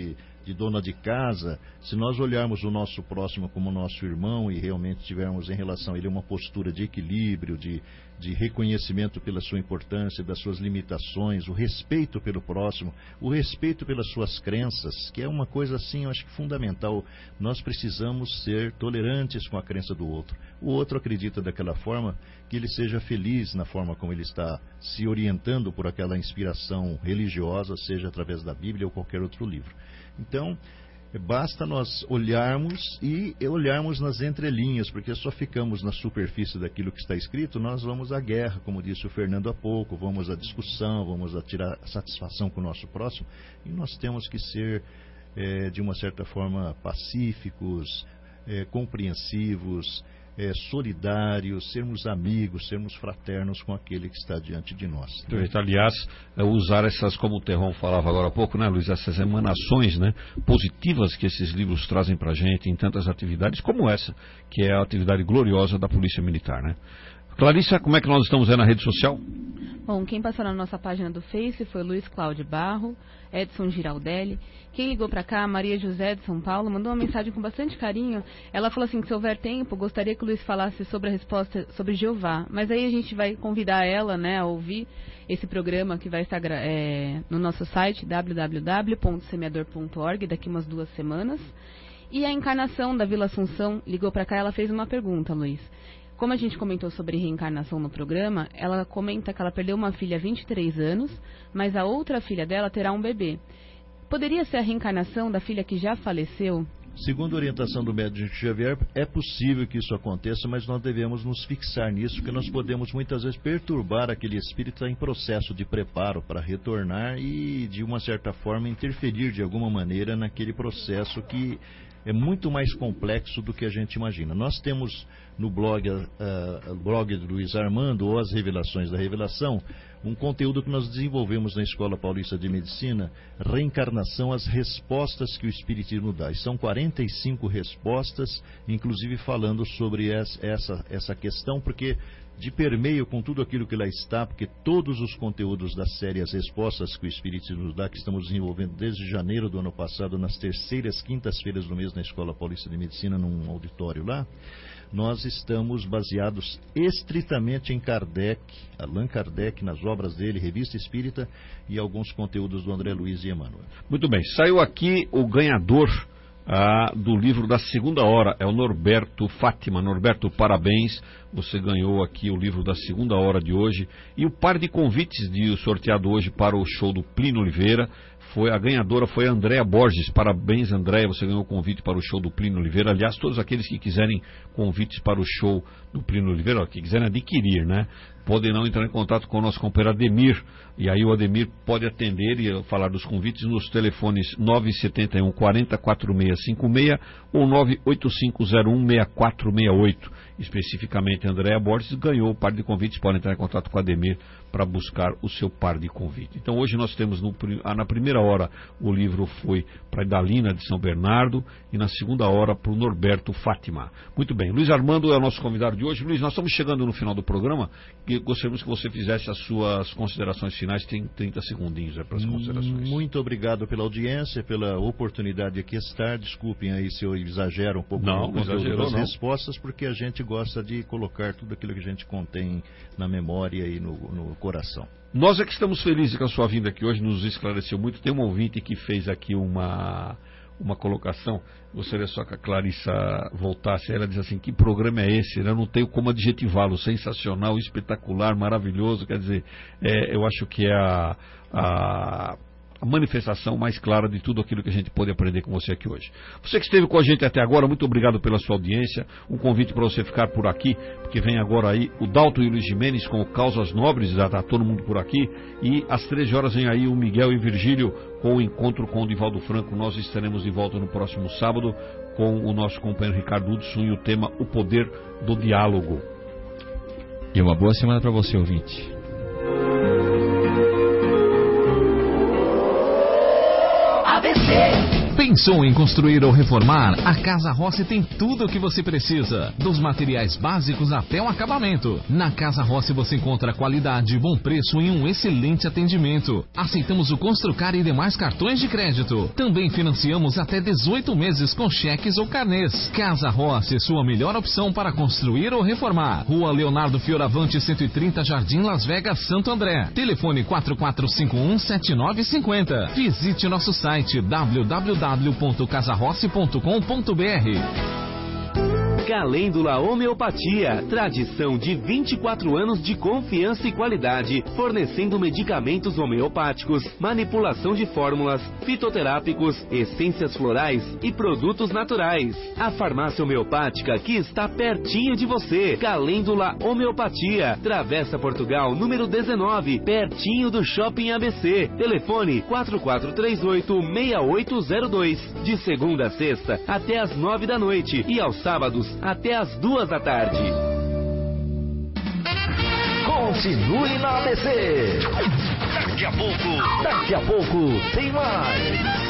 de dona de casa, se nós olharmos o nosso próximo como nosso irmão e realmente tivermos em relação a ele uma postura de equilíbrio, de, de reconhecimento pela sua importância, das suas limitações, o respeito pelo próximo, o respeito pelas suas crenças, que é uma coisa assim, eu acho que fundamental. Nós precisamos ser tolerantes com a crença do outro. O outro acredita daquela forma, que ele seja feliz na forma como ele está se orientando por aquela inspiração religiosa, seja através da Bíblia ou qualquer outro livro. Então, basta nós olharmos e olharmos nas entrelinhas, porque só ficamos na superfície daquilo que está escrito, nós vamos à guerra, como disse o Fernando há pouco, vamos à discussão, vamos a tirar satisfação com o nosso próximo, e nós temos que ser, é, de uma certa forma, pacíficos, é, compreensivos, É, solidários, sermos amigos, sermos fraternos com aquele que está diante de nós. Perfeito. Aliás, é, usar essas, como o Terron falava agora há pouco, né, Luiz, essas emanações, né, positivas que esses livros trazem para a gente em tantas atividades como essa, que é a atividade gloriosa da Polícia Militar, né? Clarissa, como é que nós estamos aí na rede social? Bom, quem passou na nossa página do Face foi Luiz Cláudio Barro, Edson Giraldelli. Quem ligou para cá, Maria José de São Paulo, mandou uma mensagem com bastante carinho. Ela falou assim, que se houver tempo, gostaria que o Luiz falasse sobre a resposta sobre Jeová. Mas aí a gente vai convidar ela, né, a ouvir esse programa que vai estar é, no nosso site w w w ponto semeador ponto org daqui umas duas semanas. E a Encarnação da Vila Assunção ligou para cá, ela fez uma pergunta, Luiz. Como a gente comentou sobre reencarnação no programa, ela comenta que ela perdeu uma filha há vinte e três anos, mas a outra filha dela terá um bebê. Poderia ser a reencarnação da filha que já faleceu? Segundo a orientação do médico Xavier, é possível que isso aconteça, mas nós devemos nos fixar nisso, porque nós podemos muitas vezes perturbar aquele espírito em processo de preparo para retornar e, de uma certa forma, interferir de alguma maneira naquele processo que é muito mais complexo do que a gente imagina. Nós temos no blog, uh, blog do Luiz Armando, ou as Revelações da Revelação, um conteúdo que nós desenvolvemos na Escola Paulista de Medicina, Reencarnação, as respostas que o Espiritismo dá. E são quarenta e cinco respostas, inclusive falando sobre essa, essa questão, porque de permeio com tudo aquilo que lá está, porque todos os conteúdos da série As Respostas que o Espiritismo nos dá, que estamos desenvolvendo desde janeiro do ano passado, nas terceiras, quintas-feiras do mês na Escola Paulista de Medicina, num auditório lá, nós estamos baseados estritamente em Kardec, Allan Kardec, nas obras dele, Revista Espírita e alguns conteúdos do André Luiz e Emmanuel. Muito bem, saiu aqui o ganhador ah, do livro da segunda hora, é o Norberto Fátima. Norberto, parabéns, você ganhou aqui o livro da segunda hora de hoje. E o par de convites de sorteado hoje para o show do Plínio Oliveira, foi, a ganhadora foi a Andréa Borges. Parabéns, Andréa, você ganhou o convite para o show do Plínio Oliveira. Aliás, todos aqueles que quiserem convites para o show do Plínio Oliveira, ó, que quiserem adquirir, né, podem não entrar em contato com o nosso companheiro Ademir, e aí o Ademir pode atender e falar dos convites nos telefones nove sete um, quatro quatro seis cinco seis ou nove oito cinco zero um, seis quatro seis oito. Especificamente, Andréa Borges ganhou o par de convites, pode entrar em contato com o Ademir para buscar o seu par de convite. Então hoje nós temos, no, na primeira hora, o livro foi para a Idalina de São Bernardo e na segunda hora para o Norberto Fátima. Muito bem, Luiz Armando é o nosso convidado de hoje. Luiz, nós estamos chegando no final do programa e gostaríamos que você fizesse as suas considerações finais. Tem trinta segundinhos é, para as considerações. Muito obrigado pela audiência, pela oportunidade de aqui estar. Desculpem aí se eu exagero um pouco não, no conteúdo das não. respostas, porque a gente gosta de colocar tudo aquilo que a gente contém na memória e no, no coração. Nós é que estamos felizes com a sua vinda aqui hoje, nos esclareceu muito. Tem um ouvinte que fez aqui uma, uma colocação, gostaria só que a Clarissa voltasse. Ela diz assim, que programa é esse? Eu não tenho como adjetivá-lo, sensacional, espetacular, maravilhoso. Quer dizer, é, eu acho que é a... a a manifestação mais clara de tudo aquilo que a gente pôde aprender com você aqui hoje. Você que esteve com a gente até agora, muito obrigado pela sua audiência. Um convite para você ficar por aqui, porque vem agora aí o Dalton e o Luiz Jimenez com o Causas Nobres, já está todo mundo por aqui. E às treze horas vem aí o Miguel e Virgílio com o encontro com o Divaldo Franco. Nós estaremos de volta no próximo sábado com o nosso companheiro Ricardo Hudson e o tema O Poder do Diálogo. E uma boa semana para você, ouvinte. A B C Pensou em construir ou reformar? A Casa Rossi tem tudo o que você precisa, dos materiais básicos até o acabamento. Na Casa Rossi você encontra qualidade, bom preço e um excelente atendimento. Aceitamos o Construcar e demais cartões de crédito. Também financiamos até dezoito meses com cheques ou carnês. Casa Rossi, sua melhor opção para construir ou reformar. Rua Leonardo Fioravante, cento e trinta, Jardim Las Vegas, Santo André. Telefone quatro quatro cinco um, sete nove cinco zero. Visite nosso site w w w ponto casa rossi ponto com ponto b r. Calêndula Homeopatia, tradição de vinte e quatro anos de confiança e qualidade, fornecendo medicamentos homeopáticos, manipulação de fórmulas, fitoterápicos, essências florais e produtos naturais. A farmácia homeopática que está pertinho de você. Calêndula Homeopatia, Travessa Portugal, número dezenove, pertinho do Shopping A B C. Telefone quatro quatro três oito, seis oito zero dois. De segunda a sexta até às nove da noite e aos sábados até as duas da tarde. Continue na A B C. Daqui a pouco, daqui a pouco tem mais.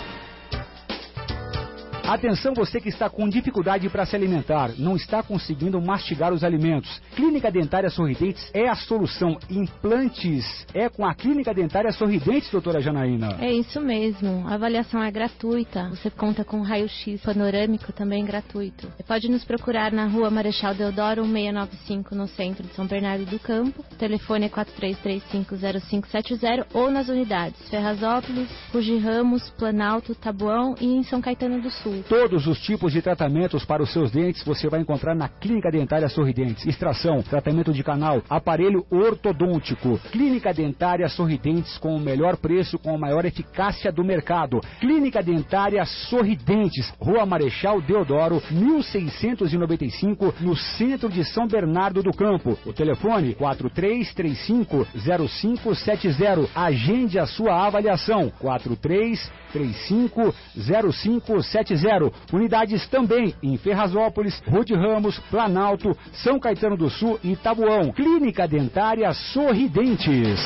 Atenção você que está com dificuldade para se alimentar, não está conseguindo mastigar os alimentos. Clínica Dentária Sorridentes é a solução. Implantes é com a Clínica Dentária Sorridentes, doutora Janaína. É isso mesmo. A avaliação é gratuita. Você conta com raio-x panorâmico também gratuito. Você pode nos procurar na Rua Marechal Deodoro, seiscentos e noventa e cinco, no centro de São Bernardo do Campo. O telefone é quatro três três cinco, zero cinco sete zero ou nas unidades Ferrazópolis, Rugi Ramos, Planalto, Taboão e em São Caetano do Sul. Todos os tipos de tratamentos para os seus dentes você vai encontrar na Clínica Dentária Sorridentes. Extração, tratamento de canal, aparelho ortodôntico. Clínica Dentária Sorridentes com o melhor preço, com a maior eficácia do mercado. Clínica Dentária Sorridentes, Rua Marechal Deodoro, mil seiscentos e noventa e cinco, no centro de São Bernardo do Campo. O telefone quatro três três cinco, zero cinco sete zero. Agende a sua avaliação. quatro três três cinco, zero cinco sete zero. Unidades também em Ferrazópolis, Rude Ramos, Planalto, São Caetano do Sul e Taboão. Clínica Dentária Sorridentes.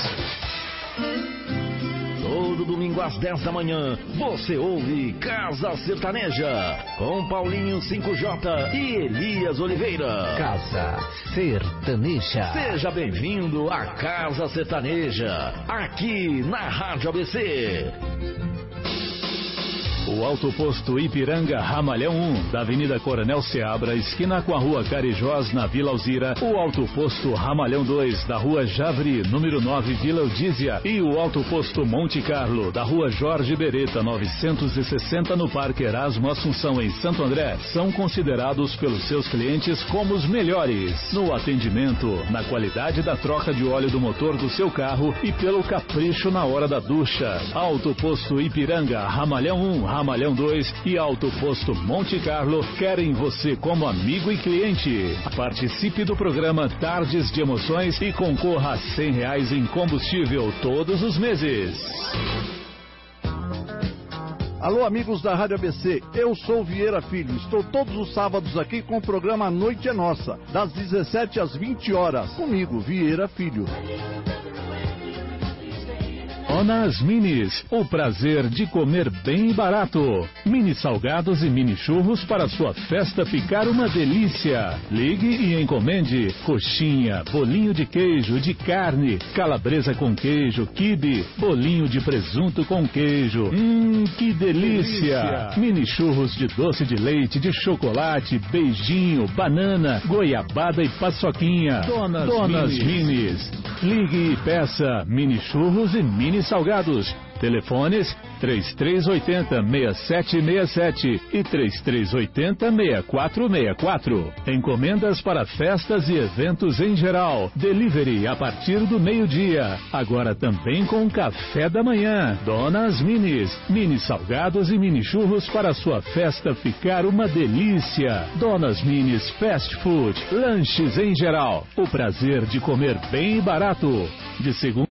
Todo domingo às dez da manhã, você ouve Casa Sertaneja, com Paulinho cinco J e Elias Oliveira. Casa Sertaneja. Seja bem-vindo à Casa Sertaneja, aqui na Rádio A B C. O Alto Posto Ipiranga Ramalhão um, da Avenida Coronel Seabra, esquina com a Rua Carijós, na Vila Alzira. O Alto Posto Ramalhão dois, da Rua Javri, número nove, Vila Eudízia. E o Alto Posto Monte Carlo, da Rua Jorge Beretta, novecentos e sessenta, no Parque Erasmo Assunção, em Santo André. São considerados pelos seus clientes como os melhores no atendimento, na qualidade da troca de óleo do motor do seu carro e pelo capricho na hora da ducha. Alto Posto Ipiranga Ramalhão um, Ramalhão dois e Alto Posto Monte Carlo querem você como amigo e cliente. Participe do programa Tardes de Emoções e concorra a cem reais em combustível todos os meses. Alô, amigos da Rádio A B C, eu sou Vieira Filho. Estou todos os sábados aqui com o programa A Noite é Nossa, das dezessete às vinte horas. Comigo, Vieira Filho. Donas Minis, o prazer de comer bem barato. Mini salgados e mini churros para sua festa ficar uma delícia. Ligue e encomende coxinha, bolinho de queijo, de carne, calabresa com queijo, quibe, bolinho de presunto com queijo. Hum, que delícia! delícia. Mini churros de doce de leite, de chocolate, beijinho, banana, goiabada e paçoquinha. Donas, Donas Minis. Minis. Ligue e peça mini churros e mini salgados. Telefones três três oito zero, seis sete seis sete e três três oito zero, seis quatro seis quatro. Encomendas para festas e eventos em geral. Delivery a partir do meio-dia. Agora também com café da manhã. Donas Minis. Mini salgados e mini churros para sua festa ficar uma delícia. Donas Minis Fast Food. Lanches em geral. O prazer de comer bem e barato. De segunda